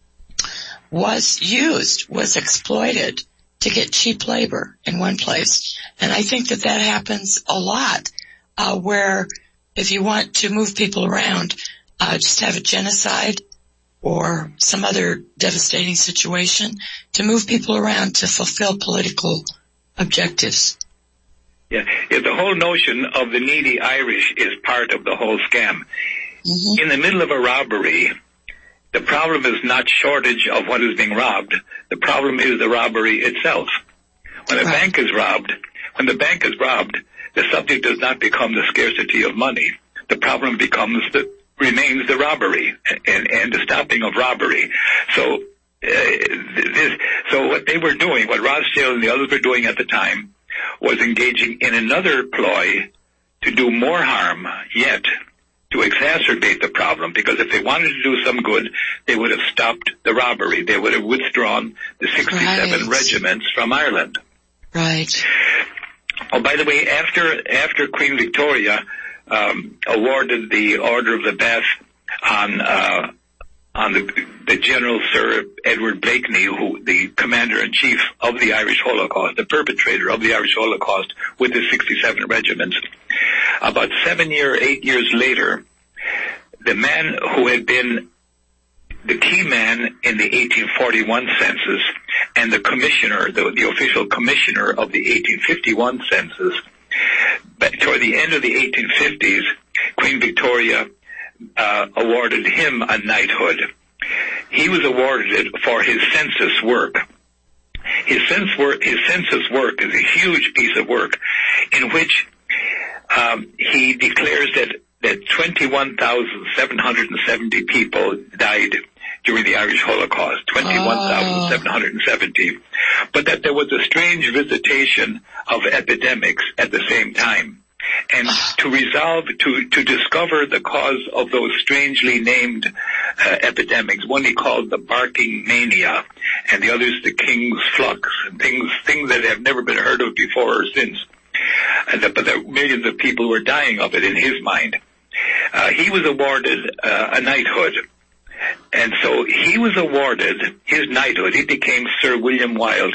was used, was exploited to get cheap labor in one place. And I think that that happens a lot, uh, where if you want to move people around, uh, just have a genocide or some other devastating situation to move people around to fulfill political objectives. Yeah, yeah, the whole notion of the needy Irish is part of the whole scam. Mm-hmm. In the middle of a robbery, the problem is not shortage of what is being robbed. The problem is the robbery itself. When a right. bank is robbed, when the bank is robbed, the subject does not become the scarcity of money. The problem becomes the remains the robbery and, and the stopping of robbery. So, uh, this, so what they were doing, what Rothschild and the others were doing at the time, was engaging in another ploy to do more harm yet, to exacerbate the problem, because if they wanted to do some good, they would have stopped the robbery. They would have withdrawn the sixty-seven right. regiments from Ireland. Right. Oh, by the way, after after Queen Victoria um, awarded the Order of the Bath on uh, on the, the General Sir Edward Blakeney, who the Commander-in-Chief of the Irish Holocaust, the perpetrator of the Irish Holocaust, with the sixty-seven regiments. About seven year, eight years later, the man who had been the key man in the eighteen forty-one census and the commissioner, the, the official commissioner of the eighteen fifty-one census, but toward the end of the eighteen fifties, Queen Victoria uh, awarded him a knighthood. He was awarded it for his census work. His census work, his census work is a huge piece of work in which um, he declares that, that twenty-one thousand seven hundred seventy people died during the Irish Holocaust, twenty-one thousand seven hundred seventy, but that there was a strange visitation of epidemics at the same time. And to resolve, to, to discover the cause of those strangely named uh, epidemics, one he called the barking mania, and the others the king's flux, and things, things that have never been heard of before or since. And the, but there were millions of people who were dying of it in his mind. Uh, he was awarded uh, a knighthood. And so he was awarded his knighthood. He became Sir William Wilde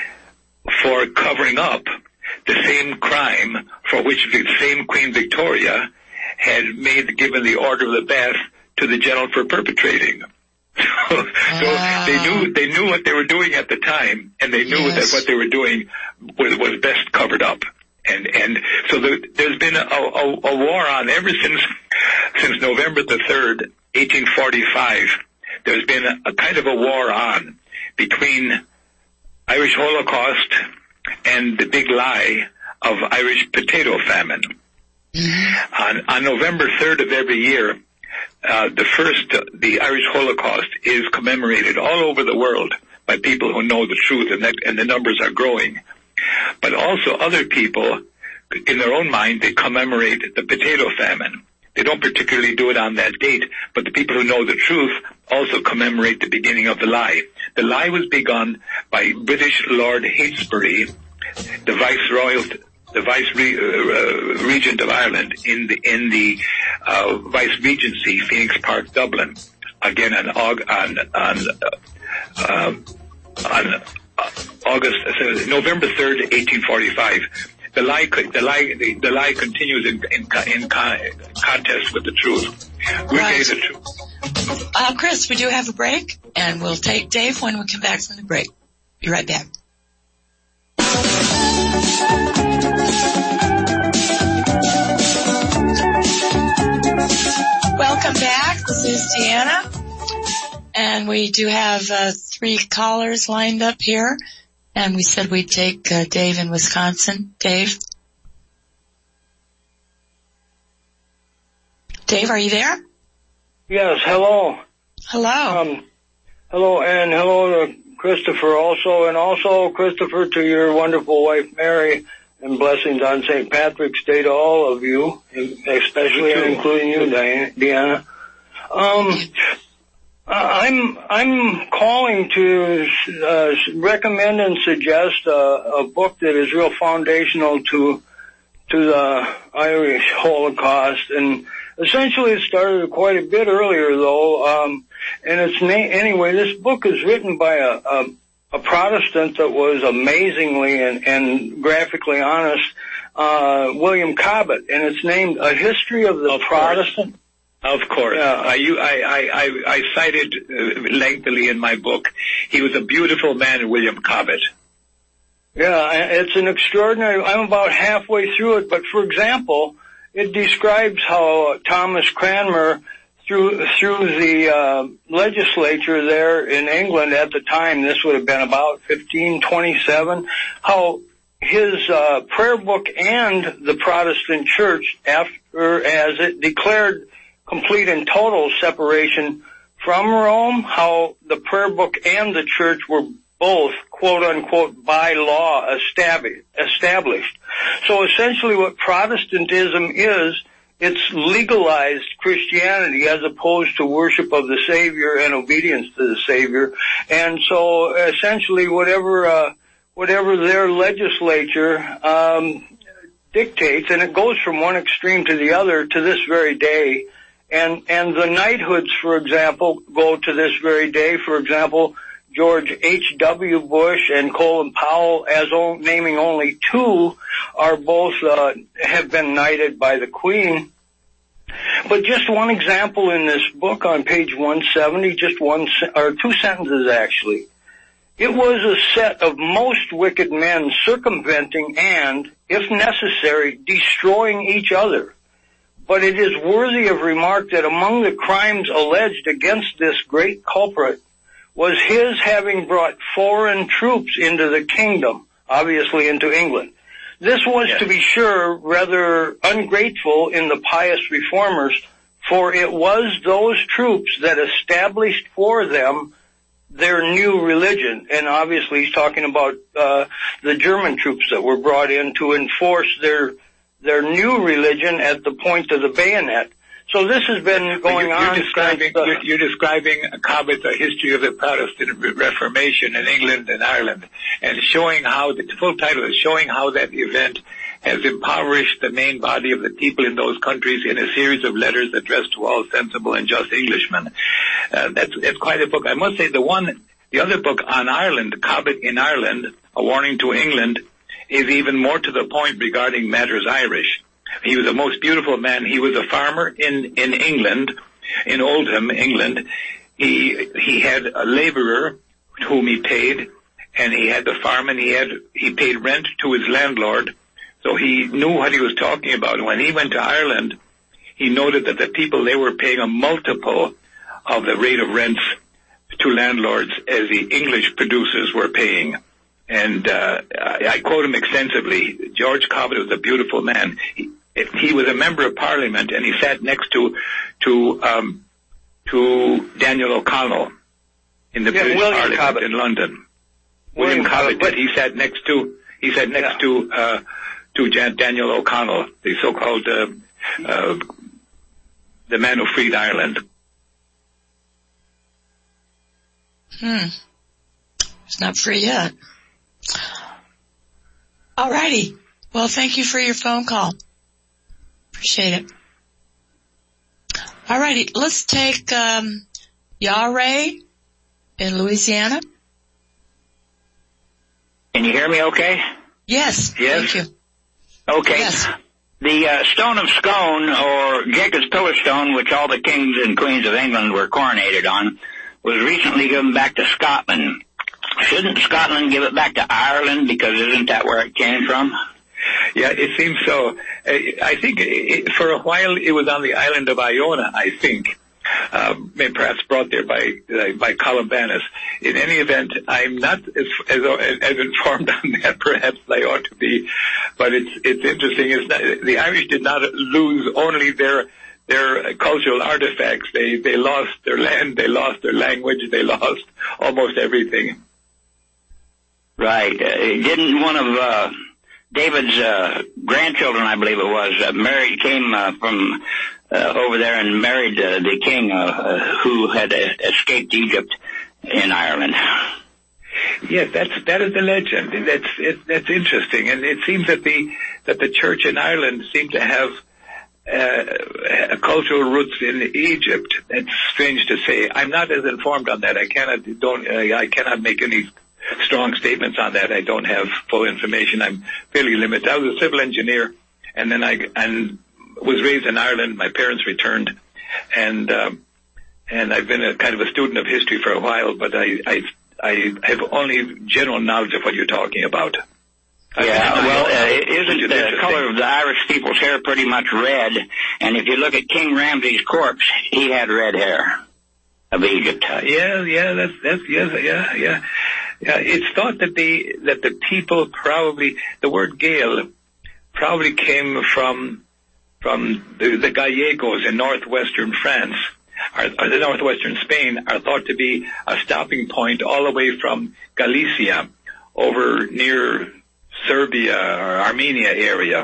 for covering up the same crime for which the same Queen Victoria had made, given the order of the bath to the general for perpetrating. so wow. they knew, they knew what they were doing at the time, and they knew yes. that what they were doing was, was best covered up. And, and so the, there's been a, a, a war on ever since, since November the third, eighteen forty-five. There's been a, a kind of a war on between Irish Holocaust and the big lie of Irish potato famine. Mm-hmm. On, on November third of every year, uh, the first, uh, the Irish Holocaust is commemorated all over the world by people who know the truth, and that, and the numbers are growing. But also other people, in their own mind, they commemorate the potato famine. They don't particularly do it on that date, but the people who know the truth also commemorate the beginning of the lie. The lie was begun by British Lord Heytesbury, the Viceroy, the Vice uh, Regent of Ireland in the in the uh, Vice Regency, Phoenix Park, Dublin. Again on on on uh, on uh, August uh, November third, eighteen forty-five. The lie, the lie, the, the lie continues in, in, in con, contest with the truth. We're right. getting the truth. Uh, Chris, we do have a break, and we'll take Dave when we come back from the break. Be right back. Welcome back. This is Deanna, and we do have uh, three callers lined up here. And we said we'd take uh, Dave in Wisconsin. Dave? Dave, are you there? Yes, hello. Hello. Um, hello, and hello to Christopher also, and also, Christopher, to your wonderful wife, Mary, and blessings on Saint Patrick's Day to all of you, especially and including you, Deanna. Um... I'm I'm calling to uh, recommend and suggest a, a book that is real foundational to to the Irish Holocaust, and essentially it started quite a bit earlier though. Um, and it's na- anyway, this book is written by a, a a Protestant that was amazingly and, and graphically honest, uh, William Cobbett, and it's named A History of the of Protestant. Course. Of course. Yeah. I, you, I, I, I, I cited uh, lengthily in my book. He was a beautiful man, William Cobbett. Yeah, it's an extraordinary, I'm about halfway through it, but for example, it describes how Thomas Cranmer, through, through the, uh, legislature there in England at the time, this would have been about fifteen twenty-seven, how his, uh, prayer book and the Protestant church, after, as it declared complete and total separation from Rome, how the prayer book and the church were both, quote unquote, by law established. So essentially what Protestantism is, it's legalized Christianity as opposed to worship of the Savior and obedience to the Savior. And so essentially whatever, uh, whatever their legislature, um, dictates, and it goes from one extreme to the other to this very day. And, and the knighthoods, for example, go to this very day. For example, George H W Bush and Colin Powell, as o- naming only two, are both, uh, have been knighted by the Queen. But just one example in this book on page one seventy, just one, se- or two sentences actually. It was a set of most wicked men circumventing and, if necessary, destroying each other. But it is worthy of remark that among the crimes alleged against this great culprit was his having brought foreign troops into the kingdom, obviously into England. This was, yes, to be sure, rather ungrateful in the pious reformers, for it was those troops that established for them their new religion. And obviously he's talking about uh the German troops that were brought in to enforce their their new religion at the point of the bayonet. So this has been going you're, you're on. Describing, since, uh, you're, you're describing Cobbett, the history of the Protestant Reformation in England and Ireland, and showing how, the full title is showing how that event has impoverished the main body of the people in those countries in a series of letters addressed to all sensible and just Englishmen. Uh, that's, that's quite a book. I must say the one, the other book on Ireland, Cobbett in Ireland, A Warning to England, is even more to the point regarding matters Irish. He was a most beautiful man. He was a farmer in, in England, in Oldham, England. He, he had a laborer whom he paid, and he had the farm, and he had, he paid rent to his landlord. So he knew what he was talking about. When he went to Ireland, he noted that the people, they were paying a multiple of the rate of rents to landlords as the English producers were paying. And uh, I, I quote him extensively. George Cobbett was a beautiful man. He, he was a member of Parliament, and he sat next to to um, to Daniel O'Connell in the yeah, British William Parliament Cobbett. in London. William, William Cobbett, Cobbett. but he sat next to he sat next yeah. to uh, to Jan- Daniel O'Connell, the so-called uh, uh, the man who freed Ireland. Hmm. It's not free yet. All righty. Well, thank you for your phone call. Appreciate it. All righty. Let's take um, Yare in Louisiana. Can you hear me okay? Yes. Yes. Thank you. Okay. Yes. The uh, Stone of Scone, or Jacob's Pillar Stone, which all the kings and queens of England were coronated on, was recently given back to Scotland. Shouldn't Scotland give it back to Ireland, because isn't that where it came from? Yeah, it seems so. I think it, for a while it was on the island of Iona, I think. Uh, maybe perhaps brought there by uh, by Columbanus. In any event, I'm not as, as as informed on that perhaps I ought to be, but it's it's interesting. It's not, the Irish did not lose only their their cultural artifacts. They they lost their land, they lost their language, they lost almost everything. Right. Uh, didn't one of uh, David's uh, grandchildren, I believe it was, uh, married came uh, from Uh, over there and married uh, the king uh, uh, who had uh, escaped Egypt in Ireland. Yes, that's that is the legend. That's it, that's interesting, and it seems that the that the church in Ireland seemed to have uh, cultural roots in Egypt. It's strange to say. I'm not as informed on that. I cannot don't uh, I cannot make any strong statements on that. I don't have full information. I'm fairly limited. I was a civil engineer, and then I and. was raised in Ireland. My parents returned, and um, and I've been a kind of a student of history for a while, but I I, I have only general knowledge of what you're talking about. Yeah, well, uh, isn't the color of the Irish people's hair pretty much red? And if you look at King Ramses' corpse, he had red hair of Egypt. Uh, yeah, yeah, that's that's yes, yeah, yeah, yeah. It's thought that the that the people probably the word Gael probably came from. from the, the Gallegos in northwestern France, or, or the northwestern Spain, are thought to be a stopping point all the way from Galicia over near Serbia or Armenia area.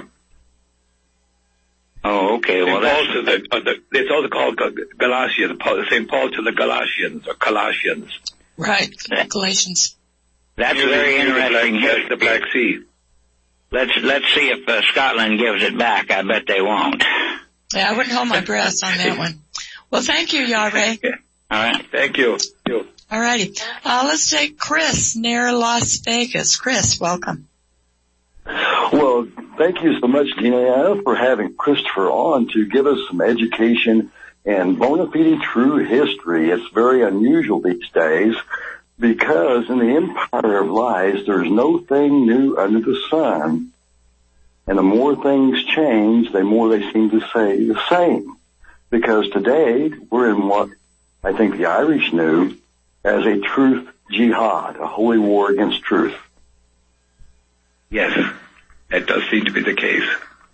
Oh, okay. Well, that's... To the, uh, the, it's also called Galatia, the Saint Paul to the Galatians, or Colossians. Right, Galatians. That's near very the, interesting. The Black, the Black Sea. Let's let's see if uh, Scotland gives it back. I bet they won't. Yeah, I wouldn't hold my breath on that one. Well, thank you, Yare. All right. Thank you. All righty. Uh, let's take Chris near Las Vegas. Chris, welcome. Well, thank you so much, Deanna, for having Christopher on to give us some education and bona fide true history. It's very unusual these days. because in the empire of lies, there's no thing new under the sun. And the more things change, the more they seem to say the same. Because today, we're in what I think the Irish knew as a truth jihad, a holy war against truth. Yes, that does seem to be the case.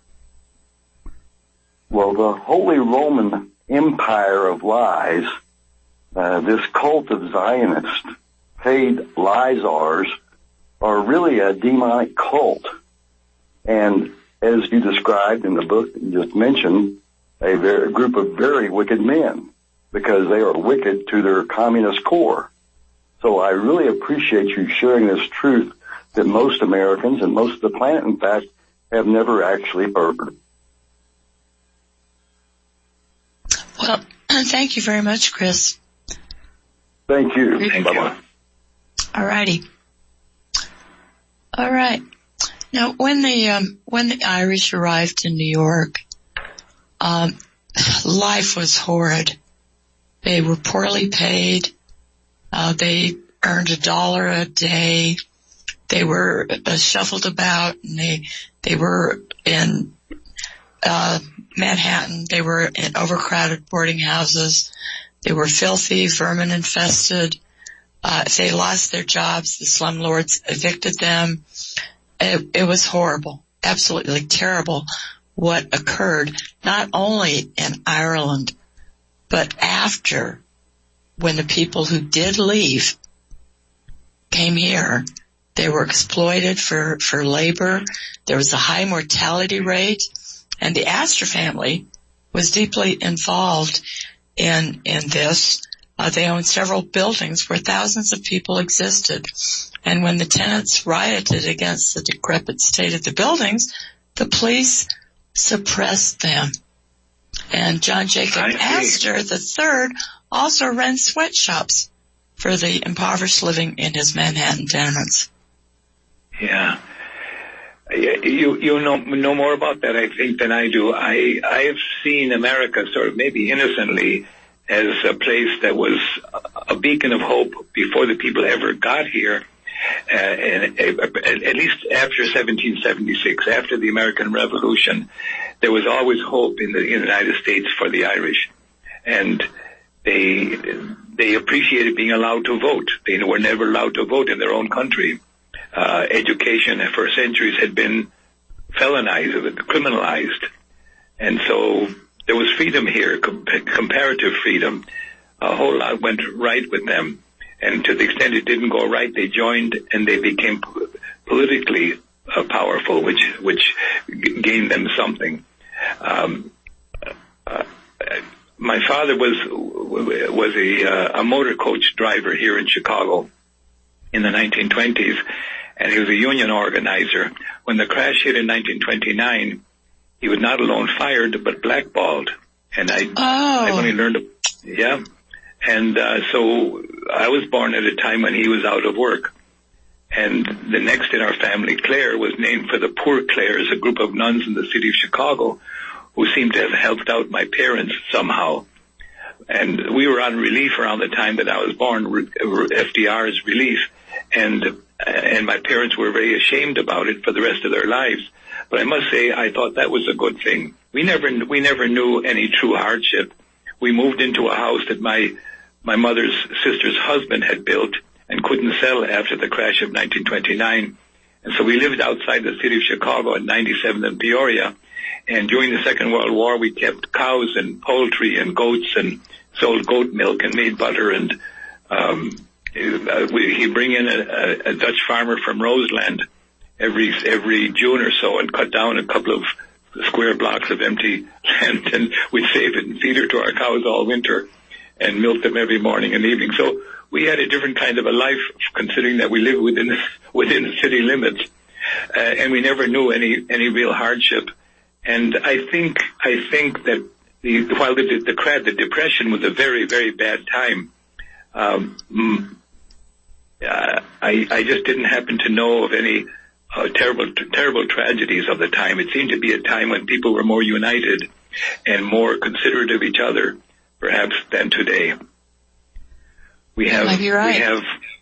Well, the Holy Roman Empire of Lies, uh, this cult of Zionists, paid lies-ars, are really a demonic cult. And as you described in the book that you just mentioned, a, very, a group of very wicked men, because they are wicked to their communist core. So I really appreciate you sharing this truth that most Americans and most of the planet, in fact, have never actually heard. Well, thank you very much, Chris. Thank you. Thank Bye-bye. you. All righty. All right. Now, when the um, when the Irish arrived in New York, um, life was horrid. They were poorly paid. Uh, they earned a dollar a day. They were uh, shuffled about, and they they were in uh Manhattan. They were in overcrowded boarding houses. They were filthy, vermin infested. Uh, if they lost their jobs, the slumlords evicted them. It, it was horrible, absolutely terrible what occurred, not only in Ireland, but after, when the people who did leave came here. They were exploited for, for labor. There was a high mortality rate, and the Astor family was deeply involved in, in this. Uh, they owned several buildings where thousands of people existed. And when the tenants rioted against the decrepit state of the buildings, the police suppressed them. And John Jacob Astor the third also ran sweatshops for the impoverished living in his Manhattan tenements. Yeah. You you know know more about that, I think, than I do. I I've seen America sort of maybe innocently as a place that was a beacon of hope before the people ever got here, uh, and uh, at least after seventeen seventy-six, after the American Revolution, there was always hope in the United States for the Irish, and they they appreciated being allowed to vote. They were never allowed to vote in their own country. Uh, education for centuries had been felonized, criminalized. And so there was freedom here, com- comparative freedom. A whole lot went right with them. And to the extent it didn't go right, they joined and they became po- politically uh, powerful, which, which g- gained them something. Um, uh, my father was, was a, uh, a motor coach driver here in Chicago in the nineteen twenties. And he was a union organizer. When the crash hit in nineteen twenty-nine, he was not alone fired, but blackballed. And I, oh. I only learned, yeah. And uh, so I was born at a time when he was out of work. And the next in our family, Claire, was named for the Poor Clares, a group of nuns in the city of Chicago who seemed to have helped out my parents somehow. And we were on relief around the time that I was born, F D R's relief. And and my parents were very ashamed about it for the rest of their lives. But I must say, I thought that was a good thing. We never we never knew any true hardship. We moved into a house that my my mother's sister's husband had built and couldn't sell after the crash of nineteen twenty-nine. And so we lived outside the city of Chicago at ninety-seventh and Peoria. And during the Second World War, we kept cows and poultry and goats and sold goat milk and made butter. And um Uh, we, he'd bring in a, a, a Dutch farmer from Roseland every every June or so and cut down a couple of square blocks of empty land, and we'd save it and feed her to our cows all winter and milk them every morning and evening. So we had a different kind of a life, considering that we lived within the, within the city limits, uh, and we never knew any any real hardship. And I think I think that the, while the the, the, the depression was a very very bad time. Um, Uh, I, I just didn't happen to know of any uh, terrible, terrible tragedies of the time. It seemed to be a time when people were more united and more considerate of each other, perhaps, than today. We have, right. we have,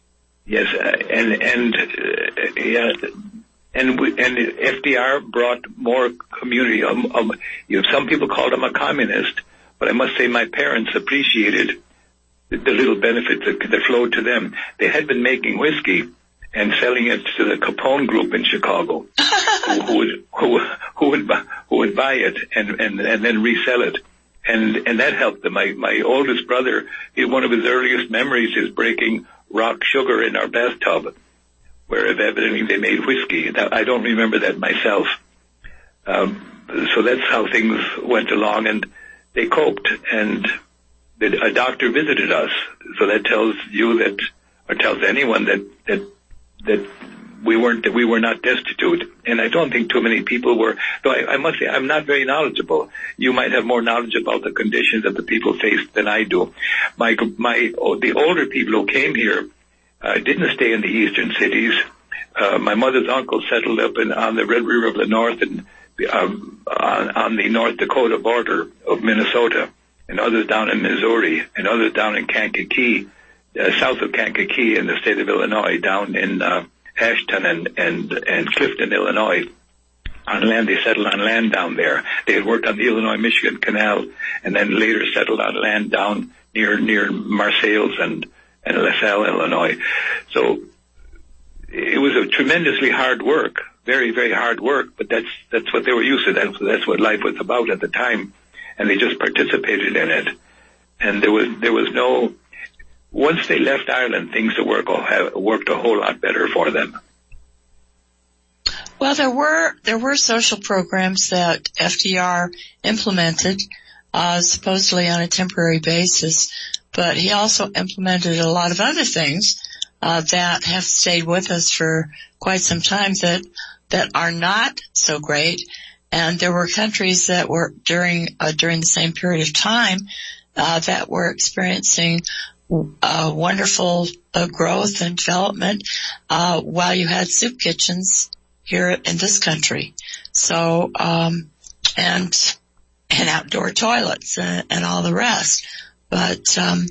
Yes, uh, and and uh, yeah, and we, and F D R brought more community. Um, um, you know, some people called him a communist, but I must say my parents appreciated the, the little benefits that, that flowed to them. They had been making whiskey and selling it to the Capone Group in Chicago, who, who would who, who would buy, who would buy it and, and and then resell it, and and that helped them. My my oldest brother, he, one of his earliest memories is breaking rock sugar in our bathtub, where evidently they made whiskey. Now, I don't remember that myself. Um, so that's how things went along, and they coped. And the, a doctor visited us, so that tells you that, or tells anyone that that that we weren't that we were not destitute. And I don't think too many people were. Though I, I must say, I'm not very knowledgeable. You might have more knowledge about the conditions that the people faced than I do. My my the older people who came here uh, didn't stay in the eastern cities. Uh, my mother's uncle settled up in on the Red River of the North and um, on, on the North Dakota border of Minnesota, and others down in Missouri, and others down in Kankakee, uh, south of Kankakee in the state of Illinois, down in uh, Ashton and, and, and Clifton, Illinois. On land, they settled on land down there. They had worked on the Illinois-Michigan Canal, and then later settled on land down near, near Marseilles and, and LaSalle, Illinois. So it was a tremendously hard work, very, very hard work, but that's, that's what they were used to. That's, that's what life was about at the time. And they just participated in it. And there was, there was no, once they left Ireland, things work, worked a whole lot better for them. Well, there were there were social programs that F D R implemented, uh, supposedly on a temporary basis, but he also implemented a lot of other things uh, that have stayed with us for quite some time that that are not so great. And there were countries that were during uh, during the same period of time uh, that were experiencing Uh, wonderful uh, growth and development, uh, while you had soup kitchens here in this country. So, um, and, and outdoor toilets and, and all the rest. But, um,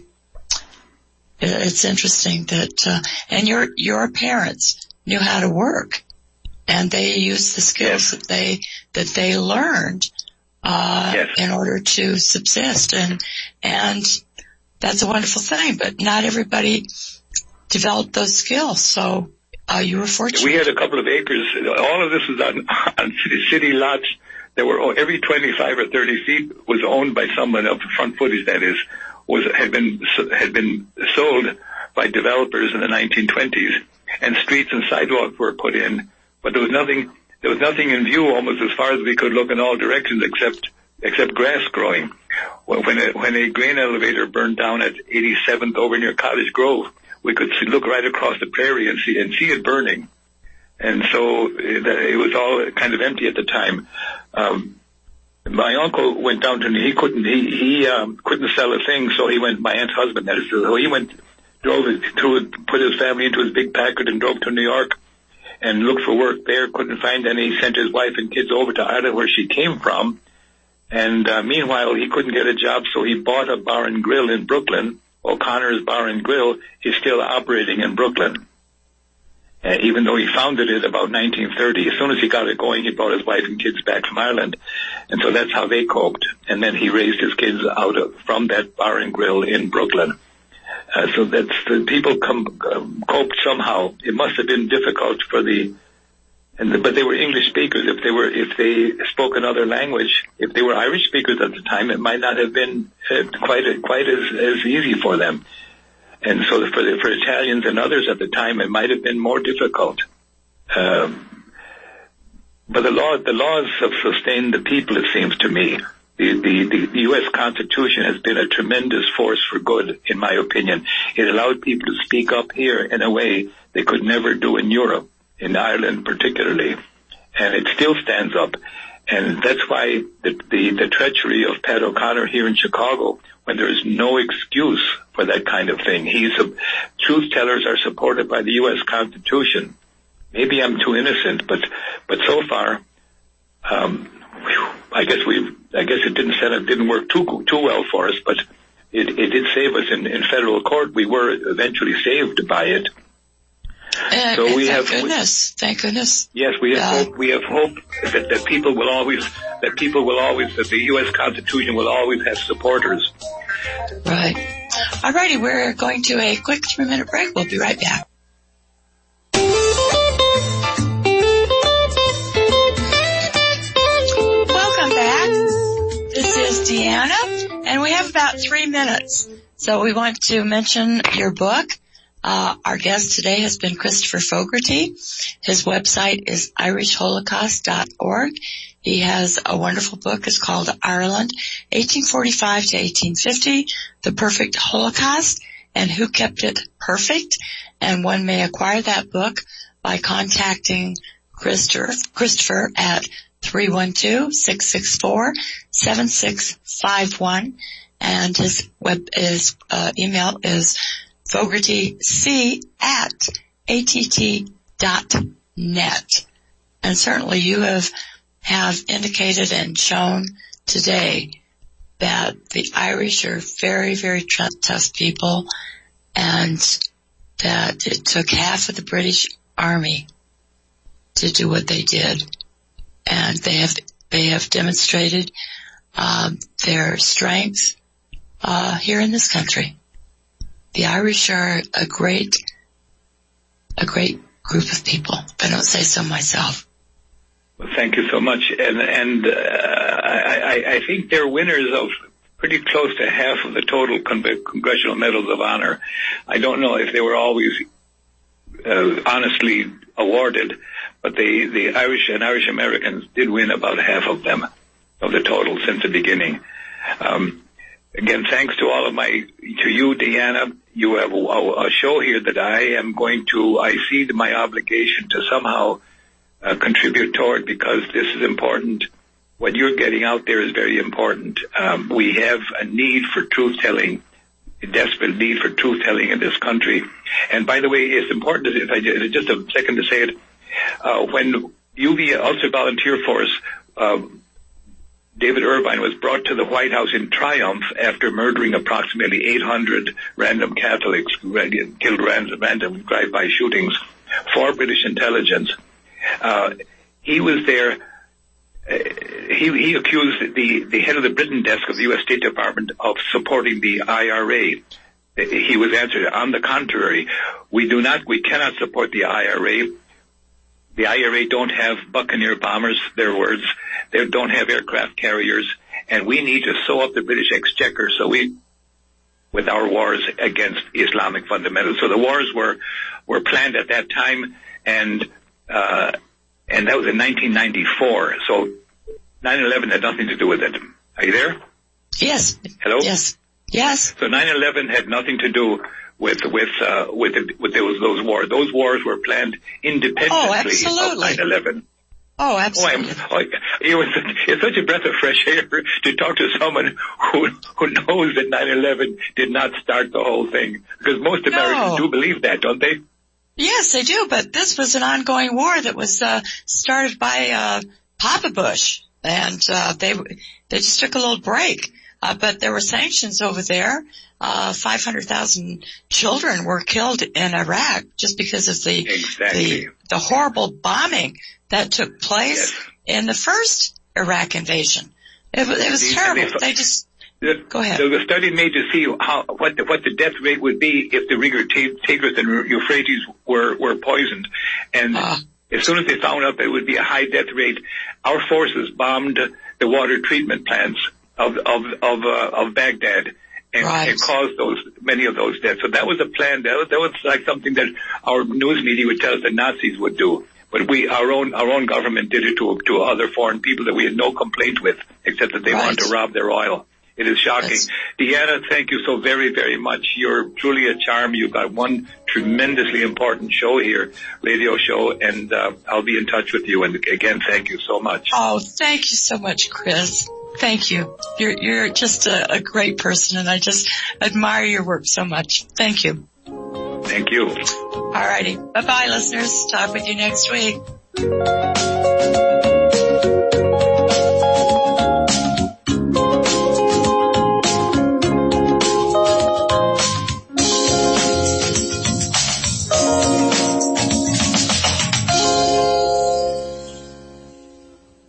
it, it's interesting that, uh, and your, your parents knew how to work and they used the skills that they, that they learned, uh, yes. in order to subsist and, and, that's a wonderful thing, but not everybody developed those skills, so uh, you were fortunate. We had a couple of acres. All of this was on, on city, city lots that were, every twenty-five or thirty feet was owned by someone of the front footage, that is, was had been had been sold by developers in the nineteen twenties, and streets and sidewalks were put in, but there was nothing, there was nothing in view almost as far as we could look in all directions except except grass growing. When a, when a grain elevator burned down at eighty-seventh over near Cottage Grove, we could see, look right across the prairie and see and see it burning. And so it, it was all kind of empty at the time. Um, my uncle went down to he couldn't he he um, couldn't sell a thing, so he went. My aunt's husband, that is, so he went drove it to put his family into his big Packard and drove to New York and looked for work there. Couldn't find any. Sent his wife and kids over to Ireland, where she came from. And uh, meanwhile, he couldn't get a job, so he bought a bar and grill in Brooklyn. O'Connor's Bar and Grill is still operating in Brooklyn, uh, even though he founded it about nineteen thirty. As soon as he got it going, he brought his wife and kids back from Ireland, and so that's how they coped. And then he raised his kids out of from that bar and grill in Brooklyn. Uh, so that's the people come, uh, coped somehow. It must have been difficult for the. And the, but they were English speakers. If they were, if they spoke another language, if they were Irish speakers at the time, it might not have been uh, quite a, quite as, as easy for them. And so for the, for Italians and others at the time, it might have been more difficult. Um, but the law, the laws have sustained the people. It seems to me, the, the the U S Constitution has been a tremendous force for good, in my opinion. It allowed people to speak up here in a way they could never do in Europe. In Ireland particularly, and it still stands up. And that's why the, the, the treachery of Pat O'Connor here in Chicago, when there is no excuse for that kind of thing. He's a, truth tellers are supported by the U S Constitution. Maybe I'm too innocent, but, but so far, um, whew, I guess we, I guess it didn't set up, didn't work too, too well for us, but it, it did save us in, in federal court. We were eventually saved by it. Uh, so we thank have goodness. Thank goodness. Yes, we have uh, hope. We have hope that, that people will always, that people will always, that the U S Constitution will always have supporters. Right. All righty, we're going to a quick three-minute break. We'll be right back. Welcome back. This is Deanna, and we have about three minutes. So we want to mention your book. Uh, our guest today has been Christopher Fogarty. His website is irish holocaust dot org. He has a wonderful book. It's called Ireland, eighteen forty-five to eighteen fifty, The Perfect Holocaust, and Who Kept It Perfect. And one may acquire that book by contacting Christopher, Christopher at three one two, six six four, seven six five one. And his web, his uh, email is fogartyc at att dot net. And certainly you have, have indicated and shown today that the Irish are very, very tr- tough people, and that it took half of the British Army to do what they did. And they have, they have demonstrated, um, their strength, uh, here in this country. The Irish are a great, a great group of people, if I don't say so myself. Well, thank you so much. And, and, uh, I, I think they're winners of pretty close to half of the total con- Congressional Medals of Honor. I don't know if they were always, uh, honestly awarded, but they, the Irish and Irish Americans did win about half of them, of the total since the beginning. Um, Again, thanks to all of my, to you, Deanna. You have a, a show here that I am going to, I see my obligation to somehow uh, contribute toward, because this is important. What you're getting out there is very important. Um, we have a need for truth-telling, a desperate need for truth-telling in this country. And by the way, it's important, if I just a second to say it, uh, when U V A Ulster Volunteer Force, uh, David Irvine was brought to the White House in triumph after murdering approximately eight hundred random Catholics, killed random, random drive-by shootings for British intelligence. Uh, he was there. Uh, he, he accused the, the head of the Britain desk of the U S State Department of supporting the I R A. He was answered, on the contrary, we do not, we cannot support the I R A. The I R A don't have Buccaneer bombers, their words. They don't have aircraft carriers, and we need to sew up the British exchequer so we, with our wars against Islamic fundamentals. So the wars were, were planned at that time, and, uh, and that was in nineteen ninety-four. So nine eleven had nothing to do with it. Are you there? Yes. Hello? Yes. Yes. So nine eleven had nothing to do with with uh, with the, with those those wars. Those wars were planned independently oh, absolutely. of nine eleven. Oh, absolutely. Oh, I'm, oh, it was, it's such a breath of fresh air to talk to someone who who knows that nine eleven did not start the whole thing, because most no. Americans do believe that, don't they? Yes, they do. But this was an ongoing war that was uh, started by uh, Papa Bush, and uh, they they just took a little break. Uh, but there were sanctions over there. Uh, five hundred thousand children were killed in Iraq just because of the, exactly. the, the horrible bombing that took place yes. in the first Iraq invasion. It, it was the, terrible. They, they just, the, go ahead. So the study made to see how, what the, what the death rate would be if the River Tigris and Euphrates were, were poisoned. And uh. as soon as they found out that it would be a high death rate, our forces bombed the water treatment plants of, of, of, uh, of Baghdad. And right. it caused those, many of those deaths. So that was a plan. That was, that was like something that our news media would tell us the Nazis would do. But we, our own, our own government did it to, to other foreign people that we had no complaint with, except that they right. wanted to rob their oil. It is shocking. That's... Deanna, thank you so very, very much. You're truly a charm. You've got one tremendously important show here, radio show, and, uh, I'll be in touch with you. And again, thank you so much. Oh, thank you so much, Chris. Thank you. You're, you're just a, a great person, and I just admire your work so much. Thank you. Thank you. All righty. Bye-bye, listeners. Talk with you next week.